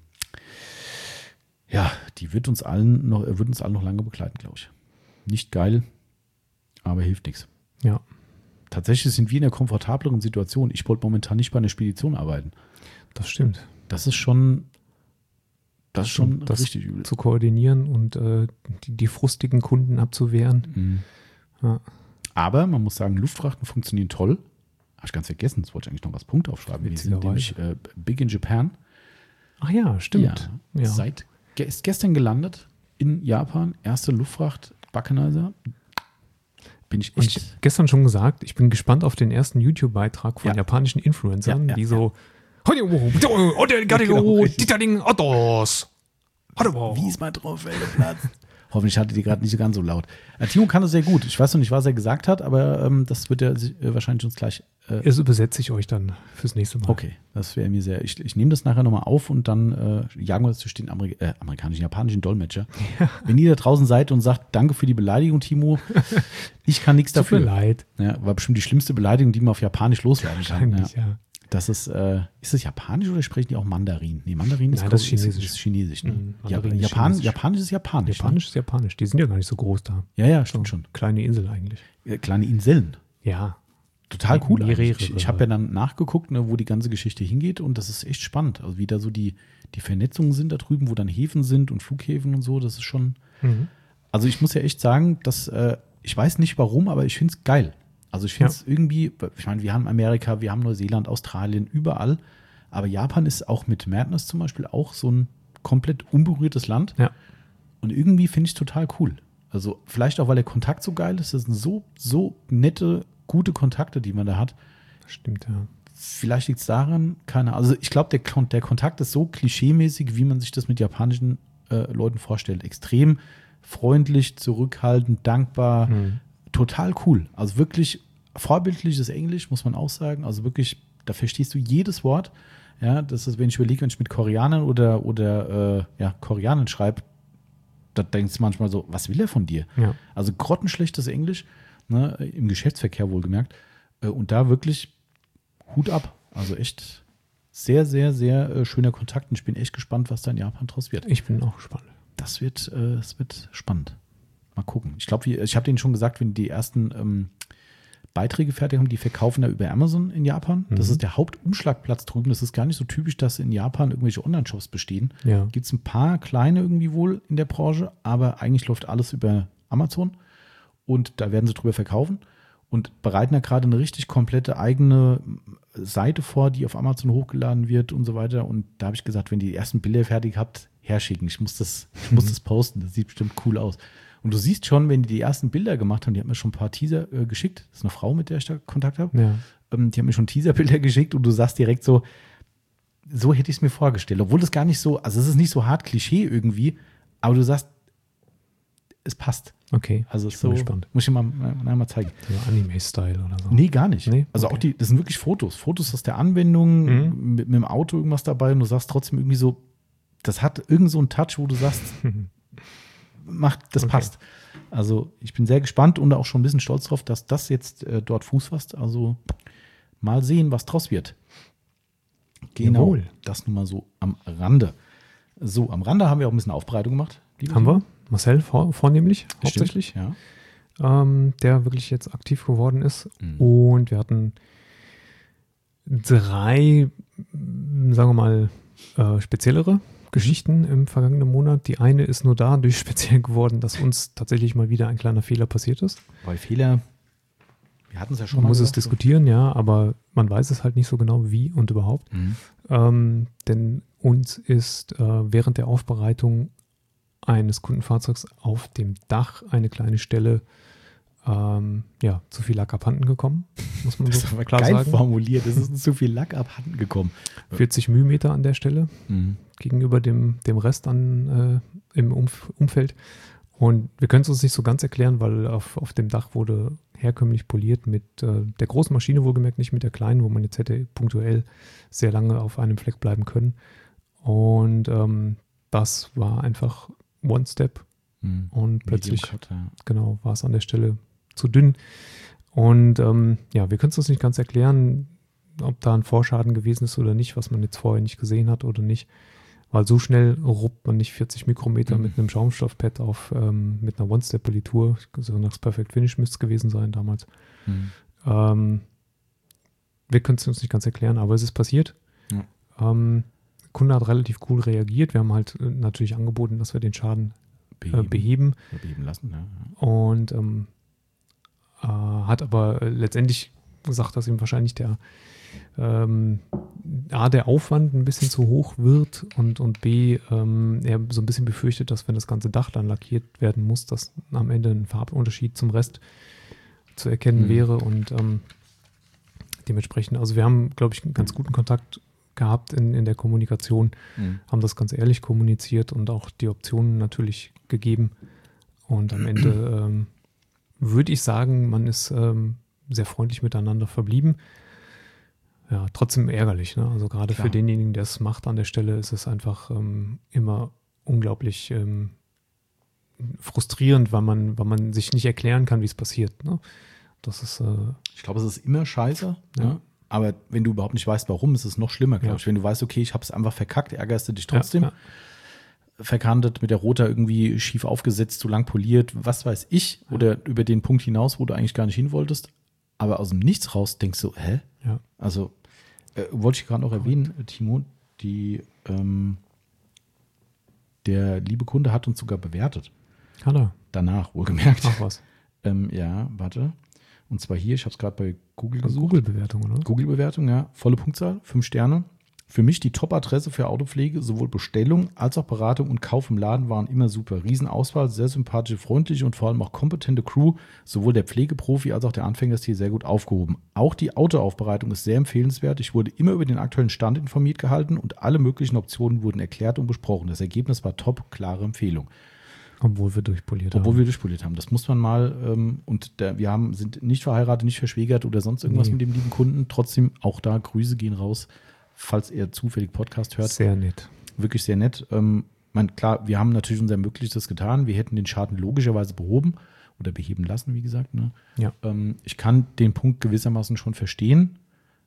wird uns allen noch lange begleiten, glaube ich. Nicht geil, aber hilft nichts. Ja. Tatsächlich sind wir in einer komfortableren Situation. Ich wollte momentan nicht bei einer Spedition arbeiten. Das stimmt. Das ist schon richtig übel. Zu koordinieren und die frustigen Kunden abzuwehren. Mhm. Ja. Aber man muss sagen, Luftfrachten funktionieren toll. Habe ich ganz vergessen, das wollte ich eigentlich noch als Punkt aufschreiben. Wir sind nämlich big in Japan. Ach ja, stimmt. Ja. Ist gestern gelandet in Japan. Erste Luftfracht, Baccanizer. Bin ich echt. Und gestern schon gesagt, ich bin gespannt auf den ersten YouTube-Beitrag von japanischen Influencern, die so Wie ist mein Trophäenplatz? Hoffentlich hatte die gerade nicht ganz so laut. Timo kann das sehr gut. Ich weiß noch nicht, was er gesagt hat, aber das wird er wahrscheinlich uns gleich. Das übersetze ich euch dann fürs nächste Mal. Okay, das wäre mir sehr. Ich nehme das nachher nochmal auf und dann jagen wir das durch den amerikanischen, japanischen Dolmetscher. Ja. Wenn ihr da draußen seid und sagt, danke für die Beleidigung, Timo, ich kann nichts dafür. Tut mir leid. Ja, war bestimmt die schlimmste Beleidigung, die man auf Japanisch loswerden kann. Ja. Das ist das Japanisch oder sprechen die auch Mandarin? Nee, Mandarin ist, das ist Chinesisch. Ist Chinesisch, ne? Japanisch ist Japanisch. Japanisch ist Japanisch. Die sind ja gar nicht so groß da. Ja, stimmt schon. Kleine Insel eigentlich. Kleine Inseln. Ja. Total cool. Ich habe ja dann nachgeguckt, ne, wo die ganze Geschichte hingeht und das ist echt spannend. Also wie da so die Vernetzungen sind da drüben, wo dann Häfen sind und Flughäfen und so, das ist schon. Mhm. Also ich muss ja echt sagen, dass ich weiß nicht warum, aber ich finde es geil. Also ich finde es irgendwie, ich meine, wir haben Amerika, wir haben Neuseeland, Australien, überall. Aber Japan ist auch mit Madness zum Beispiel auch so ein komplett unberührtes Land. Ja. Und irgendwie finde ich es total cool. Also vielleicht auch, weil der Kontakt so geil ist. Das sind so nette, gute Kontakte, die man da hat. Das stimmt, ja. Vielleicht liegt es daran, keine Ahnung. Also ich glaube, der Kontakt ist so klischeemäßig, wie man sich das mit japanischen Leuten vorstellt. Extrem freundlich, zurückhaltend, dankbar. Total cool. Also wirklich vorbildliches Englisch, muss man auch sagen. Also wirklich, da verstehst du jedes Wort. Ja, das ist, wenn ich überlege, wenn ich mit Koreanern oder Koreanern schreibe, da denkst du manchmal so, was will er von dir? Ja. Also grottenschlechtes Englisch, ne, im Geschäftsverkehr wohlgemerkt. Und da wirklich Hut ab. Also echt sehr, sehr, sehr schöner Kontakt. Und ich bin echt gespannt, was da in Japan draus wird. Ich bin auch gespannt. Das wird spannend. Mal gucken. Ich glaube, ich habe denen schon gesagt, wenn die ersten Beiträge fertig haben, die verkaufen da über Amazon in Japan. Das ist der Hauptumschlagplatz drüben. Das ist gar nicht so typisch, dass in Japan irgendwelche Online-Shops bestehen. Ja. Gibt es ein paar kleine irgendwie wohl in der Branche, aber eigentlich läuft alles über Amazon und da werden sie drüber verkaufen und bereiten da gerade eine richtig komplette eigene Seite vor, die auf Amazon hochgeladen wird und so weiter. Und da habe ich gesagt, wenn ihr die ersten Bilder fertig habt, herschicken. Ich muss das posten. Das sieht bestimmt cool aus. Und du siehst schon, wenn die ersten Bilder gemacht haben, die haben mir schon ein paar Teaser geschickt. Das ist eine Frau, mit der ich da Kontakt habe. Ja. Die haben mir schon Teaserbilder geschickt und du sagst direkt so hätte ich es mir vorgestellt. Obwohl das gar nicht so, also es ist nicht so hart Klischee irgendwie, aber du sagst, es passt. Okay, also ich bin gespannt. Muss ich mal zeigen. So Anime-Style oder so? Nee, gar nicht. Nee? Also okay. auch das sind wirklich Fotos aus der Anwendung, mit dem Auto irgendwas dabei und du sagst trotzdem irgendwie so, das hat irgend so einen Touch, wo du sagst, passt. Also ich bin sehr gespannt und auch schon ein bisschen stolz drauf, dass das jetzt dort Fuß fasst. Also mal sehen, was draus wird. Genau, Jawohl. Das nun mal so am Rande. So, am Rande haben wir auch ein bisschen Aufbereitung gemacht. Haben wir? Marcel vornehmlich, hauptsächlich. Stimmt, ja. Der wirklich jetzt aktiv geworden ist. Und wir hatten 3, sagen wir mal, speziellere Geschichten im vergangenen Monat. Die eine ist nur dadurch speziell geworden, dass uns tatsächlich mal wieder ein kleiner Fehler passiert ist. Bei Fehler, wir hatten es ja schon man mal muss es diskutieren, ja, aber man weiß es halt nicht so genau, wie und überhaupt. Denn uns ist während der Aufbereitung eines Kundenfahrzeugs auf dem Dach eine kleine Stelle zu viel Lack abhanden gekommen, muss man so klar sagen. Geil formuliert, es ist zu viel Lack abhanden gekommen. 40 Mühmeter an der Stelle gegenüber dem Rest im Umfeld. Und wir können es uns nicht so ganz erklären, weil auf dem Dach wurde herkömmlich poliert mit der großen Maschine wohlgemerkt, nicht mit der kleinen, wo man jetzt hätte punktuell sehr lange auf einem Fleck bleiben können. Und das war einfach One Step. Und plötzlich genau, war es an der Stelle zu dünn. Und wir können es uns nicht ganz erklären, ob da ein Vorschaden gewesen ist oder nicht, was man jetzt vorher nicht gesehen hat oder nicht. Weil so schnell ruppt man nicht 40 Mikrometer mit einem Schaumstoffpad mit einer One-Step-Politur. So nach Perfect Finish müsste es gewesen sein damals. Wir können es uns nicht ganz erklären, aber es ist passiert. Ja. Der Kunde hat relativ cool reagiert. Wir haben halt natürlich angeboten, dass wir den Schaden beheben lassen. Ja. Und hat aber letztendlich gesagt, dass ihm wahrscheinlich der Aufwand ein bisschen zu hoch wird und B, er so ein bisschen befürchtet, dass wenn das ganze Dach dann lackiert werden muss, dass am Ende ein Farbunterschied zum Rest zu erkennen wäre und dementsprechend, also wir haben, glaube ich, einen ganz guten Kontakt gehabt in der Kommunikation, haben das ganz ehrlich kommuniziert und auch die Optionen natürlich gegeben und am Ende würde ich sagen, man ist sehr freundlich miteinander verblieben. Ja, trotzdem ärgerlich, ne? Also gerade für denjenigen, der es macht an der Stelle, ist es einfach immer unglaublich frustrierend, weil man sich nicht erklären kann, wie es passiert. Ne? Das ist ich glaube, es ist immer scheiße, ja. Aber wenn du überhaupt nicht weißt, warum, ist es noch schlimmer, glaube ich. Wenn du weißt, okay, ich habe es einfach verkackt, ärgerst du dich trotzdem. Ja. Verkantet, mit der Rota irgendwie schief aufgesetzt, zu lang poliert, was weiß ich, oder über den Punkt hinaus, wo du eigentlich gar nicht hin wolltest. Aber aus dem Nichts raus denkst du, hä? Ja. Also, wollte ich gerade noch erwähnen, Timo, der liebe Kunde hat uns sogar bewertet. Hat er? Danach, wohlgemerkt. Ach was. Ja, warte. Und zwar hier, ich habe es gerade bei Google gesucht. Google-Bewertung, oder? Google-Bewertung, ja. Volle Punktzahl, 5 Sterne. Für mich die Top-Adresse für Autopflege, sowohl Bestellung als auch Beratung und Kauf im Laden waren immer super. Riesenauswahl, sehr sympathische, freundliche und vor allem auch kompetente Crew. Sowohl der Pflegeprofi als auch der Anfänger ist hier sehr gut aufgehoben. Auch die Autoaufbereitung ist sehr empfehlenswert. Ich wurde immer über den aktuellen Stand informiert gehalten und alle möglichen Optionen wurden erklärt und besprochen. Das Ergebnis war top, klare Empfehlung. Obwohl wir durchpoliert haben. Das muss man mal, wir sind nicht verheiratet, nicht verschwägert oder sonst irgendwas mit dem lieben Kunden. Trotzdem, auch da, Grüße gehen raus, falls er zufällig Podcast hört. Sehr nett. Wirklich sehr nett. Klar, wir haben natürlich unser Möglichstes getan. Wir hätten den Schaden logischerweise behoben oder beheben lassen, wie gesagt. Ne? Ja. Ich kann den Punkt gewissermaßen schon verstehen.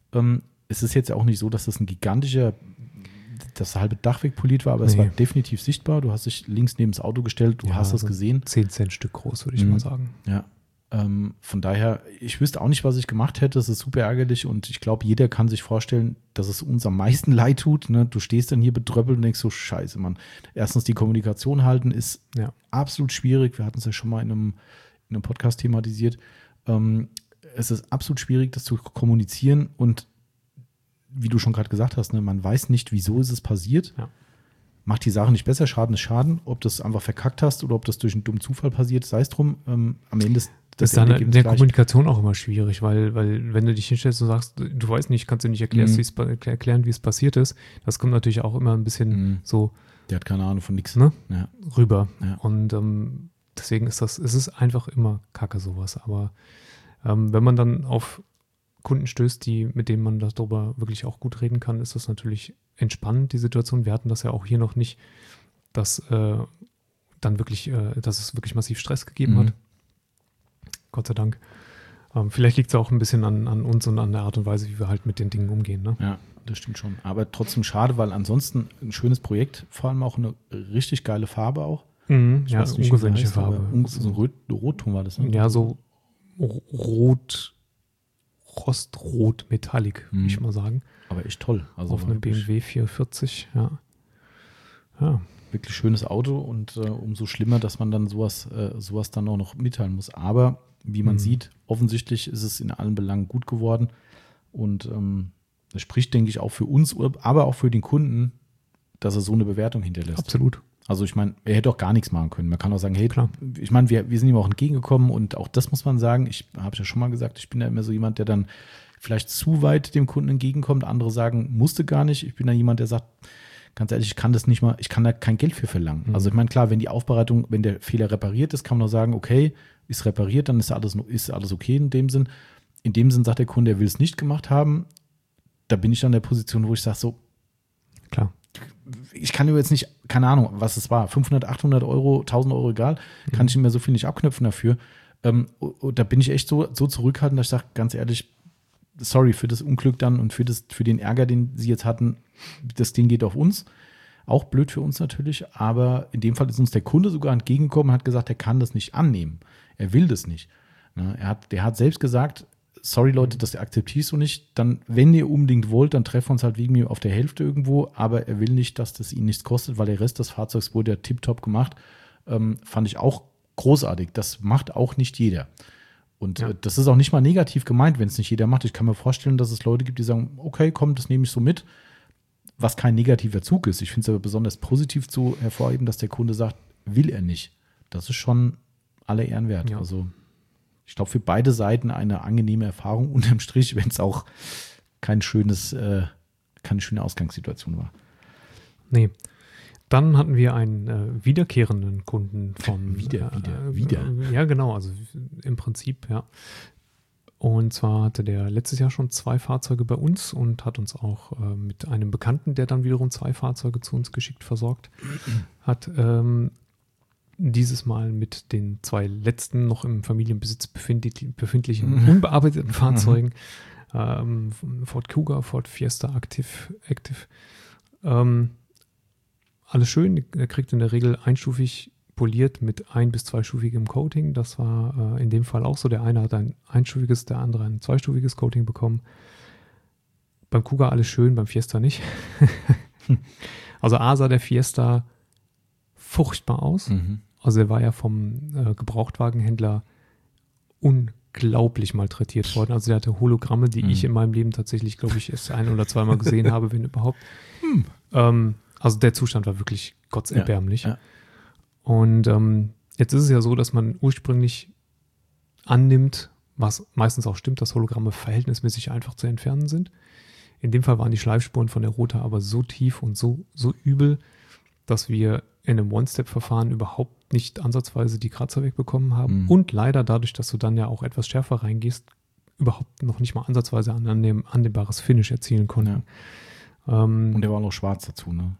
Es ist jetzt ja auch nicht so, dass das das halbe Dach wegpoliert war, aber es war definitiv sichtbar. Du hast dich links neben das Auto gestellt, du hast das gesehen. 10 Cent Stück groß, würde ich mal sagen. Ja. Von daher, ich wüsste auch nicht, was ich gemacht hätte. Es ist super ärgerlich und ich glaube, jeder kann sich vorstellen, dass es uns am meisten leid tut. Ne? Du stehst dann hier betröppelt und denkst so, scheiße, Mann. Erstens, die Kommunikation halten ist absolut schwierig. Wir hatten es ja schon mal in einem Podcast thematisiert. Es ist absolut schwierig, das zu kommunizieren und wie du schon gerade gesagt hast, ne, man weiß nicht, wieso ist es passiert. Ja. Macht die Sache nicht besser, Schaden ist Schaden. Ob das einfach verkackt hast oder ob das durch einen dummen Zufall passiert, sei es drum. Am Ende ist das dann in der Kommunikation auch immer schwierig, weil wenn du dich hinstellst und sagst, du weißt nicht, kannst du nicht erklären, wie es passiert ist, das kommt natürlich auch immer ein bisschen so. Der hat keine Ahnung von nichts. Ne? Ja. Rüber. Ja. Und deswegen es ist einfach immer Kacke sowas. Aber wenn man dann auf Kunden stößt, mit denen man darüber wirklich auch gut reden kann, ist das natürlich entspannend, die Situation. Wir hatten das ja auch hier noch nicht, dass es wirklich massiv Stress gegeben hat. Gott sei Dank. Vielleicht liegt es auch ein bisschen an uns und an der Art und Weise, wie wir halt mit den Dingen umgehen. Ne? Ja, das stimmt schon. Aber trotzdem schade, weil ansonsten ein schönes Projekt, vor allem auch eine richtig geile Farbe auch. Ja, ungewöhnliche Farbe. So ein Rotton war das, ne? Ja, so rostrot Metallic, würde ich mal sagen. Aber echt toll. Also auf einem BMW 440, ja. Wirklich schönes Auto und umso schlimmer, dass man dann sowas dann auch noch mitteilen muss. Aber wie man sieht, offensichtlich ist es in allen Belangen gut geworden und das spricht, denke ich, auch für uns, aber auch für den Kunden, dass er so eine Bewertung hinterlässt. Absolut. Also ich meine, er hätte auch gar nichts machen können. Man kann auch sagen, hey, klar. Ich meine, wir sind ihm auch entgegengekommen und auch das muss man sagen. Ich habe ja schon mal gesagt, ich bin ja immer so jemand, der dann vielleicht zu weit dem Kunden entgegenkommt. Andere sagen, musste gar nicht. Ich bin da jemand, der sagt, ganz ehrlich, ich kann da kein Geld für verlangen. Also ich meine, klar, wenn die Aufbereitung, wenn der Fehler repariert ist, kann man nur sagen, okay, ist repariert, dann ist alles okay in dem Sinn. In dem Sinn sagt der Kunde, er will es nicht gemacht haben. Da bin ich dann in der Position, wo ich sage so, klar. Ich kann über jetzt nicht, keine Ahnung, was es war, 500, 800 Euro, 1000 Euro, egal, kann ich mir so viel nicht abknöpfen dafür. Da bin ich echt so zurückhaltend, dass ich sage, ganz ehrlich, sorry für das Unglück dann und für den Ärger, den Sie jetzt hatten, das Ding geht auf uns. Auch blöd für uns natürlich, aber in dem Fall ist uns der Kunde sogar entgegengekommen und hat gesagt, er kann das nicht annehmen. Er will das nicht. Der hat selbst gesagt, sorry Leute, das akzeptiere ich so nicht. Dann, wenn ihr unbedingt wollt, dann treffen wir uns halt wegen mir auf der Hälfte irgendwo, aber er will nicht, dass das ihn nichts kostet, weil der Rest des Fahrzeugs wurde ja tipptopp gemacht. Fand ich auch großartig. Das macht auch nicht jeder. Und das ist auch nicht mal negativ gemeint, wenn es nicht jeder macht. Ich kann mir vorstellen, dass es Leute gibt, die sagen, okay, komm, das nehme ich so mit, was kein negativer Zug ist. Ich finde es aber besonders positiv zu hervorheben, dass der Kunde sagt, will er nicht. Das ist schon alle Ehren wert. Ja. Also ich glaube, für beide Seiten eine angenehme Erfahrung, unterm Strich, wenn es auch keine schöne Ausgangssituation war. Nee. Dann hatten wir einen wiederkehrenden Kunden von Wieder. Ja, genau, also im Prinzip, ja. Und zwar hatte der letztes Jahr schon 2 Fahrzeuge bei uns und hat uns auch mit einem Bekannten, der dann wiederum 2 Fahrzeuge zu uns geschickt versorgt hat. Dieses Mal mit den 2 letzten noch im Familienbesitz befindlichen unbearbeiteten Fahrzeugen. Ford Kuga, Ford Fiesta Active. Alles schön, er kriegt in der Regel einstufig poliert mit 1- bis 2-stufigem Coating. Das war in dem Fall auch so. Der eine hat ein einstufiges, der andere ein 2-stufiges Coating bekommen. Beim Kuga alles schön, beim Fiesta nicht. Also A sah der Fiesta furchtbar aus. Also er war ja vom Gebrauchtwagenhändler unglaublich malträtiert worden. Also er hatte Hologramme, die ich in meinem Leben tatsächlich, glaube ich, erst 1- oder 2-mal gesehen habe, wenn überhaupt. Also der Zustand war wirklich gottserbärmlich. Ja. Und jetzt ist es ja so, dass man ursprünglich annimmt, was meistens auch stimmt, dass Hologramme verhältnismäßig einfach zu entfernen sind. In dem Fall waren die Schleifspuren von der Rota aber so tief und so übel, dass wir in einem One-Step-Verfahren überhaupt nicht ansatzweise die Kratzer wegbekommen haben. Und leider dadurch, dass du dann ja auch etwas schärfer reingehst, überhaupt noch nicht mal ansatzweise ein annehmbares Finish erzielen konnten. Ja. Und der war auch noch schwarz dazu, ne?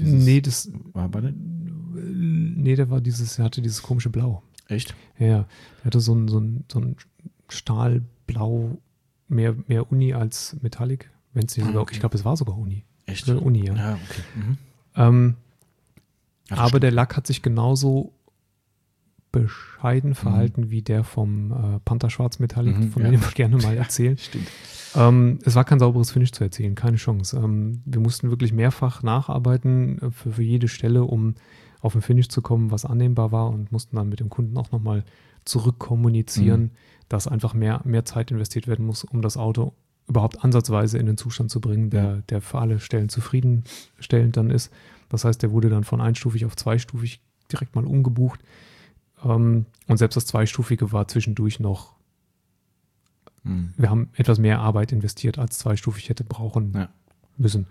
Der hatte dieses komische Blau. Echt? Ja, der hatte so ein Stahlblau mehr Uni als Metallic. Wenn's nicht sogar, ich glaube, es war sogar Uni. Echt? Uni, ja. Ja, okay. Mhm. Aber der Lack hat sich genauso bescheiden verhalten wie der vom Panther Schwarz Metallic, von dem ich gerne mal erzählen. Stimmt. Es war kein sauberes Finish zu erzielen, keine Chance. Wir mussten wirklich mehrfach nacharbeiten für jede Stelle, um auf ein Finish zu kommen, was annehmbar war, und mussten dann mit dem Kunden auch nochmal zurückkommunizieren, dass einfach mehr Zeit investiert werden muss, um das Auto überhaupt ansatzweise in den Zustand zu bringen, der für alle Stellen zufriedenstellend dann ist. Das heißt, der wurde dann von einstufig auf zweistufig direkt mal umgebucht. Und selbst das Zweistufige war zwischendurch noch, wir haben etwas mehr Arbeit investiert, als zweistufig hätte brauchen müssen.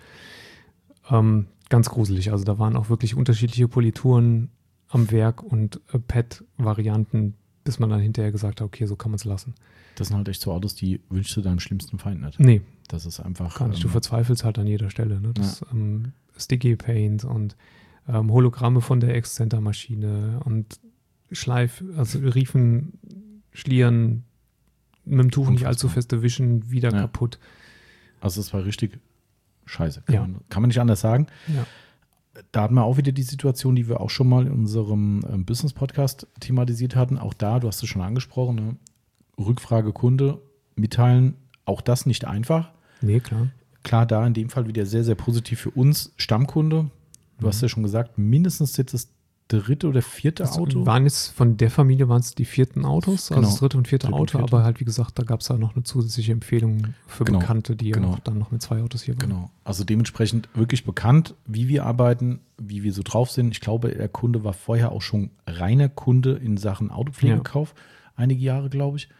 Ganz gruselig. Also da waren auch wirklich unterschiedliche Polituren am Werk und Pad-Varianten, bis man dann hinterher gesagt hat, okay, so kann man es lassen. Das sind halt echt so Autos, die wünschst du deinem schlimmsten Feind nicht. Nee. Das ist einfach... Gar nicht. Du verzweifelst halt an jeder Stelle. Ne? Das Sticky Paint und Hologramme von der Excenter-Maschine und also Riefen, Schlieren, mit dem Tuch nicht allzu fest erwischen, wieder kaputt. Also es war richtig scheiße. Kann man nicht anders sagen. Ja. Da hatten wir auch wieder die Situation, die wir auch schon mal in unserem Business-Podcast thematisiert hatten. Auch da, du hast es schon angesprochen, ne? Rückfrage Kunde, mitteilen, auch das nicht einfach. Nee, klar. Klar, da in dem Fall wieder sehr, sehr positiv für uns, Stammkunde. Du hast ja schon gesagt, mindestens jetzt das dritte oder vierte Auto. Von der Familie waren es die vierten Autos, genau. Also das dritte und vierte Auto, aber halt wie gesagt, da gab es ja noch eine zusätzliche Empfehlung für Bekannte, die ja auch dann noch mit 2 Autos hier waren. Genau, also dementsprechend wirklich bekannt, wie wir arbeiten, wie wir so drauf sind. Ich glaube, der Kunde war vorher auch schon reiner Kunde in Sachen Autopflegekauf, einige Jahre, glaube ich.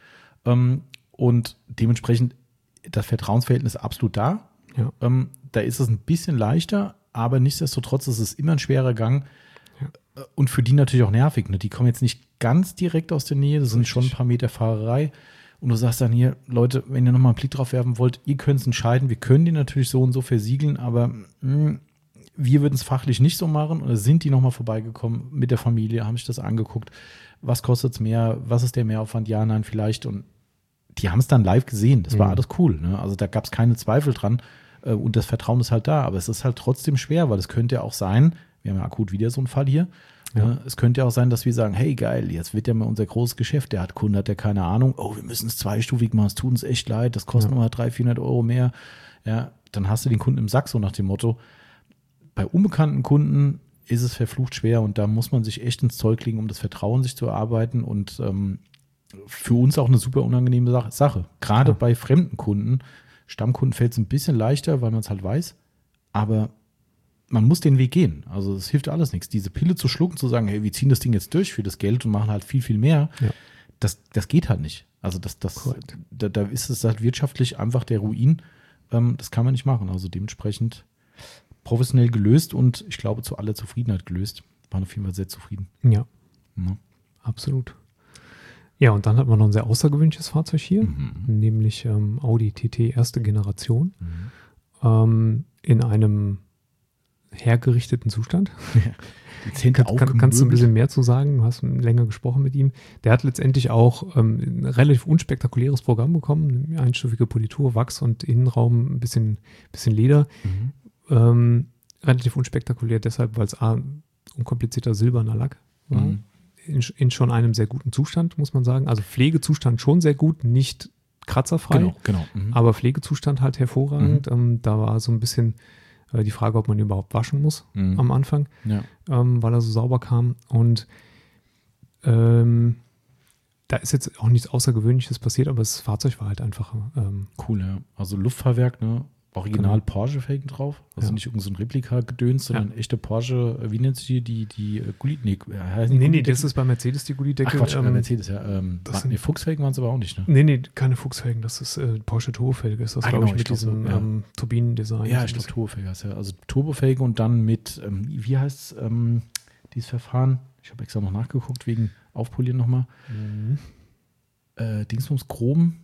Und dementsprechend das Vertrauensverhältnis absolut da. Ja. Da ist es ein bisschen leichter, aber nichtsdestotrotz ist es immer ein schwerer Gang. Ja. Und für die natürlich auch nervig. Ne? Die kommen jetzt nicht ganz direkt aus der Nähe, das sind schon ein paar Meter Fahrerei. Und du sagst dann hier, Leute, wenn ihr nochmal einen Blick drauf werfen wollt, ihr könnt es entscheiden. Wir können die natürlich so und so versiegeln, aber wir würden es fachlich nicht so machen. Oder sind die nochmal vorbeigekommen mit der Familie, haben sich das angeguckt. Was kostet es mehr? Was ist der Mehraufwand? Ja, nein, vielleicht. Und die haben es dann live gesehen. Das war alles cool. Ne? Also da gab es keine Zweifel dran. Und das Vertrauen ist halt da. Aber es ist halt trotzdem schwer, weil es könnte ja auch sein, wir haben ja akut wieder so einen Fall hier. Ja. Es könnte ja auch sein, dass wir sagen, hey geil, jetzt wird ja mal unser großes Geschäft. Der hat Kunde, hat ja keine Ahnung. Oh, wir müssen es zweistufig machen. Es tut uns echt leid. Das kostet nochmal 300-400 Euro mehr. Ja, dann hast du den Kunden im Sack, so nach dem Motto. Bei unbekannten Kunden ist es verflucht schwer und da muss man sich echt ins Zeug legen, um das Vertrauen sich zu erarbeiten und für uns auch eine super unangenehme Sache. Gerade bei fremden Kunden. Stammkunden fällt es ein bisschen leichter, weil man es halt weiß, aber man muss den Weg gehen. Also es hilft alles nichts. Diese Pille zu schlucken, zu sagen, hey, wir ziehen das Ding jetzt durch für das Geld und machen halt viel, viel mehr, das geht halt nicht. Also da ist es halt wirtschaftlich einfach der Ruin. Das kann man nicht machen. Also dementsprechend professionell gelöst und ich glaube zu aller Zufriedenheit gelöst. Waren auf jeden Fall sehr zufrieden. Ja. Absolut. Ja, und dann hat man noch ein sehr außergewöhnliches Fahrzeug hier, nämlich Audi TT erste Generation in einem hergerichteten Zustand. Kannst du ein bisschen mehr zu sagen? Du hast länger gesprochen mit ihm. Der hat letztendlich auch ein relativ unspektakuläres Programm bekommen. Eine einstufige Politur, Wachs und Innenraum, ein bisschen Leder. Relativ unspektakulär deshalb, weil es unkomplizierter silberner Lack war. In schon einem sehr guten Zustand, muss man sagen. Also Pflegezustand schon sehr gut, nicht kratzerfrei. Genau. Aber Pflegezustand halt hervorragend. Da war so ein bisschen die Frage, ob man ihn überhaupt waschen muss am Anfang, weil er so sauber kam. Und da ist jetzt auch nichts Außergewöhnliches passiert, aber das Fahrzeug war halt einfach cool, ja. Also Luftfahrwerk, ne? Original Porsche-Felgen drauf. Also nicht irgend so ein Replika-Gedöns, sondern echte Porsche, wie nennt sie die Gullideckel? Nee, das ist bei Mercedes die Gullideckel. Ach Quatsch, bei Mercedes, ja. Fuchsfelgen waren es aber auch nicht, ne? Nee, keine Fuchsfelgen, das ist Porsche Turbofelge, ist das, glaube ich, mit diesem Turbinendesign. Ja, ich glaube Turbofelge heißt ja. Also Turbofelge und dann mit, wie heißt es, dieses Verfahren? Ich habe extra noch nachgeguckt, wegen Aufpolieren nochmal. Dingsbums Chrom.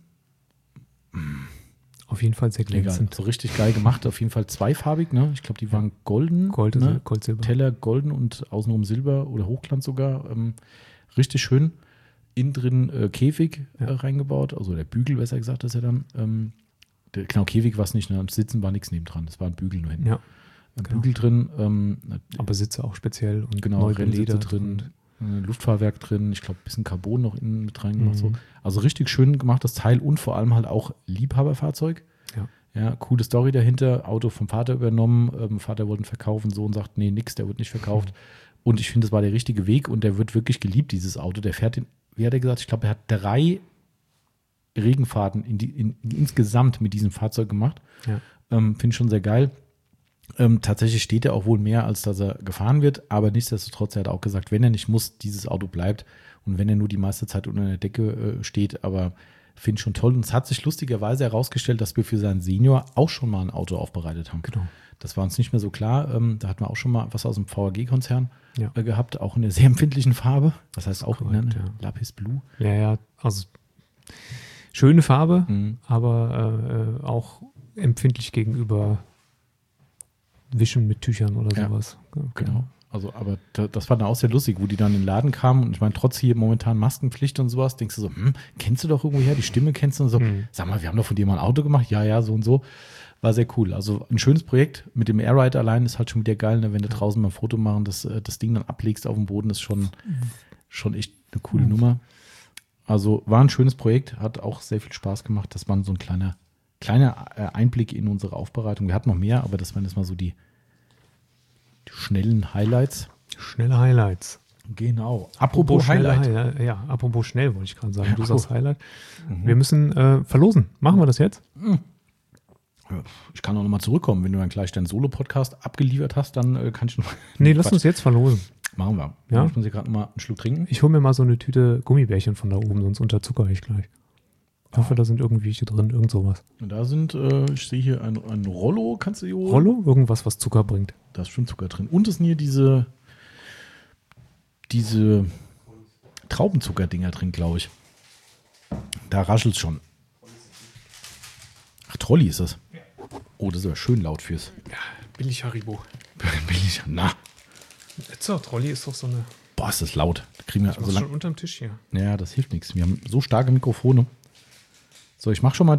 Auf jeden Fall sehr glänzend. So richtig geil gemacht, auf jeden Fall zweifarbig, ne? Ich glaube, die waren golden. Gold-Silber. Teller golden und außenrum Silber oder Hochglanz sogar. Richtig schön. innen drin Käfig reingebaut, also der Bügel, besser gesagt, ist ja dann. Genau, Käfig war es nicht, ne? Sitzen war nichts nebendran, das war ein Bügel nur hinten. Ja. Bügel drin. Aber Sitze auch speziell und genau, Rennsitze drin, Luftfahrwerk drin, ich glaube, ein bisschen Carbon noch innen mit reingemacht. So. Also richtig schön gemachtes Teil und vor allem halt auch Liebhaberfahrzeug. Ja, coole Story dahinter. Auto vom Vater übernommen. Vater wollte ihn verkaufen, Sohn sagt, nee, nix, der wird nicht verkauft. Und ich finde, das war der richtige Weg und der wird wirklich geliebt, dieses Auto. Der fährt, wie hat er gesagt, ich glaube, er hat 3 Regenfahrten insgesamt mit diesem Fahrzeug gemacht. Ja. Finde ich schon sehr geil. Tatsächlich steht er auch wohl mehr, als dass er gefahren wird, aber nichtsdestotrotz, er hat auch gesagt, wenn er nicht muss, dieses Auto bleibt und wenn er nur die meiste Zeit unter der Decke steht, aber finde ich schon toll. Und es hat sich lustigerweise herausgestellt, dass wir für seinen Senior auch schon mal ein Auto aufbereitet haben. Genau. Das war uns nicht mehr so klar. Da hatten wir auch schon mal was aus dem VAG-Konzern gehabt, auch in der sehr empfindlichen Farbe. Das heißt auch korrekt, in Lapis Blue. Ja, also schöne Farbe, aber auch empfindlich gegenüber Wischen mit Tüchern oder sowas. Genau. Also, aber das war dann auch sehr lustig, wo die dann in den Laden kamen und ich meine, trotz hier momentan Maskenpflicht und sowas, denkst du so, kennst du doch irgendwoher, die Stimme kennst du und so, sag mal, wir haben doch von dir mal ein Auto gemacht, ja, so und so. War sehr cool. Also ein schönes Projekt mit dem Airride allein ist halt schon wieder geil, ne? Wenn du draußen mal ein Foto machen, das Ding dann ablegst auf dem Boden, ist schon echt eine coole Nummer. Also war ein schönes Projekt, hat auch sehr viel Spaß gemacht. Das war so ein kleiner Einblick in unsere Aufbereitung. Wir hatten noch mehr, aber das waren jetzt mal so die schnellen Highlights. Schnelle Highlights. Genau. Apropos Highlight. Apropos schnell, wollte ich gerade sagen. Du sagst Highlight. Wir müssen verlosen. Machen wir das jetzt? Ich kann auch nochmal zurückkommen. Wenn du dann gleich deinen Solo-Podcast abgeliefert hast, dann kann ich noch. Nee, lass uns jetzt verlosen. Machen wir. Ja? Ich muss hier gerade nochmal einen Schluck trinken. Ich hole mir mal so eine Tüte Gummibärchen von da oben, sonst unterzucker ich gleich. Ich hoffe, da sind irgendwelche drin, irgend sowas. Und da sind, ich sehe hier ein Rollo, kannst du hier holen? Rollo? Irgendwas, was Zucker bringt. Da ist schon Zucker drin. Und es sind hier diese Traubenzucker-Dinger drin, glaube ich. Da raschelt es schon. Ach, Trolli ist das. Oh, das ist aber schön laut fürs. Ja, billig Haribo. Billig, na. Trolli ist doch so eine... Boah, ist das laut. Da kriegen wir also schon unterm Tisch hier. Ja, das hilft nichts. Wir haben so starke Mikrofone. So, ich mache schon mal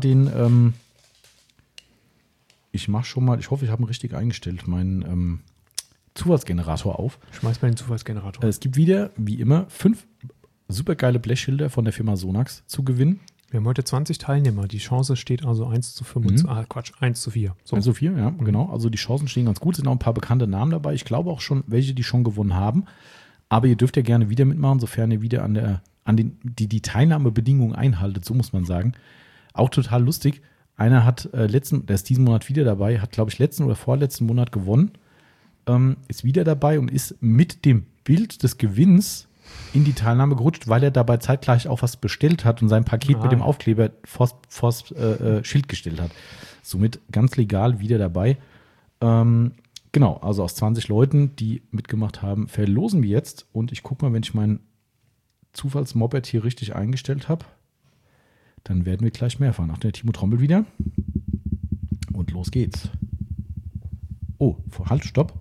ich hoffe, ich habe ihn richtig eingestellt, meinen Zufallsgenerator auf. Schmeiß mal den Zufallsgenerator. Es gibt wieder, wie immer, 5 supergeile Blechschilder von der Firma Sonax zu gewinnen. Wir haben heute 20 Teilnehmer. Die Chance steht also 1 zu 4. So. 1 zu 4, ja, genau. Also die Chancen stehen ganz gut. Es sind auch ein paar bekannte Namen dabei. Ich glaube auch schon, welche, die schon gewonnen haben. Aber ihr dürft ja gerne wieder mitmachen, sofern ihr wieder die Teilnahmebedingungen einhaltet, so muss man sagen. Auch total lustig. Einer hat der ist diesen Monat wieder dabei, hat, glaube ich, letzten oder vorletzten Monat gewonnen, ist wieder dabei und ist mit dem Bild des Gewinns in die Teilnahme gerutscht, weil er dabei zeitgleich auch was bestellt hat und sein Paket mit dem Aufkleber vors Schild gestellt hat. Somit ganz legal wieder dabei. Genau, also aus 20 Leuten, die mitgemacht haben, verlosen wir jetzt. Und ich gucke mal, wenn ich meinen Zufallsmoped hier richtig eingestellt habe, dann werden wir gleich mehr fahren. Achtung, der Timo trommelt wieder. Und los geht's. Oh, halt, stopp.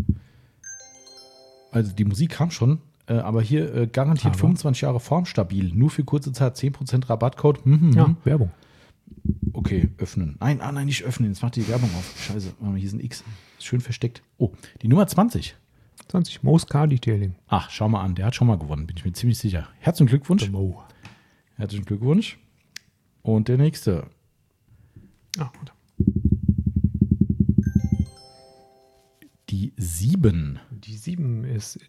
Also die Musik kam schon, aber hier garantiert 25 Jahre formstabil. Nur für kurze Zeit 10% Rabattcode. Ja, Werbung. Okay, öffnen. Nein, nicht öffnen. Jetzt macht die Werbung auf. Scheiße, hier ist ein X. Ist schön versteckt. Oh, die Nummer 20. 20, Most Car Detailing. Ach, schau mal an. Der hat schon mal gewonnen. Bin ich mir ziemlich sicher. Herzlichen Glückwunsch. Herzlichen Glückwunsch. Und der nächste. Warte. Die 7. Die 7 ist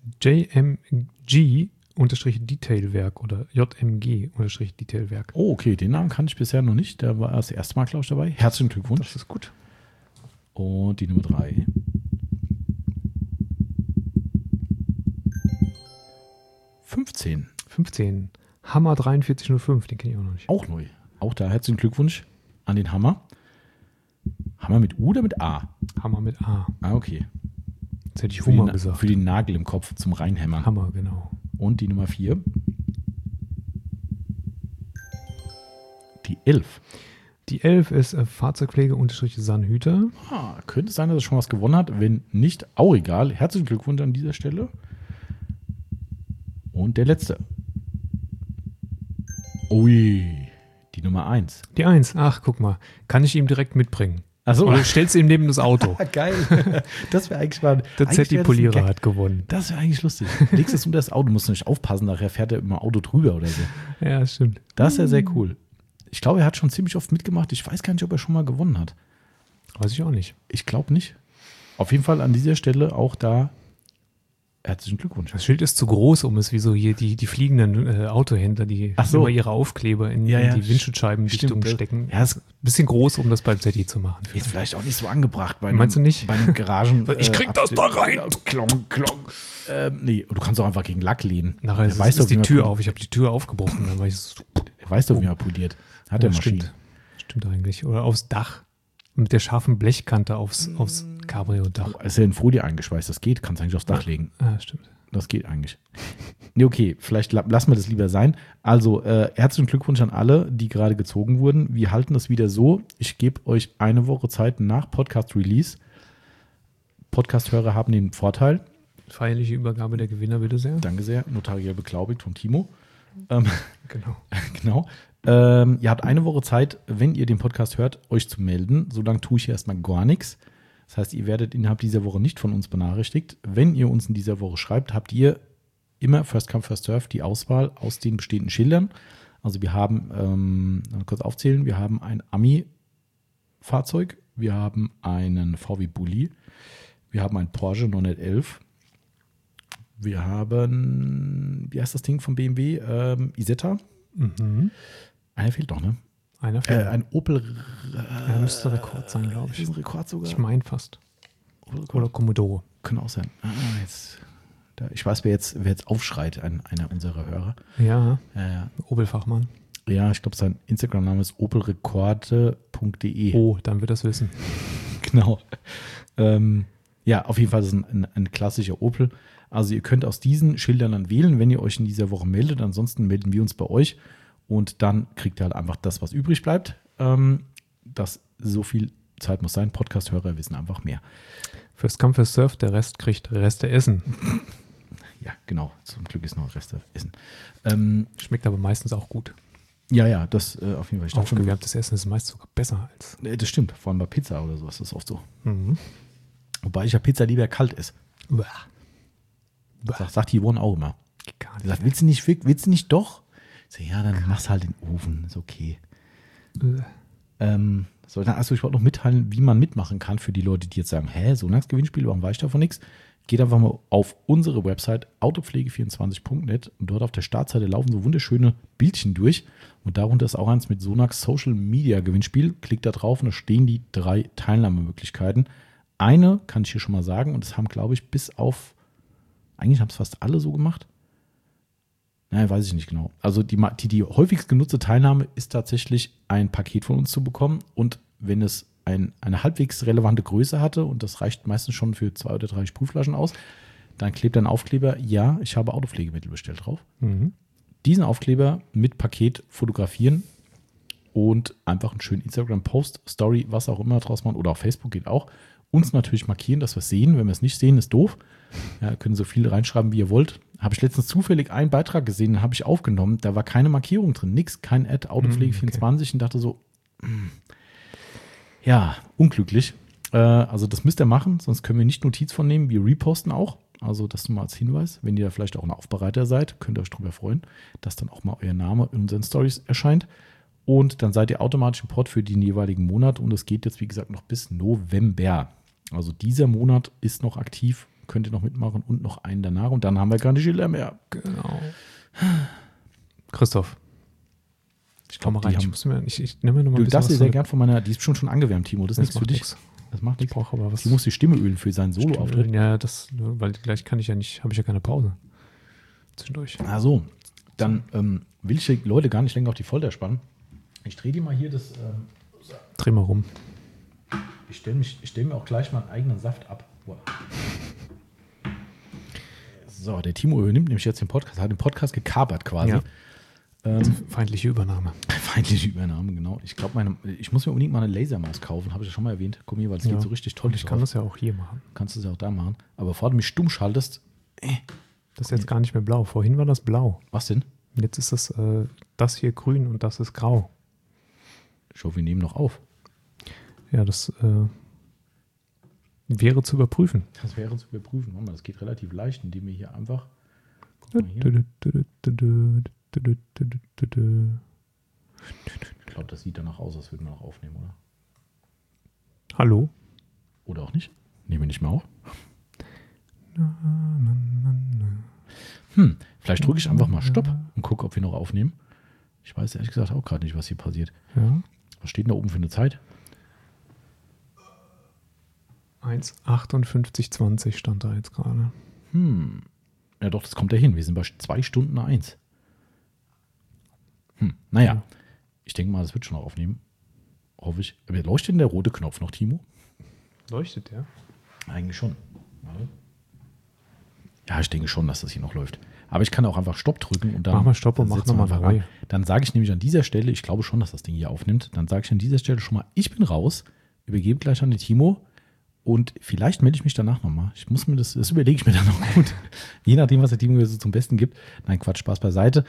JMG-Detailwerk oder JMG-Detailwerk. Oh, okay. Den Namen kannte ich bisher noch nicht. Der war das erste Mal, glaube ich, dabei. Herzlichen Glückwunsch. Das ist gut. Und die Nummer 3. »15. Hammer 4305, den kenne ich auch noch nicht. Auch neu. Auch da herzlichen Glückwunsch an den Hammer. Hammer mit U oder mit A? Hammer mit A. Ah, okay. Jetzt hätte ich Hummer gesagt. Für den Nagel im Kopf zum Reinhämmern. Hammer, genau. Und die Nummer 4. Die 11. Die 11 ist Fahrzeugpflege-Sanhüter. Könnte sein, dass er schon was gewonnen hat. Wenn nicht, auch egal. Herzlichen Glückwunsch an dieser Stelle. Und der letzte. Ui, die Nummer 1. Die 1, ach, guck mal. Kann ich ihm direkt mitbringen. Achso. Oder stellst du ihm neben das Auto. Geil. Das wäre eigentlich mal. Der Zetti-Polierer hat gewonnen. Das wäre eigentlich lustig. Legst es unter das Auto, musst du nicht aufpassen, nachher fährt er immer Auto drüber oder so. Ja, stimmt. Das wäre sehr cool. Ich glaube, er hat schon ziemlich oft mitgemacht. Ich weiß gar nicht, ob er schon mal gewonnen hat. Weiß ich auch nicht. Ich glaube nicht. Auf jeden Fall an dieser Stelle auch da herzlichen Glückwunsch. Das Schild ist zu groß, um es wie so hier die fliegenden Autohändler, die immer ihre Aufkleber in die Windschutzscheibendichtung stecken. Ja, ist ein bisschen groß, um das beim Zetti zu machen. Ist vielleicht auch nicht so angebracht bei Meinst du nicht? Bei einem Garagen. Ich krieg das da rein. Klong, klong. Nee, du kannst auch einfach gegen Lack lehnen. Nachher ist die Tür auf. Ich habe die Tür aufgebrochen. Dann war ich so, er weiß doch, wie er poliert. Hat er Maschine. Stimmt eigentlich. Oder aufs Dach. Mit der scharfen Blechkante aufs Cabrio-Dach. Ist ja in Folie eingeschweißt. Das geht. Kannst du eigentlich aufs Dach legen. Ah, stimmt. Das geht eigentlich. Nee, okay. Vielleicht lassen wir das lieber sein. Also, herzlichen Glückwunsch an alle, die gerade gezogen wurden. Wir halten das wieder so. Ich gebe euch eine Woche Zeit nach Podcast-Release. Podcast-Hörer haben den Vorteil. Feierliche Übergabe der Gewinner, bitte sehr. Danke sehr. Notariell beglaubigt von Timo. Genau. Ihr habt eine Woche Zeit, wenn ihr den Podcast hört, euch zu melden. Solange tue ich erstmal gar nichts. Das heißt, ihr werdet innerhalb dieser Woche nicht von uns benachrichtigt. Wenn ihr uns in dieser Woche schreibt, habt ihr immer First Come, First Serve die Auswahl aus den bestehenden Schildern. Also wir haben, kurz aufzählen, wir haben ein Ami-Fahrzeug, wir haben einen VW Bulli, wir haben einen Porsche 911, wir haben, wie heißt das Ding von BMW? Isetta. Mhm. Einer fehlt doch, ne? Einer fehlt. Ein Opel. Müsste Rekord sein, glaube ich. Ist ein Rekord sogar? Ich meine fast. Oder Commodore. Können auch sein. Ich weiß, wer jetzt aufschreit, einer unserer Hörer. Ja. Opel-Fachmann. Ja, ich glaube, sein Instagram-Name ist opelrekorde.de. Oh, dann wird das wissen. Genau. Ja, auf jeden Fall ist es ein klassischer Opel. Also ihr könnt aus diesen Schildern dann wählen, wenn ihr euch in dieser Woche meldet. Ansonsten melden wir uns bei euch und dann kriegt ihr halt einfach das, was übrig bleibt. Das so viel Zeit muss sein. Podcast-Hörer wissen einfach mehr. First come, first serve, der Rest kriegt Reste essen. Ja, genau. Zum Glück ist noch Reste essen. Schmeckt aber meistens auch gut. Ja, das auf jeden Fall. Aufgewärmtes Essen ist meist sogar besser als. Das stimmt, vor allem bei Pizza oder sowas, das ist oft so. Mhm. Wobei ich ja Pizza lieber kalt esse. Sagt die Yvonne auch immer. Sie sagt, willst du nicht doch? Ich sage, ja, dann mach's halt in den Ofen, ist okay. Ich wollte noch mitteilen, wie man mitmachen kann für die Leute, die jetzt sagen, Sonntagsgewinnspiel, warum weiß ich davon nichts? Geht einfach mal auf unsere Website autopflege24.net und dort auf der Startseite laufen so wunderschöne Bildchen durch und darunter ist auch eins mit Sonax Social Media Gewinnspiel. Klickt da drauf und da stehen die 3 Teilnahmemöglichkeiten. Eine kann ich hier schon mal sagen und das haben, glaube ich, eigentlich haben es fast alle so gemacht. Nein, weiß ich nicht genau. Also die häufigst genutzte Teilnahme ist tatsächlich ein Paket von uns zu bekommen und wenn es eine halbwegs relevante Größe hatte und das reicht meistens schon für 2 oder 3 Sprühflaschen aus, dann klebt ein Aufkleber, ja, ich habe Autopflegemittel bestellt drauf. Mhm. Diesen Aufkleber mit Paket fotografieren und einfach einen schönen Instagram-Post, Story, was auch immer draus machen oder auf Facebook geht auch. Uns natürlich markieren, dass wir es sehen. Wenn wir es nicht sehen, ist doof. Ja, können so viel reinschreiben, wie ihr wollt. Habe ich letztens zufällig einen Beitrag gesehen, den habe ich aufgenommen. Da war keine Markierung drin, nix, kein Ad, Autopflege24 und dachte so, ja, unglücklich. Also das müsst ihr machen, sonst können wir nicht Notiz von nehmen. Wir reposten auch. Also das nur mal als Hinweis. Wenn ihr da vielleicht auch ein Aufbereiter seid, könnt ihr euch darüber freuen, dass dann auch mal euer Name in unseren Stories erscheint. Und dann seid ihr automatisch im Pod für den jeweiligen Monat. Und es geht jetzt, wie gesagt, noch bis November. Also dieser Monat ist noch aktiv, könnt ihr noch mitmachen und noch einen danach. Und dann haben wir keine Schilder mehr. Genau. Christoph. Ich komme rein. Ich nehme mir noch mal du darfst dir sehr gern von meiner, die ist schon angewärmt, Timo. Das ist nichts für dich. Das macht nichts. Ich brauche aber was. Du musst die Stimme ölen für seinen Solo-Auftritt. Ja, weil gleich habe ich ja keine Pause zwischendurch. Ach so, dann will ich die Leute gar nicht länger auf die Folter spannen. Ich drehe die mal hier das. Dreh mal rum. Ich stell mir auch gleich mal einen eigenen Saft ab. Wow. So, der Timo übernimmt nämlich jetzt den Podcast, hat den Podcast gekapert quasi. Ja. Feindliche Übernahme. Feindliche Übernahme, genau. Ich glaube, ich muss mir unbedingt mal eine Lasermaus kaufen, habe ich ja schon mal erwähnt. Komm hier, weil es geht so richtig toll. Ich kann das ja auch hier machen. Kannst du es ja auch da machen. Aber bevor du mich stumm schaltest. Das ist jetzt gar nicht mehr blau. Vorhin war das blau. Was denn? Jetzt ist das das hier grün und das ist grau. Schau, wir nehmen noch auf. Ja, das wäre zu überprüfen. Das wäre zu überprüfen. Warte mal, das geht relativ leicht, indem wir hier einfach... Ich glaube, das sieht danach aus, als würden wir noch aufnehmen, oder? Hallo? Oder auch nicht? Nehmen wir nicht mehr auf? Vielleicht drücke ich einfach mal Stopp und gucke, ob wir noch aufnehmen. Ich weiß ehrlich gesagt auch gerade nicht, was hier passiert. Ja. Was steht denn da oben für eine Zeit? 1,58,20 stand da jetzt gerade. Ja doch, das kommt ja hin. Wir sind bei 2 Stunden 1. Naja, Ja. Ich denke mal, das wird schon noch aufnehmen. Hoffe ich. Aber leuchtet denn der rote Knopf noch, Timo? Leuchtet der? Eigentlich schon. Warte. Ja, ich denke schon, dass das hier noch läuft. Aber ich kann auch einfach Stopp drücken und dann. Mach mal Stopp und mach setzen wir nochmal einfach neu. an. Dann sage ich nämlich an dieser Stelle, ich glaube schon, dass das Ding hier aufnimmt. Dann sage ich an dieser Stelle schon mal, ich bin raus, übergebe gleich an den Timo und vielleicht melde ich mich danach nochmal. Ich muss mir das überlege ich mir dann noch gut. Je nachdem, was der Timo mir so zum Besten gibt. Nein, Quatsch, Spaß beiseite.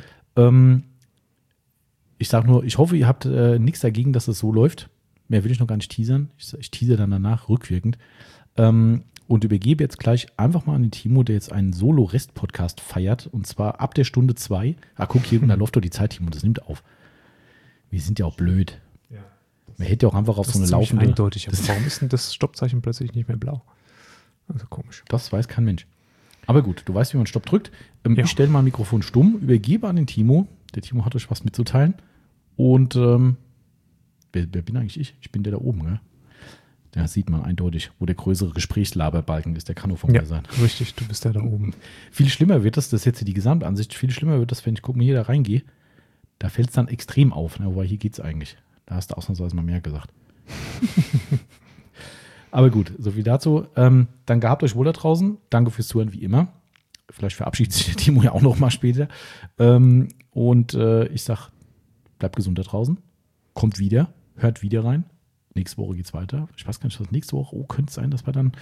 Ich sage nur, ich hoffe, ihr habt nichts dagegen, dass es so läuft. Mehr will ich noch gar nicht teasern. Ich teaser dann danach rückwirkend. Und übergebe jetzt gleich einfach mal an den Timo, der jetzt einen Solo-Rest-Podcast feiert. Und zwar ab der Stunde 2. Guck hier, da läuft doch die Zeit, Timo, das nimmt auf. Wir sind ja auch blöd. Ja. Man hätte ja auch einfach auf Das so eine ist ziemlich laufende... eindeutig. Aber warum ist denn das Stoppzeichen plötzlich nicht mehr blau? Also komisch. Das weiß kein Mensch. Aber gut, du weißt, wie man Stopp drückt. Ja. Ich stelle mal Mikrofon stumm, übergebe an den Timo. Der Timo hat euch was mitzuteilen. Und wer bin eigentlich ich? Ich bin der da oben, gell? Da sieht man eindeutig, wo der größere Gesprächslaberbalken ist. Der kann nur von mir sein. Richtig, du bist ja da oben. Viel schlimmer wird das ist jetzt hier die Gesamtansicht, viel schlimmer wird das, wenn ich guck mal hier da reingehe. Da fällt es dann extrem auf. Ne? Wobei hier geht es eigentlich. Da hast du ausnahmsweise mal mehr gesagt. Aber gut, so viel dazu. Dann gehabt euch wohl da draußen. Danke fürs Zuhören, wie immer. Vielleicht verabschiedet sich der Timo ja auch noch mal später. Ich sag, bleibt gesund da draußen. Kommt wieder, hört wieder rein. Nächste Woche geht's weiter. Ich weiß gar nicht, was nächste Woche, könnte es sein, dass wir dann,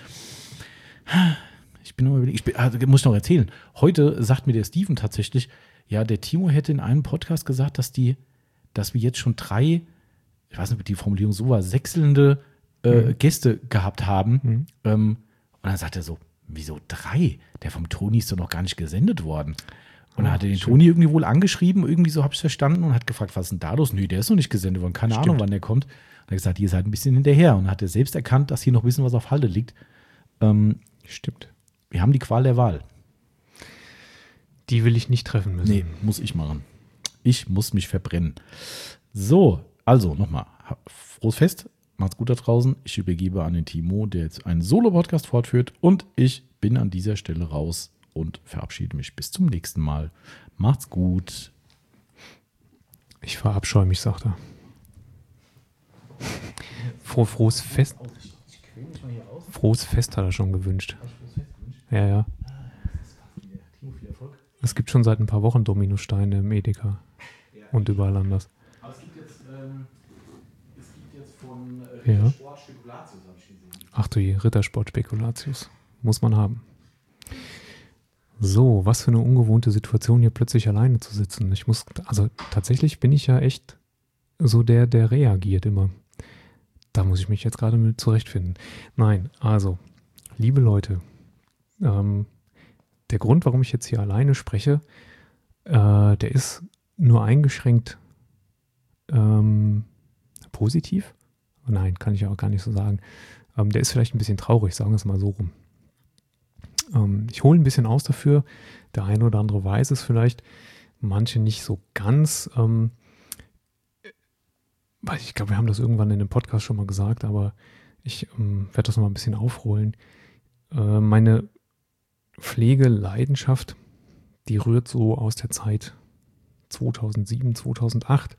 muss ich noch erzählen. Heute sagt mir der Steven tatsächlich, ja, der Timo hätte in einem Podcast gesagt, dass wir jetzt schon 3, ich weiß nicht, ob die Formulierung so war, sechselnde Gäste gehabt haben. Und dann sagt er so, wieso 3? Der vom Toni ist doch noch gar nicht gesendet worden. Und dann hat er den Toni irgendwie wohl angeschrieben, irgendwie so habe ich es verstanden, und hat gefragt, was ist denn da los? Nö, der ist noch nicht gesendet worden, keine Ahnung, wann der kommt. Und er hat gesagt, ihr seid ein bisschen hinterher. Und dann hat er selbst erkannt, dass hier noch ein bisschen was auf Halde liegt. Stimmt. Wir haben die Qual der Wahl. Die will ich nicht treffen müssen. Nee, muss ich machen. Ich muss mich verbrennen. So, also nochmal, frohes Fest, macht's gut da draußen. Ich übergebe an den Timo, der jetzt einen Solo-Podcast fortführt, und ich bin an dieser Stelle raus und verabschiede mich bis zum nächsten Mal. Macht's gut. Ich verabscheue mich, sagt er. Frohes Fest. Frohes Fest hat er schon gewünscht. Ja. Es gibt schon seit ein paar Wochen Dominosteine im Edeka und überall anders. Aber es gibt jetzt von Rittersport Spekulatius, habe ich gesehen. Ach du je, Rittersport Spekulatius. Muss man haben. So, was für eine ungewohnte Situation, hier plötzlich alleine zu sitzen. Tatsächlich bin ich ja echt so der reagiert immer. Da muss ich mich jetzt gerade mit zurechtfinden. Nein, also, liebe Leute, der Grund, warum ich jetzt hier alleine spreche, der ist nur eingeschränkt positiv. Nein, kann ich auch gar nicht so sagen. Der ist vielleicht ein bisschen traurig, sagen wir es mal so rum. Ich hole ein bisschen aus dafür. Der eine oder andere weiß es vielleicht, manche nicht so ganz. Ich glaube, wir haben das irgendwann in dem Podcast schon mal gesagt, aber ich werde das noch mal ein bisschen aufrollen. Meine Pflegeleidenschaft, die rührt so aus der Zeit 2007, 2008.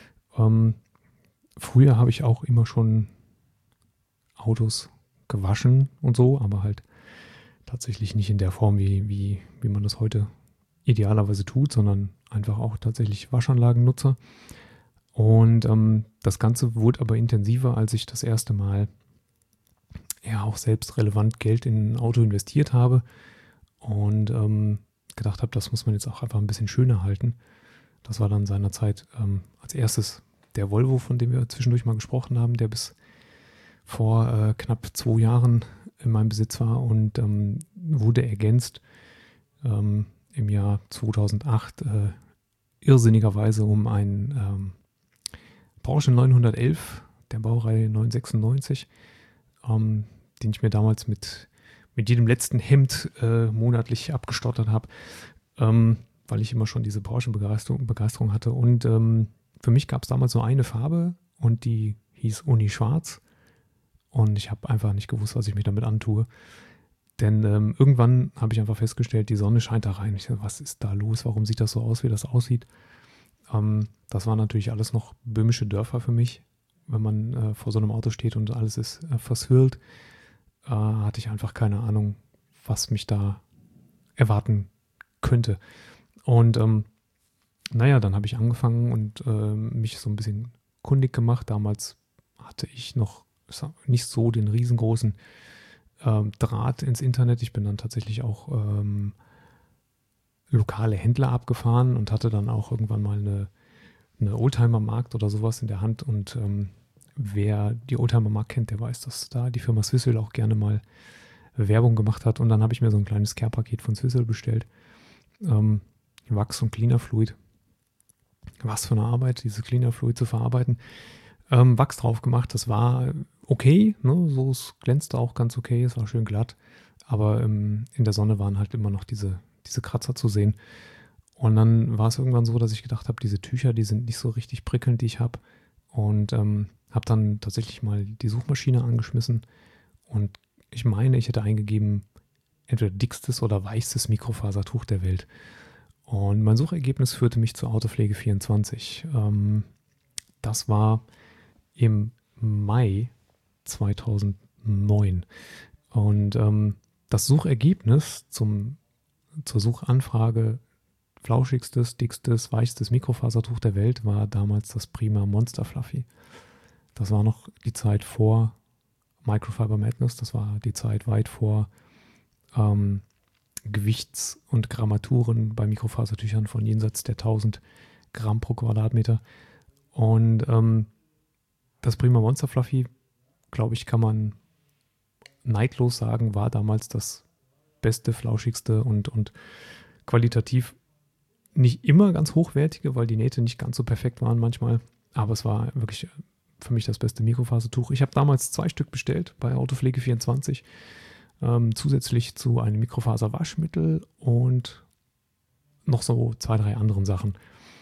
Früher habe ich auch immer schon Autos gewaschen und so, aber halt tatsächlich nicht in der Form, wie man das heute idealerweise tut, sondern einfach auch tatsächlich Waschanlagennutzer. Und das Ganze wurde aber intensiver, als ich das erste Mal auch selbst relevant Geld in ein Auto investiert habe und gedacht habe, das muss man jetzt auch einfach ein bisschen schöner halten. Das war dann seinerzeit als erstes der Volvo, von dem wir zwischendurch mal gesprochen haben, der bis vor knapp 2 Jahren in meinem Besitz war und wurde ergänzt im Jahr 2008 irrsinnigerweise um einen Porsche 911 der Baureihe 996, den ich mir damals mit jedem letzten Hemd monatlich abgestottert habe, weil ich immer schon diese Porsche-Begeisterung hatte. Und für mich gab es damals nur eine Farbe und die hieß Uni Schwarz. Und ich habe einfach nicht gewusst, was ich mir damit antue. Denn irgendwann habe ich einfach festgestellt, die Sonne scheint da rein. Ich dachte, was ist da los? Warum sieht das so aus, wie das aussieht? Das waren natürlich alles noch böhmische Dörfer für mich. Wenn man vor so einem Auto steht und alles ist vershüllt, hatte ich einfach keine Ahnung, was mich da erwarten könnte. Und dann habe ich angefangen und mich so ein bisschen kundig gemacht. Damals hatte ich noch nicht so den riesengroßen Draht ins Internet. Ich bin dann tatsächlich auch lokale Händler abgefahren und hatte dann auch irgendwann mal eine Oldtimer-Markt oder sowas in der Hand. Und wer die Oldtimer-Markt kennt, der weiß, dass da die Firma Swissl auch gerne mal Werbung gemacht hat. Und dann habe ich mir so ein kleines Care-Paket von Swissl bestellt. Wachs und Cleaner Fluid. Was für eine Arbeit, diese Cleaner Fluid zu verarbeiten. Wachs drauf gemacht, das war okay, ne? So, es glänzte auch ganz okay, es war schön glatt, aber in der Sonne waren halt immer noch diese Kratzer zu sehen. Und dann war es irgendwann so, dass ich gedacht habe, diese Tücher, die sind nicht so richtig prickelnd, die ich habe. Und habe dann tatsächlich mal die Suchmaschine angeschmissen und ich meine, ich hätte eingegeben, entweder dickstes oder weichstes Mikrofasertuch der Welt. Und mein Suchergebnis führte mich zur Autopflege24. Das war im Mai 2009. Und das Suchergebnis zur Suchanfrage flauschigstes, dickstes, weichstes Mikrofasertuch der Welt war damals das Prima Monster Fluffy. Das war noch die Zeit vor Microfiber Madness, das war die Zeit weit vor Gewichts- und Grammaturen bei Mikrofasertüchern von jenseits der 1000 Gramm pro Quadratmeter. Und das Prima Monster Fluffy, glaube ich, kann man neidlos sagen, war damals das beste, flauschigste und qualitativ nicht immer ganz hochwertige, weil die Nähte nicht ganz so perfekt waren manchmal. Aber es war wirklich für mich das beste Mikrofasertuch. Ich habe damals 2 Stück bestellt bei Autopflege24, zusätzlich zu einem Mikrofaserwaschmittel und noch so 2, 3 anderen Sachen.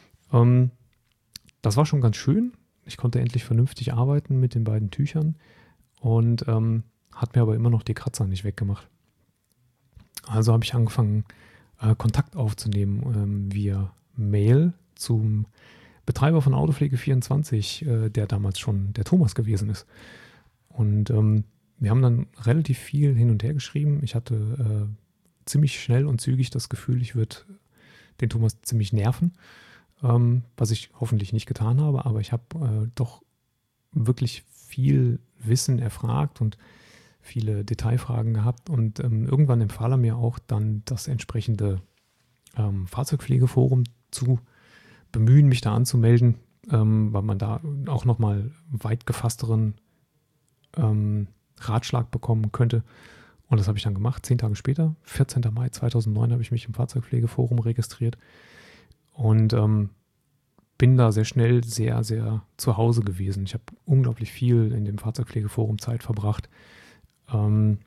Das war schon ganz schön. Ich konnte endlich vernünftig arbeiten mit den beiden Tüchern und hat mir aber immer noch die Kratzer nicht weggemacht. Also habe ich angefangen, Kontakt aufzunehmen via Mail zum Betreiber von Autopflege24, der damals schon der Thomas gewesen ist. Und wir haben dann relativ viel hin und her geschrieben. Ich hatte ziemlich schnell und zügig das Gefühl, ich würde den Thomas ziemlich nerven, was ich hoffentlich nicht getan habe, aber ich habe doch wirklich viel Wissen erfragt und viele Detailfragen gehabt und irgendwann empfahl er mir auch dann das entsprechende Fahrzeugpflegeforum zu bemühen, mich da anzumelden, weil man da auch nochmal weit gefassteren Ratschlag bekommen könnte. Und das habe ich dann gemacht, 10 Tage später, 14. Mai 2009 habe ich mich im Fahrzeugpflegeforum registriert und bin da sehr schnell sehr, sehr zu Hause gewesen. Ich habe unglaublich viel in dem Fahrzeugpflegeforum Zeit verbracht, habe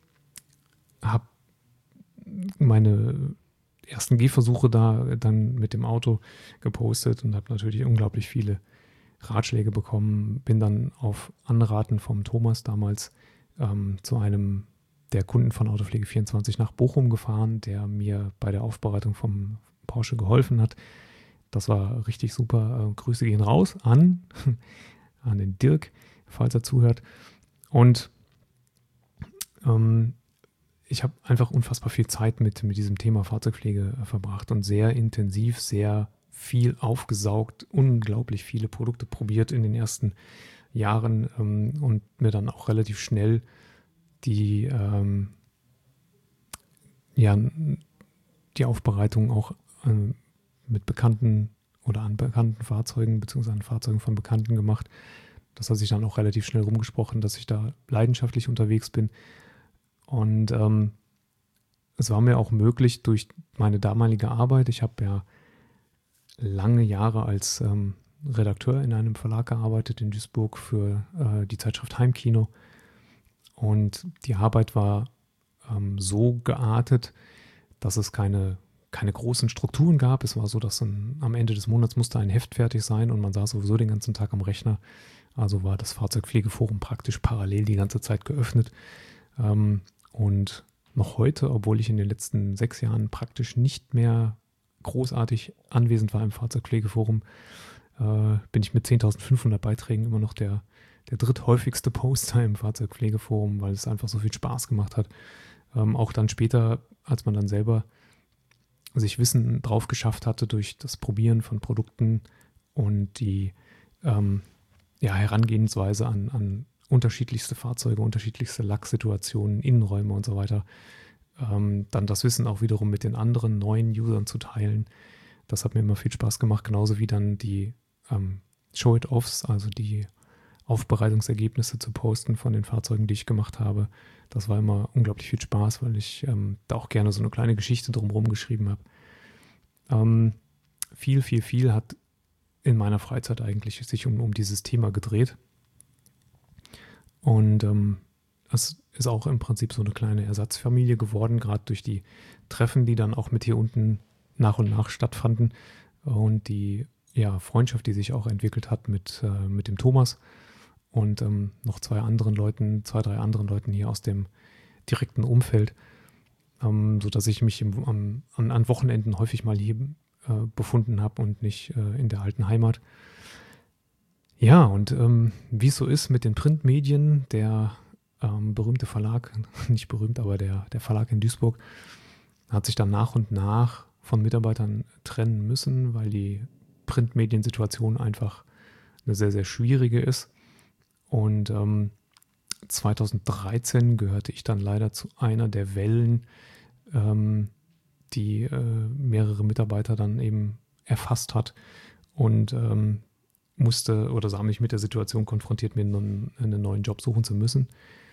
meine ersten Gehversuche da dann mit dem Auto gepostet und habe natürlich unglaublich viele Ratschläge bekommen. Bin dann auf Anraten vom Thomas damals zu einem der Kunden von Autopflege24 nach Bochum gefahren, der mir bei der Aufbereitung vom Porsche geholfen hat. Das war richtig super. Grüße gehen raus an den Dirk, falls er zuhört. Und ich habe einfach unfassbar viel Zeit mit diesem Thema Fahrzeugpflege verbracht und sehr intensiv, sehr viel aufgesaugt, unglaublich viele Produkte probiert in den ersten Jahren und mir dann auch relativ schnell die Aufbereitung auch mit bekannten oder an bekannten Fahrzeugen beziehungsweise an Fahrzeugen von Bekannten gemacht. Das hat sich dann auch relativ schnell rumgesprochen, dass ich da leidenschaftlich unterwegs bin. Und es war mir auch möglich durch meine damalige Arbeit. Ich habe ja lange Jahre als Redakteur in einem Verlag gearbeitet in Duisburg für die Zeitschrift Heimkino. Und die Arbeit war so geartet, dass es keine großen Strukturen gab. Es war so, dass am Ende des Monats musste ein Heft fertig sein und man saß sowieso den ganzen Tag am Rechner. Also war das Fahrzeugpflegeforum praktisch parallel die ganze Zeit geöffnet. Und noch heute, obwohl ich in den letzten 6 Jahren praktisch nicht mehr großartig anwesend war im Fahrzeugpflegeforum, bin ich mit 10.500 Beiträgen immer noch der dritthäufigste Poster im Fahrzeugpflegeforum, weil es einfach so viel Spaß gemacht hat. Auch dann später, als man dann selber sich Wissen drauf geschafft hatte durch das Probieren von Produkten und die Herangehensweise an unterschiedlichste Fahrzeuge, unterschiedlichste Lacksituationen, Innenräume und so weiter, dann das Wissen auch wiederum mit den anderen neuen Usern zu teilen. Das hat mir immer viel Spaß gemacht, genauso wie dann die Show-it-offs, also die Aufbereitungsergebnisse zu posten von den Fahrzeugen, die ich gemacht habe. Das war immer unglaublich viel Spaß, weil ich da auch gerne so eine kleine Geschichte drumherum geschrieben habe. Viel hat in meiner Freizeit eigentlich sich um dieses Thema gedreht. Und es ist auch im Prinzip so eine kleine Ersatzfamilie geworden, gerade durch die Treffen, die dann auch mit hier unten nach und nach stattfanden und die Freundschaft, die sich auch entwickelt hat mit dem Thomas und noch 2, 3 anderen Leuten hier aus dem direkten Umfeld, sodass ich mich an Wochenenden häufig mal hier befunden habe und nicht in der alten Heimat. Ja, und wie es so ist mit den Printmedien, der berühmte Verlag, nicht berühmt, aber der Verlag in Duisburg, hat sich dann nach und nach von Mitarbeitern trennen müssen, weil die Printmediensituation einfach eine sehr, sehr schwierige ist. Und 2013 gehörte ich dann leider zu einer der Wellen, die mehrere Mitarbeiter dann eben erfasst hat und sah mich mit der Situation konfrontiert, mir einen neuen Job suchen zu müssen.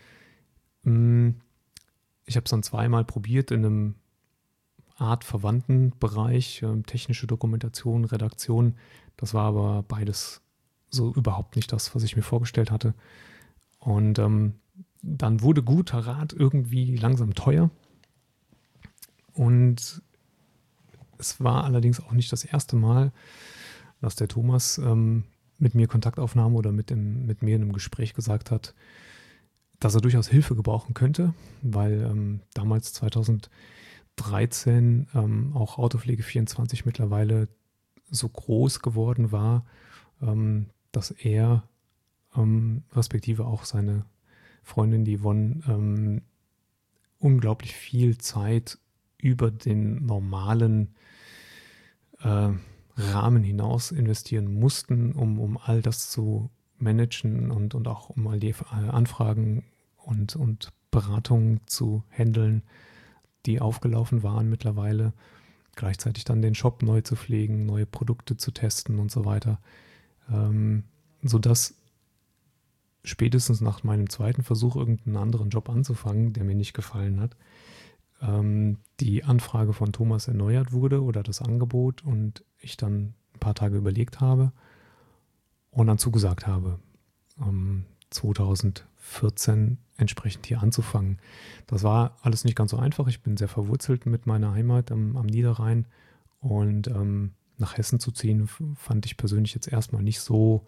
Ich habe es dann 2-mal probiert in einem Art verwandten Bereich, technische Dokumentation, Redaktion. Das war aber beides so überhaupt nicht das, was ich mir vorgestellt hatte. Und dann wurde guter Rat irgendwie langsam teuer. Und es war allerdings auch nicht das erste Mal, dass der Thomas mit mir Kontakt aufnahm oder mit mir in einem Gespräch gesagt hat, dass er durchaus Hilfe gebrauchen könnte, weil damals 2013 auch Autopflege24 mittlerweile so groß geworden war, dass er respektive auch seine Freundin, die Yvonne, unglaublich viel Zeit über den normalen Rahmen hinaus investieren mussten, um all das zu managen und auch um all die Anfragen und Beratungen zu handeln, die aufgelaufen waren mittlerweile. Gleichzeitig dann den Shop neu zu pflegen, neue Produkte zu testen und so weiter. Sodass spätestens nach meinem zweiten Versuch, irgendeinen anderen Job anzufangen, der mir nicht gefallen hat, die Anfrage von Thomas erneuert wurde oder das Angebot und ich dann ein paar Tage überlegt habe und dann zugesagt habe, 2014 entsprechend hier anzufangen. Das war alles nicht ganz so einfach. Ich bin sehr verwurzelt mit meiner Heimat am Niederrhein und nach Hessen zu ziehen, fand ich persönlich jetzt erstmal nicht so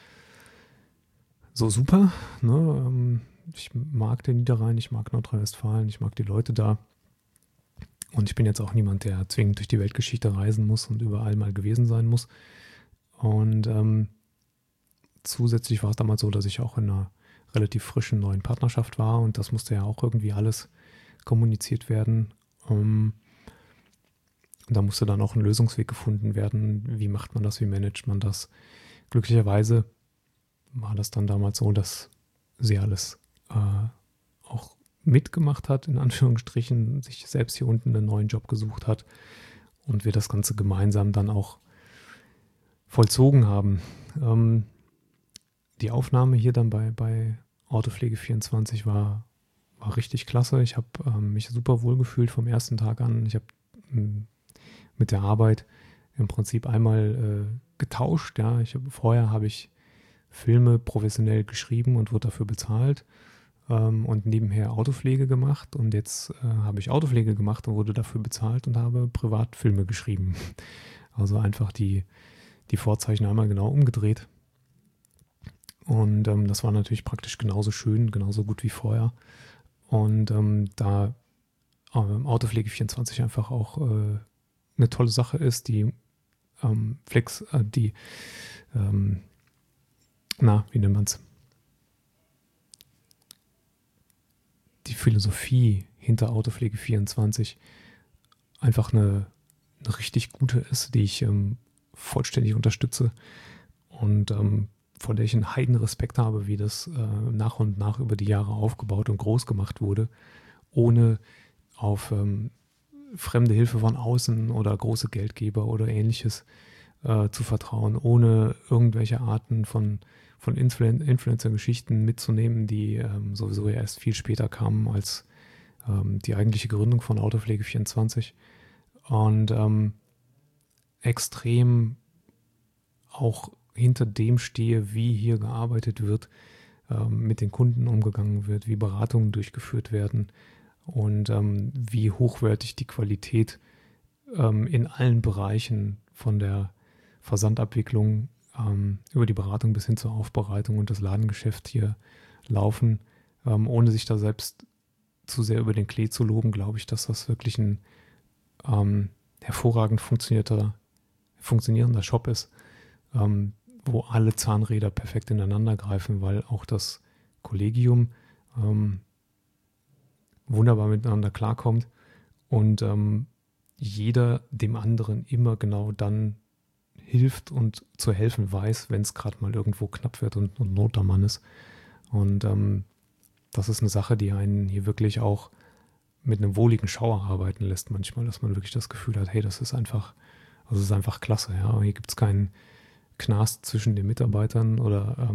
super. Ne? Ich mag den Niederrhein, ich mag Nordrhein-Westfalen, ich mag die Leute da. Und ich bin jetzt auch niemand, der zwingend durch die Weltgeschichte reisen muss und überall mal gewesen sein muss. Und zusätzlich war es damals so, dass ich auch in einer relativ frischen neuen Partnerschaft war und das musste ja auch irgendwie alles kommuniziert werden. Da musste dann auch ein Lösungsweg gefunden werden. Wie macht man das? Wie managt man das? Glücklicherweise war das dann damals so, dass sie alles auch mitgemacht hat, in Anführungsstrichen, sich selbst hier unten einen neuen Job gesucht hat und wir das Ganze gemeinsam dann auch vollzogen haben. Die Aufnahme hier dann bei Autopflege24 war richtig klasse. Ich habe mich super wohl gefühlt vom ersten Tag an. Ich habe mit der Arbeit im Prinzip einmal getauscht. Ja. Vorher habe ich Filme professionell geschrieben und wurde dafür bezahlt und nebenher Autopflege gemacht. Und jetzt habe ich Autopflege gemacht und wurde dafür bezahlt und habe Privatfilme geschrieben. Also einfach die Vorzeichen einmal genau umgedreht. Und das war natürlich praktisch genauso schön, genauso gut wie vorher. Und da Autopflege24 einfach auch eine tolle Sache ist, wie nennt man es? Die Philosophie hinter Autopflege24 einfach eine richtig gute ist, die ich vollständig unterstütze und vor der ich einen heiden Respekt habe, wie das nach und nach über die Jahre aufgebaut und groß gemacht wurde, ohne auf fremde Hilfe von außen oder große Geldgeber oder ähnliches zu vertrauen, ohne irgendwelche Arten von Influencer-Geschichten mitzunehmen, die sowieso ja erst viel später kamen als die eigentliche Gründung von Autopflege24 und extrem auch hinter dem stehe, wie hier gearbeitet wird, mit den Kunden umgegangen wird, wie Beratungen durchgeführt werden und wie hochwertig die Qualität in allen Bereichen von der Versandabwicklung über die Beratung bis hin zur Aufbereitung und das Ladengeschäft hier laufen, ohne sich da selbst zu sehr über den Klee zu loben, glaube ich, dass das wirklich ein hervorragend funktionierender Shop ist, wo alle Zahnräder perfekt ineinander greifen, weil auch das Kollegium wunderbar miteinander klarkommt und jeder dem anderen immer genau dann hilft und zu helfen weiß, wenn es gerade mal irgendwo knapp wird und Not am Mann ist. Und das ist eine Sache, die einen hier wirklich auch mit einem wohligen Schauer arbeiten lässt manchmal, dass man wirklich das Gefühl hat, hey, das ist einfach klasse. Ja? Hier gibt es keinen Knast zwischen den Mitarbeitern oder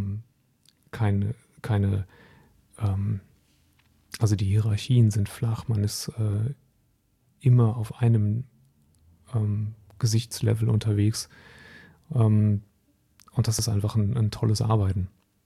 also die Hierarchien sind flach, man ist immer auf einem Gesichtslevel unterwegs und das ist einfach ein tolles Arbeiten.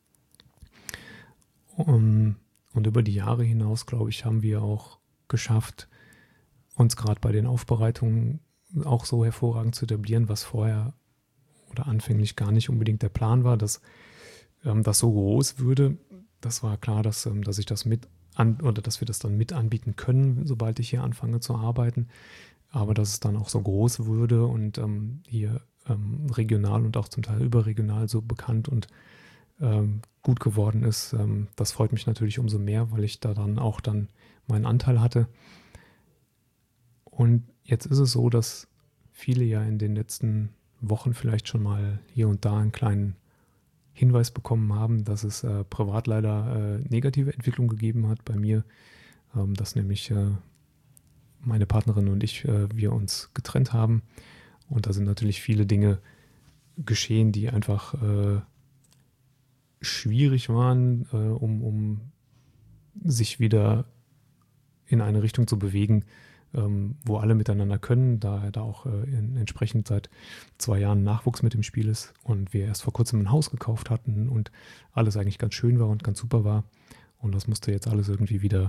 Und über die Jahre hinaus, glaube ich, haben wir auch geschafft, uns gerade bei den Aufbereitungen auch so hervorragend zu etablieren, was vorher oder anfänglich gar nicht unbedingt der Plan war, dass das so groß würde. Das war klar, dass ich das dass wir das dann mit anbieten können, sobald ich hier anfange zu arbeiten. Aber dass es dann auch so groß würde und hier regional und auch zum Teil überregional so bekannt und gut geworden ist, das freut mich natürlich umso mehr, weil ich da dann auch meinen Anteil hatte. Und jetzt ist es so, dass viele ja in den letzten Wochen vielleicht schon mal hier und da einen kleinen Hinweis bekommen haben, dass es privat leider negative Entwicklung gegeben hat bei mir, dass nämlich meine Partnerin und ich, wir uns getrennt haben. Und da sind natürlich viele Dinge geschehen, die einfach schwierig waren, um sich wieder in eine Richtung zu bewegen, wo alle miteinander können, da auch entsprechend seit 2 Jahren Nachwuchs mit im Spiel ist und wir erst vor kurzem ein Haus gekauft hatten und alles eigentlich ganz schön war und ganz super war. Und das musste jetzt alles irgendwie wieder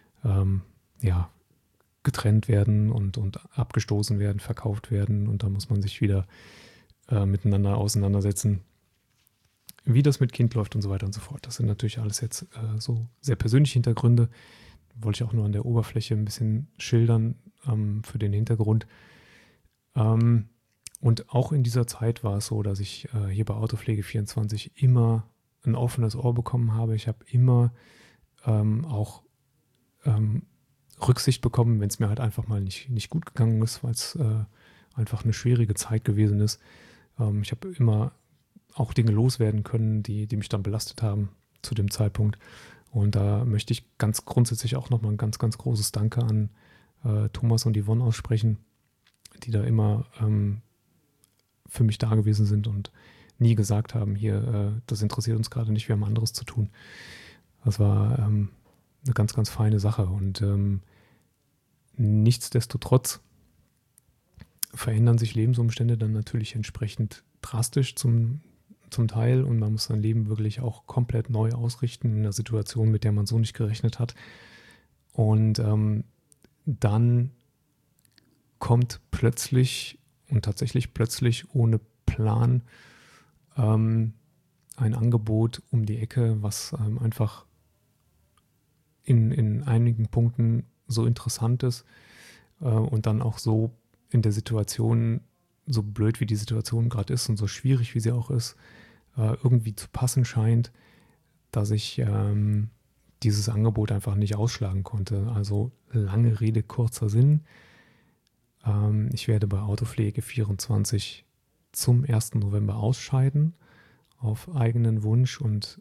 getrennt werden und abgestoßen werden, verkauft werden und da muss man sich wieder miteinander auseinandersetzen, wie das mit Kind läuft und so weiter und so fort. Das sind natürlich alles jetzt so sehr persönliche Hintergründe. Wollte ich auch nur an der Oberfläche ein bisschen schildern für den Hintergrund. Und auch in dieser Zeit war es so, dass ich hier bei Autopflege24 immer ein offenes Ohr bekommen habe. Ich habe immer auch Rücksicht bekommen, wenn es mir halt einfach mal nicht gut gegangen ist, weil es einfach eine schwierige Zeit gewesen ist. Ich habe immer auch Dinge loswerden können, die mich dann belastet haben zu dem Zeitpunkt. Und da möchte ich ganz grundsätzlich auch nochmal ein ganz, ganz großes Danke an Thomas und Yvonne aussprechen, die da immer für mich da gewesen sind und nie gesagt haben, hier, das interessiert uns gerade nicht, wir haben anderes zu tun. Das war eine ganz, ganz feine Sache. Und nichtsdestotrotz verändern sich Lebensumstände dann natürlich entsprechend drastisch zum Teil und man muss sein Leben wirklich auch komplett neu ausrichten in einer Situation, mit der man so nicht gerechnet hat. Und dann kommt plötzlich und tatsächlich plötzlich ohne Plan ein Angebot um die Ecke, was einfach in einigen Punkten so interessant ist und dann auch so in der Situation, so blöd wie die Situation gerade ist und so schwierig wie sie auch ist, irgendwie zu passen scheint, dass ich dieses Angebot einfach nicht ausschlagen konnte. Also lange Rede, kurzer Sinn. Ich werde bei Autopflege24 zum 1. November ausscheiden, auf eigenen Wunsch und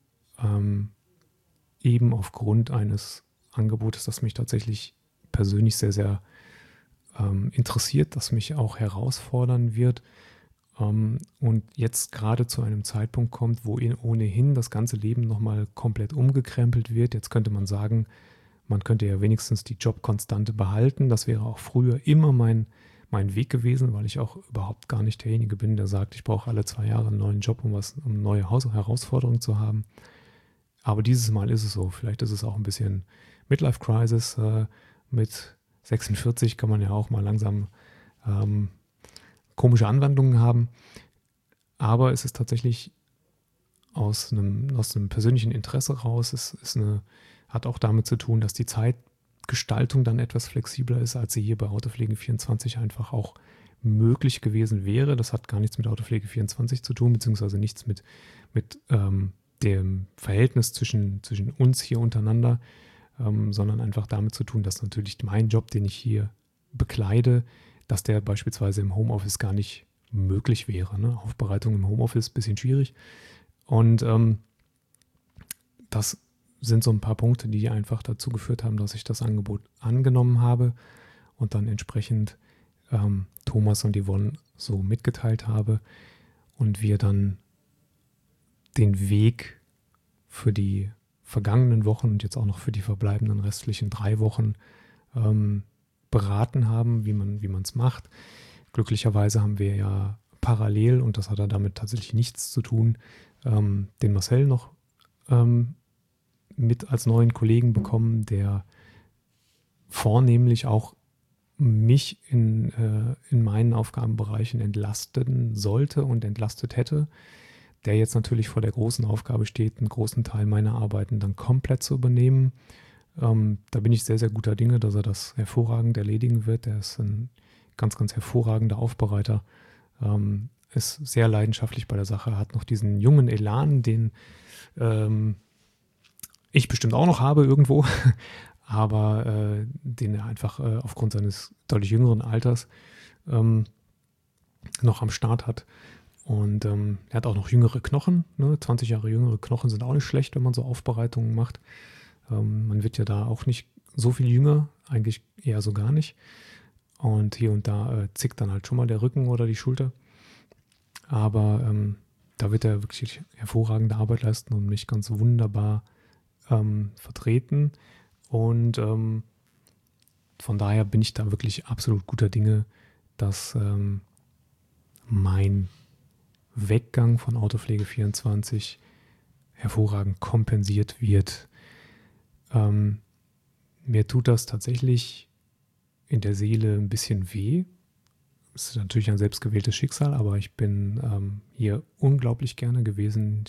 eben aufgrund eines Angebotes, das mich tatsächlich persönlich sehr, sehr interessiert, das mich auch herausfordern wird und jetzt gerade zu einem Zeitpunkt kommt, wo ohnehin das ganze Leben nochmal komplett umgekrempelt wird. Jetzt könnte man sagen, man könnte ja wenigstens die Jobkonstante behalten. Das wäre auch früher immer mein Weg gewesen, weil ich auch überhaupt gar nicht derjenige bin, der sagt, ich brauche alle 2 Jahre einen neuen Job, um eine neue Herausforderung zu haben. Aber dieses Mal ist es so. Vielleicht ist es auch ein bisschen Midlife-Crisis. Mit 46 kann man ja auch mal langsam komische Anwandlungen haben. Aber es ist tatsächlich aus einem persönlichen Interesse raus. Es hat auch damit zu tun, dass die Zeitgestaltung dann etwas flexibler ist, als sie hier bei Autopflege24 einfach auch möglich gewesen wäre. Das hat gar nichts mit Autopflege24 zu tun, beziehungsweise nichts mit dem Verhältnis zwischen uns hier untereinander, sondern einfach damit zu tun, dass natürlich mein Job, den ich hier bekleide, dass der beispielsweise im Homeoffice gar nicht möglich wäre. Ne? Aufbereitung im Homeoffice ist ein bisschen schwierig. Und das sind so ein paar Punkte, die einfach dazu geführt haben, dass ich das Angebot angenommen habe und dann entsprechend Thomas und Yvonne so mitgeteilt habe und wir dann den Weg für die vergangenen Wochen und jetzt auch noch für die verbleibenden restlichen 3 Wochen beraten haben, wie man es macht. Glücklicherweise haben wir ja parallel, und das hat damit tatsächlich nichts zu tun, den Marcel noch mit als neuen Kollegen bekommen, der vornehmlich auch mich in meinen Aufgabenbereichen entlasten sollte und entlastet hätte, der jetzt natürlich vor der großen Aufgabe steht, einen großen Teil meiner Arbeiten dann komplett zu übernehmen. Da bin ich sehr, sehr guter Dinge, dass er das hervorragend erledigen wird. Er ist ein ganz, ganz hervorragender Aufbereiter, ist sehr leidenschaftlich bei der Sache, hat noch diesen jungen Elan, den ich bestimmt auch noch habe irgendwo, aber den er einfach aufgrund seines deutlich jüngeren Alters noch am Start hat. Und er hat auch noch jüngere Knochen. Ne? 20 Jahre jüngere Knochen sind auch nicht schlecht, wenn man so Aufbereitungen macht. Man wird ja da auch nicht so viel jünger, eigentlich eher so gar nicht. Und hier und da zickt dann halt schon mal der Rücken oder die Schulter. Aber da wird er wirklich hervorragende Arbeit leisten und mich ganz wunderbar vertreten. Und von daher bin ich da wirklich absolut guter Dinge, dass mein Weggang von Autopflege24 hervorragend kompensiert wird. Mir tut das tatsächlich in der Seele ein bisschen weh. Es ist natürlich ein selbstgewähltes Schicksal, aber ich bin hier unglaublich gerne gewesen.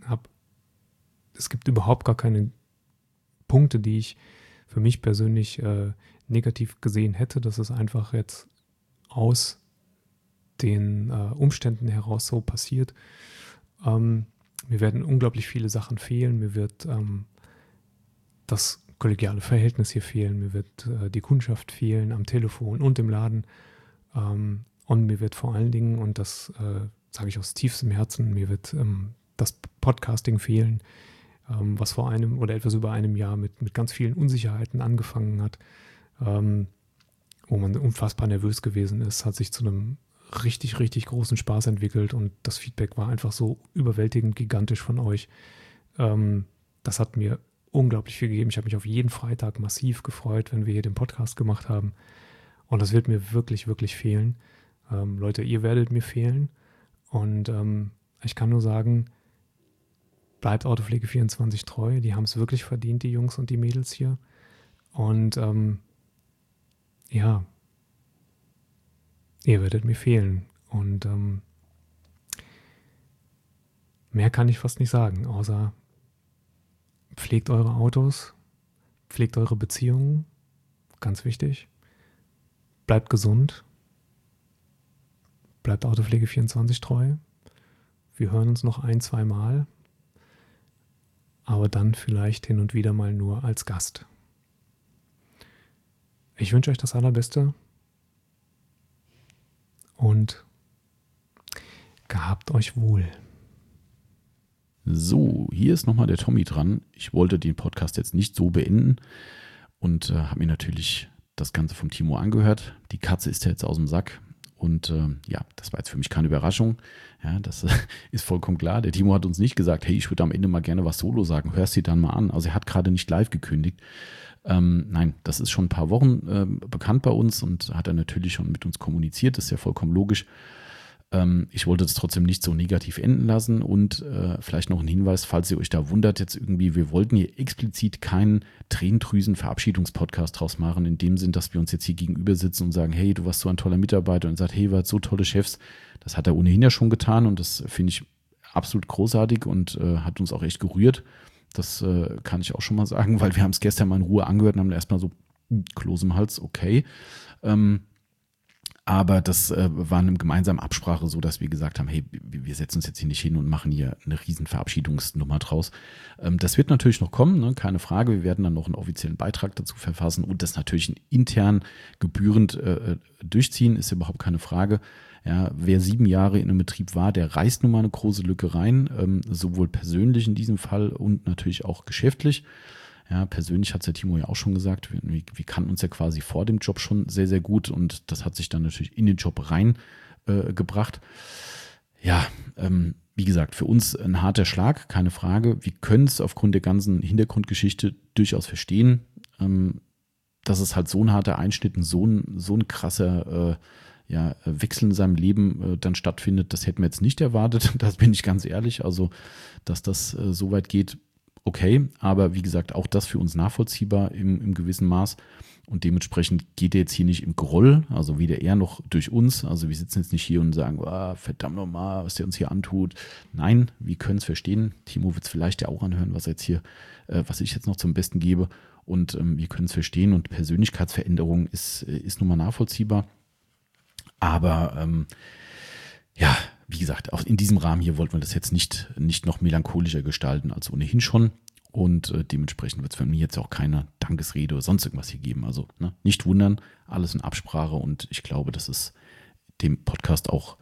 Es gibt überhaupt gar keine Punkte, die ich für mich persönlich negativ gesehen hätte. Das ist einfach jetzt aus den Umständen heraus so passiert. Mir werden unglaublich viele Sachen fehlen. Mir wird das kollegiale Verhältnis hier fehlen. Mir wird die Kundschaft fehlen am Telefon und im Laden. Und mir wird vor allen Dingen, und das sage ich aus tiefstem Herzen, mir wird das Podcasting fehlen, was vor einem oder etwas über einem Jahr mit ganz vielen Unsicherheiten angefangen hat, wo man unfassbar nervös gewesen ist, hat sich zu einem richtig, richtig großen Spaß entwickelt und das Feedback war einfach so überwältigend gigantisch von euch. Das hat mir unglaublich viel gegeben. Ich habe mich auf jeden Freitag massiv gefreut, wenn wir hier den Podcast gemacht haben. Und das wird mir wirklich, wirklich fehlen. Leute, ihr werdet mir fehlen. Und ich kann nur sagen, bleibt Autopflege24 treu. Die haben es wirklich verdient, die Jungs und die Mädels hier. Und ja, ihr werdet mir fehlen. Und mehr kann ich fast nicht sagen, außer pflegt eure Autos, pflegt eure Beziehungen, ganz wichtig. Bleibt gesund, bleibt Autopflege24 treu. Wir hören uns noch 1-2 Mal, aber dann vielleicht hin und wieder mal nur als Gast. Ich wünsche euch das Allerbeste und gehabt euch wohl. So, hier ist nochmal der Tommy dran. Ich wollte den Podcast jetzt nicht so beenden und habe mir natürlich das Ganze vom Timo angehört. Die Katze ist ja jetzt aus dem Sack und ja, das war jetzt für mich keine Überraschung. Ja, das ist vollkommen klar. Der Timo hat uns nicht gesagt, hey, ich würde am Ende mal gerne was Solo sagen. Hörst dir dann mal an. Also er hat gerade nicht live gekündigt. Nein, das ist schon ein paar Wochen bekannt bei uns und hat er natürlich schon mit uns kommuniziert. Das ist ja vollkommen logisch. Ich wollte es trotzdem nicht so negativ enden lassen und vielleicht noch ein Hinweis, falls ihr euch da wundert, jetzt irgendwie, wir wollten hier explizit keinen Tränendrüsen-Verabschiedungspodcast draus machen, in dem Sinn, dass wir uns jetzt hier gegenüber sitzen und sagen, hey, du warst so ein toller Mitarbeiter und sagt, hey, ihr wart so tolle Chefs. Das hat er ohnehin ja schon getan und das finde ich absolut großartig und hat uns auch echt gerührt. Das kann ich auch schon mal sagen, weil wir haben es gestern mal in Ruhe angehört und haben erstmal so Kloß im Hals, okay. Aber das war eine gemeinsame Absprache so, dass wir gesagt haben, hey, wir setzen uns jetzt hier nicht hin und machen hier eine riesen Verabschiedungsnummer draus. Das wird natürlich noch kommen, ne? Keine Frage. Wir werden dann noch einen offiziellen Beitrag dazu verfassen und das natürlich intern gebührend durchziehen, ist überhaupt keine Frage. Ja, wer 7 Jahre in einem Betrieb war, der reißt nun mal eine große Lücke rein, sowohl persönlich in diesem Fall und natürlich auch geschäftlich. Ja, persönlich hat es der Timo ja auch schon gesagt, wir kannten uns ja quasi vor dem Job schon sehr, sehr gut und das hat sich dann natürlich in den Job reingebracht. Ja, wie gesagt, für uns ein harter Schlag, keine Frage. Wir können es aufgrund der ganzen Hintergrundgeschichte durchaus verstehen, dass es halt so ein harter Einschnitt, so ein krasser Wechsel in seinem Leben dann stattfindet. Das hätten wir jetzt nicht erwartet, das bin ich ganz ehrlich. Also, dass das so weit geht, okay, aber wie gesagt, auch das für uns nachvollziehbar im gewissen Maß und dementsprechend geht er jetzt hier nicht im Groll, also weder er noch durch uns, also wir sitzen jetzt nicht hier und sagen, verdammt nochmal, was der uns hier antut. Nein, wir können es verstehen, Timo wird es vielleicht ja auch anhören, was ich jetzt noch zum Besten gebe und wir können es verstehen und Persönlichkeitsveränderung ist nun mal nachvollziehbar, aber ja, wie gesagt, auch in diesem Rahmen hier wollten wir das jetzt nicht noch melancholischer gestalten als ohnehin schon. Und dementsprechend wird es von mir jetzt auch keine Dankesrede oder sonst irgendwas hier geben. Also nicht wundern, alles in Absprache. Und ich glaube, das ist dem Podcast auch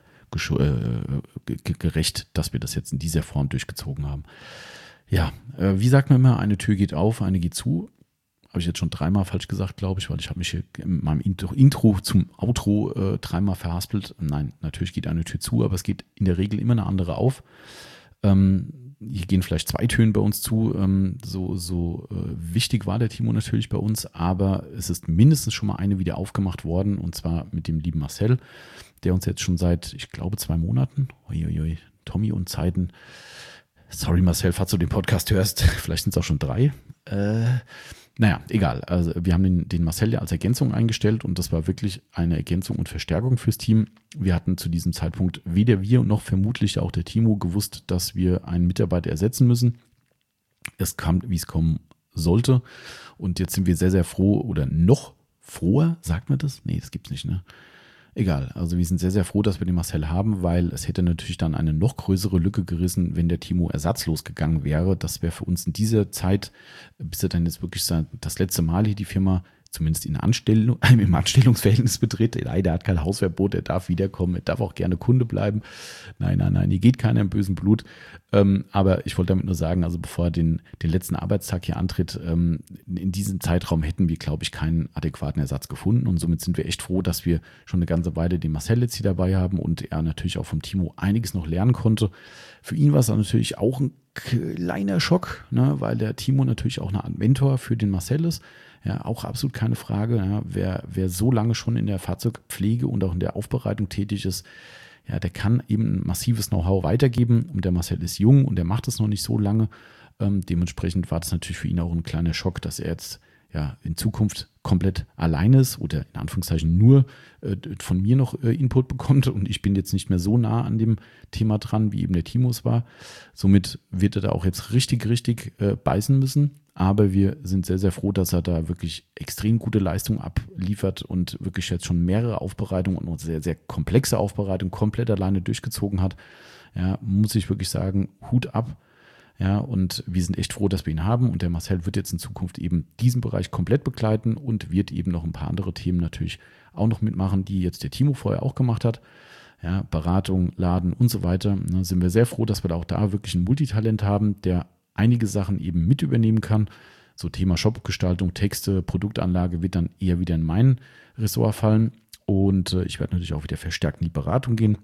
gerecht, dass wir das jetzt in dieser Form durchgezogen haben. Ja, wie sagt man immer, eine Tür geht auf, eine geht zu. Habe ich jetzt schon 3-mal falsch gesagt, glaube ich, weil ich habe mich hier in meinem Intro zum Outro 3-mal verhaspelt. Nein, natürlich geht eine Tür zu, aber es geht in der Regel immer eine andere auf. Hier gehen vielleicht 2 Türen bei uns zu. So wichtig war der Timo natürlich bei uns, aber es ist mindestens schon mal eine wieder aufgemacht worden und zwar mit dem lieben Marcel, der uns jetzt schon seit, ich glaube, 2 Monaten, Tommy und Zeiten, sorry Marcel, falls du den Podcast hörst, vielleicht sind es auch schon 3, naja, egal. Also wir haben den Marcel ja als Ergänzung eingestellt und das war wirklich eine Ergänzung und Verstärkung fürs Team. Wir hatten zu diesem Zeitpunkt weder wir noch vermutlich auch der Timo gewusst, dass wir einen Mitarbeiter ersetzen müssen. Es kam, wie es kommen sollte und jetzt sind wir sehr, sehr froh oder noch froher, sagt man das? Nee, das gibt's nicht, ne? Egal, also wir sind sehr, sehr froh, dass wir den Marcel haben, weil es hätte natürlich dann eine noch größere Lücke gerissen, wenn der Timo ersatzlos gegangen wäre. Das wäre für uns in dieser Zeit, bis er dann jetzt wirklich das letzte Mal hier die Firma zumindest im Anstellungsverhältnis betritt. Der hat kein Hausverbot, er darf wiederkommen, er darf auch gerne Kunde bleiben. Nein, hier geht keiner im bösen Blut. Aber ich wollte damit nur sagen, also bevor er den letzten Arbeitstag hier antritt, in diesem Zeitraum hätten wir, glaube ich, keinen adäquaten Ersatz gefunden. Und somit sind wir echt froh, dass wir schon eine ganze Weile den Marcel jetzt hier dabei haben und er natürlich auch vom Timo einiges noch lernen konnte. Für ihn war es natürlich auch ein kleiner Schock, ne, weil der Timo natürlich auch eine Art Mentor für den Marcel ist. Ja, auch absolut keine Frage. Ja, wer so lange schon in der Fahrzeugpflege und auch in der Aufbereitung tätig ist, ja, der kann eben ein massives Know-how weitergeben. Und der Marcel ist jung und der macht es noch nicht so lange. Dementsprechend war das natürlich für ihn auch ein kleiner Schock, dass er jetzt ja in Zukunft komplett alleine ist oder in Anführungszeichen nur von mir noch Input bekommt. Und ich bin jetzt nicht mehr so nah an dem Thema dran, wie eben der Timo es war. Somit wird er da auch jetzt richtig beißen müssen. Aber wir sind sehr, sehr froh, dass er da wirklich extrem gute Leistung abliefert und wirklich jetzt schon mehrere Aufbereitungen und sehr, sehr komplexe Aufbereitungen komplett alleine durchgezogen hat. Ja, muss ich wirklich sagen, Hut ab. Ja, und wir sind echt froh, dass wir ihn haben. Und der Marcel wird jetzt in Zukunft eben diesen Bereich komplett begleiten und wird eben noch ein paar andere Themen natürlich auch noch mitmachen, die jetzt der Timo vorher auch gemacht hat. Ja, Beratung, Laden und so weiter. Da sind wir sehr froh, dass wir da auch da wirklich ein Multitalent haben, der einige Sachen eben mit übernehmen kann. So Thema Shopgestaltung, Texte, Produktanlage wird dann eher wieder in mein Ressort fallen. Und ich werde natürlich auch wieder verstärkt in die Beratung gehen.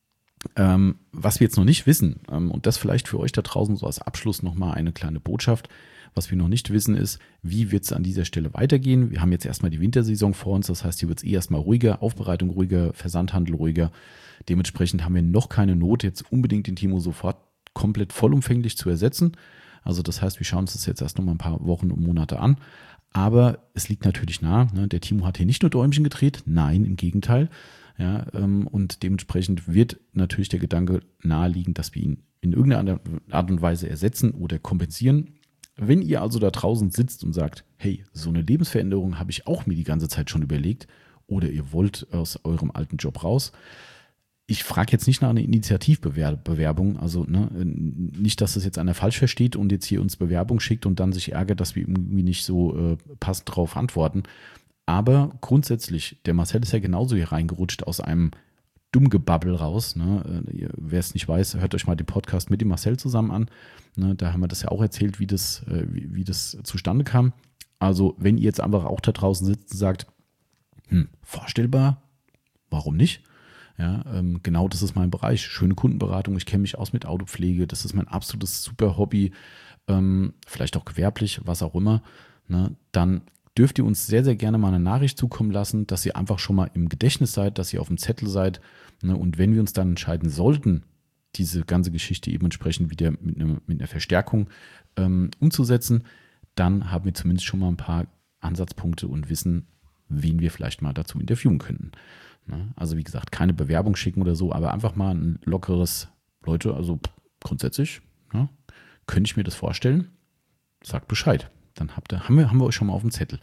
Was wir jetzt noch nicht wissen, und das vielleicht für euch da draußen so als Abschluss nochmal eine kleine Botschaft, was wir noch nicht wissen ist, wie wird es an dieser Stelle weitergehen. Wir haben jetzt erstmal die Wintersaison vor uns, das heißt, hier wird es erstmal ruhiger, Aufbereitung ruhiger, Versandhandel ruhiger. Dementsprechend haben wir noch keine Not, jetzt unbedingt den Timo sofort komplett vollumfänglich zu ersetzen. Also das heißt, wir schauen uns das jetzt erst noch mal ein paar Wochen und Monate an. Aber es liegt natürlich nahe, ne? Der Timo hat hier nicht nur Däumchen gedreht, nein, im Gegenteil. Ja, und dementsprechend wird natürlich der Gedanke naheliegen, dass wir ihn in irgendeiner Art und Weise ersetzen oder kompensieren. Wenn ihr also da draußen sitzt und sagt, hey, so eine Lebensveränderung habe ich auch mir die ganze Zeit schon überlegt oder ihr wollt aus eurem alten Job raus, ich frage jetzt nicht nach einer Initiativbewerbung, also ne, nicht, dass das jetzt einer falsch versteht und jetzt hier uns Bewerbung schickt und dann sich ärgert, dass wir irgendwie nicht so passend drauf antworten. Aber grundsätzlich, der Marcel ist ja genauso hier reingerutscht aus einem Dummgebabbel raus. Ne? Wer es nicht weiß, hört euch mal den Podcast mit dem Marcel zusammen an. Ne? Da haben wir das ja auch erzählt, wie das zustande kam. Also wenn ihr jetzt einfach auch da draußen sitzt und sagt, vorstellbar, warum nicht? Ja, genau das ist mein Bereich. Schöne Kundenberatung, ich kenne mich aus mit Autopflege, das ist mein absolutes super Hobby, vielleicht auch gewerblich, was auch immer. Ne? Dann dürft ihr uns sehr, sehr gerne mal eine Nachricht zukommen lassen, dass ihr einfach schon mal im Gedächtnis seid, dass ihr auf dem Zettel seid. Ne? Und wenn wir uns dann entscheiden sollten, diese ganze Geschichte eben entsprechend wieder mit einer Verstärkung umzusetzen, dann haben wir zumindest schon mal ein paar Ansatzpunkte und wissen, wen wir vielleicht mal dazu interviewen könnten. Ne? Also wie gesagt, keine Bewerbung schicken oder so, aber einfach mal ein lockeres, Leute, also grundsätzlich, ne, könnte ich mir das vorstellen, sagt Bescheid. Dann haben wir euch schon mal auf dem Zettel.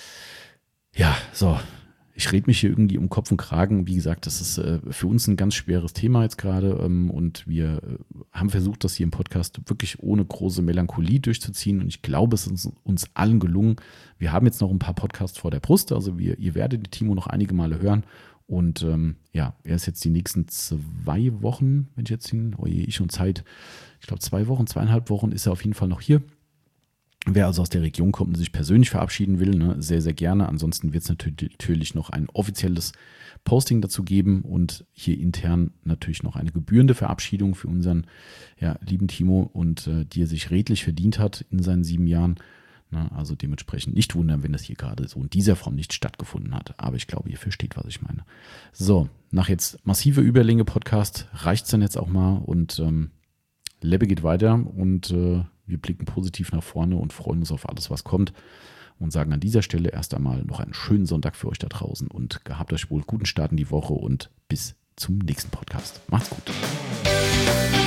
Ja, so, ich rede mich hier irgendwie um Kopf und Kragen. Wie gesagt, das ist für uns ein ganz schweres Thema jetzt gerade und wir haben versucht, das hier im Podcast wirklich ohne große Melancholie durchzuziehen und ich glaube, es ist uns allen gelungen. Wir haben jetzt noch ein paar Podcasts vor der Brust, also ihr werdet die Timo noch einige Male hören und er ist jetzt die nächsten 2 Wochen, wenn ich jetzt ich und Zeit, ich glaube 2,5 Wochen ist er auf jeden Fall noch hier. Wer also aus der Region kommt und sich persönlich verabschieden will, ne, sehr, sehr gerne. Ansonsten wird es natürlich noch ein offizielles Posting dazu geben und hier intern natürlich noch eine gebührende Verabschiedung für unseren lieben Timo und die er sich redlich verdient hat in seinen 7 Jahren. Ne, also dementsprechend nicht wundern, wenn das hier gerade so in dieser Form nicht stattgefunden hat. Aber ich glaube, ihr versteht, was ich meine. So, nach jetzt massiver Überlänge Podcast reicht es dann jetzt auch mal und Lebbe geht weiter und wir blicken positiv nach vorne und freuen uns auf alles, was kommt und sagen an dieser Stelle erst einmal noch einen schönen Sonntag für euch da draußen und gehabt euch wohl, guten Start in die Woche und bis zum nächsten Podcast. Macht's gut.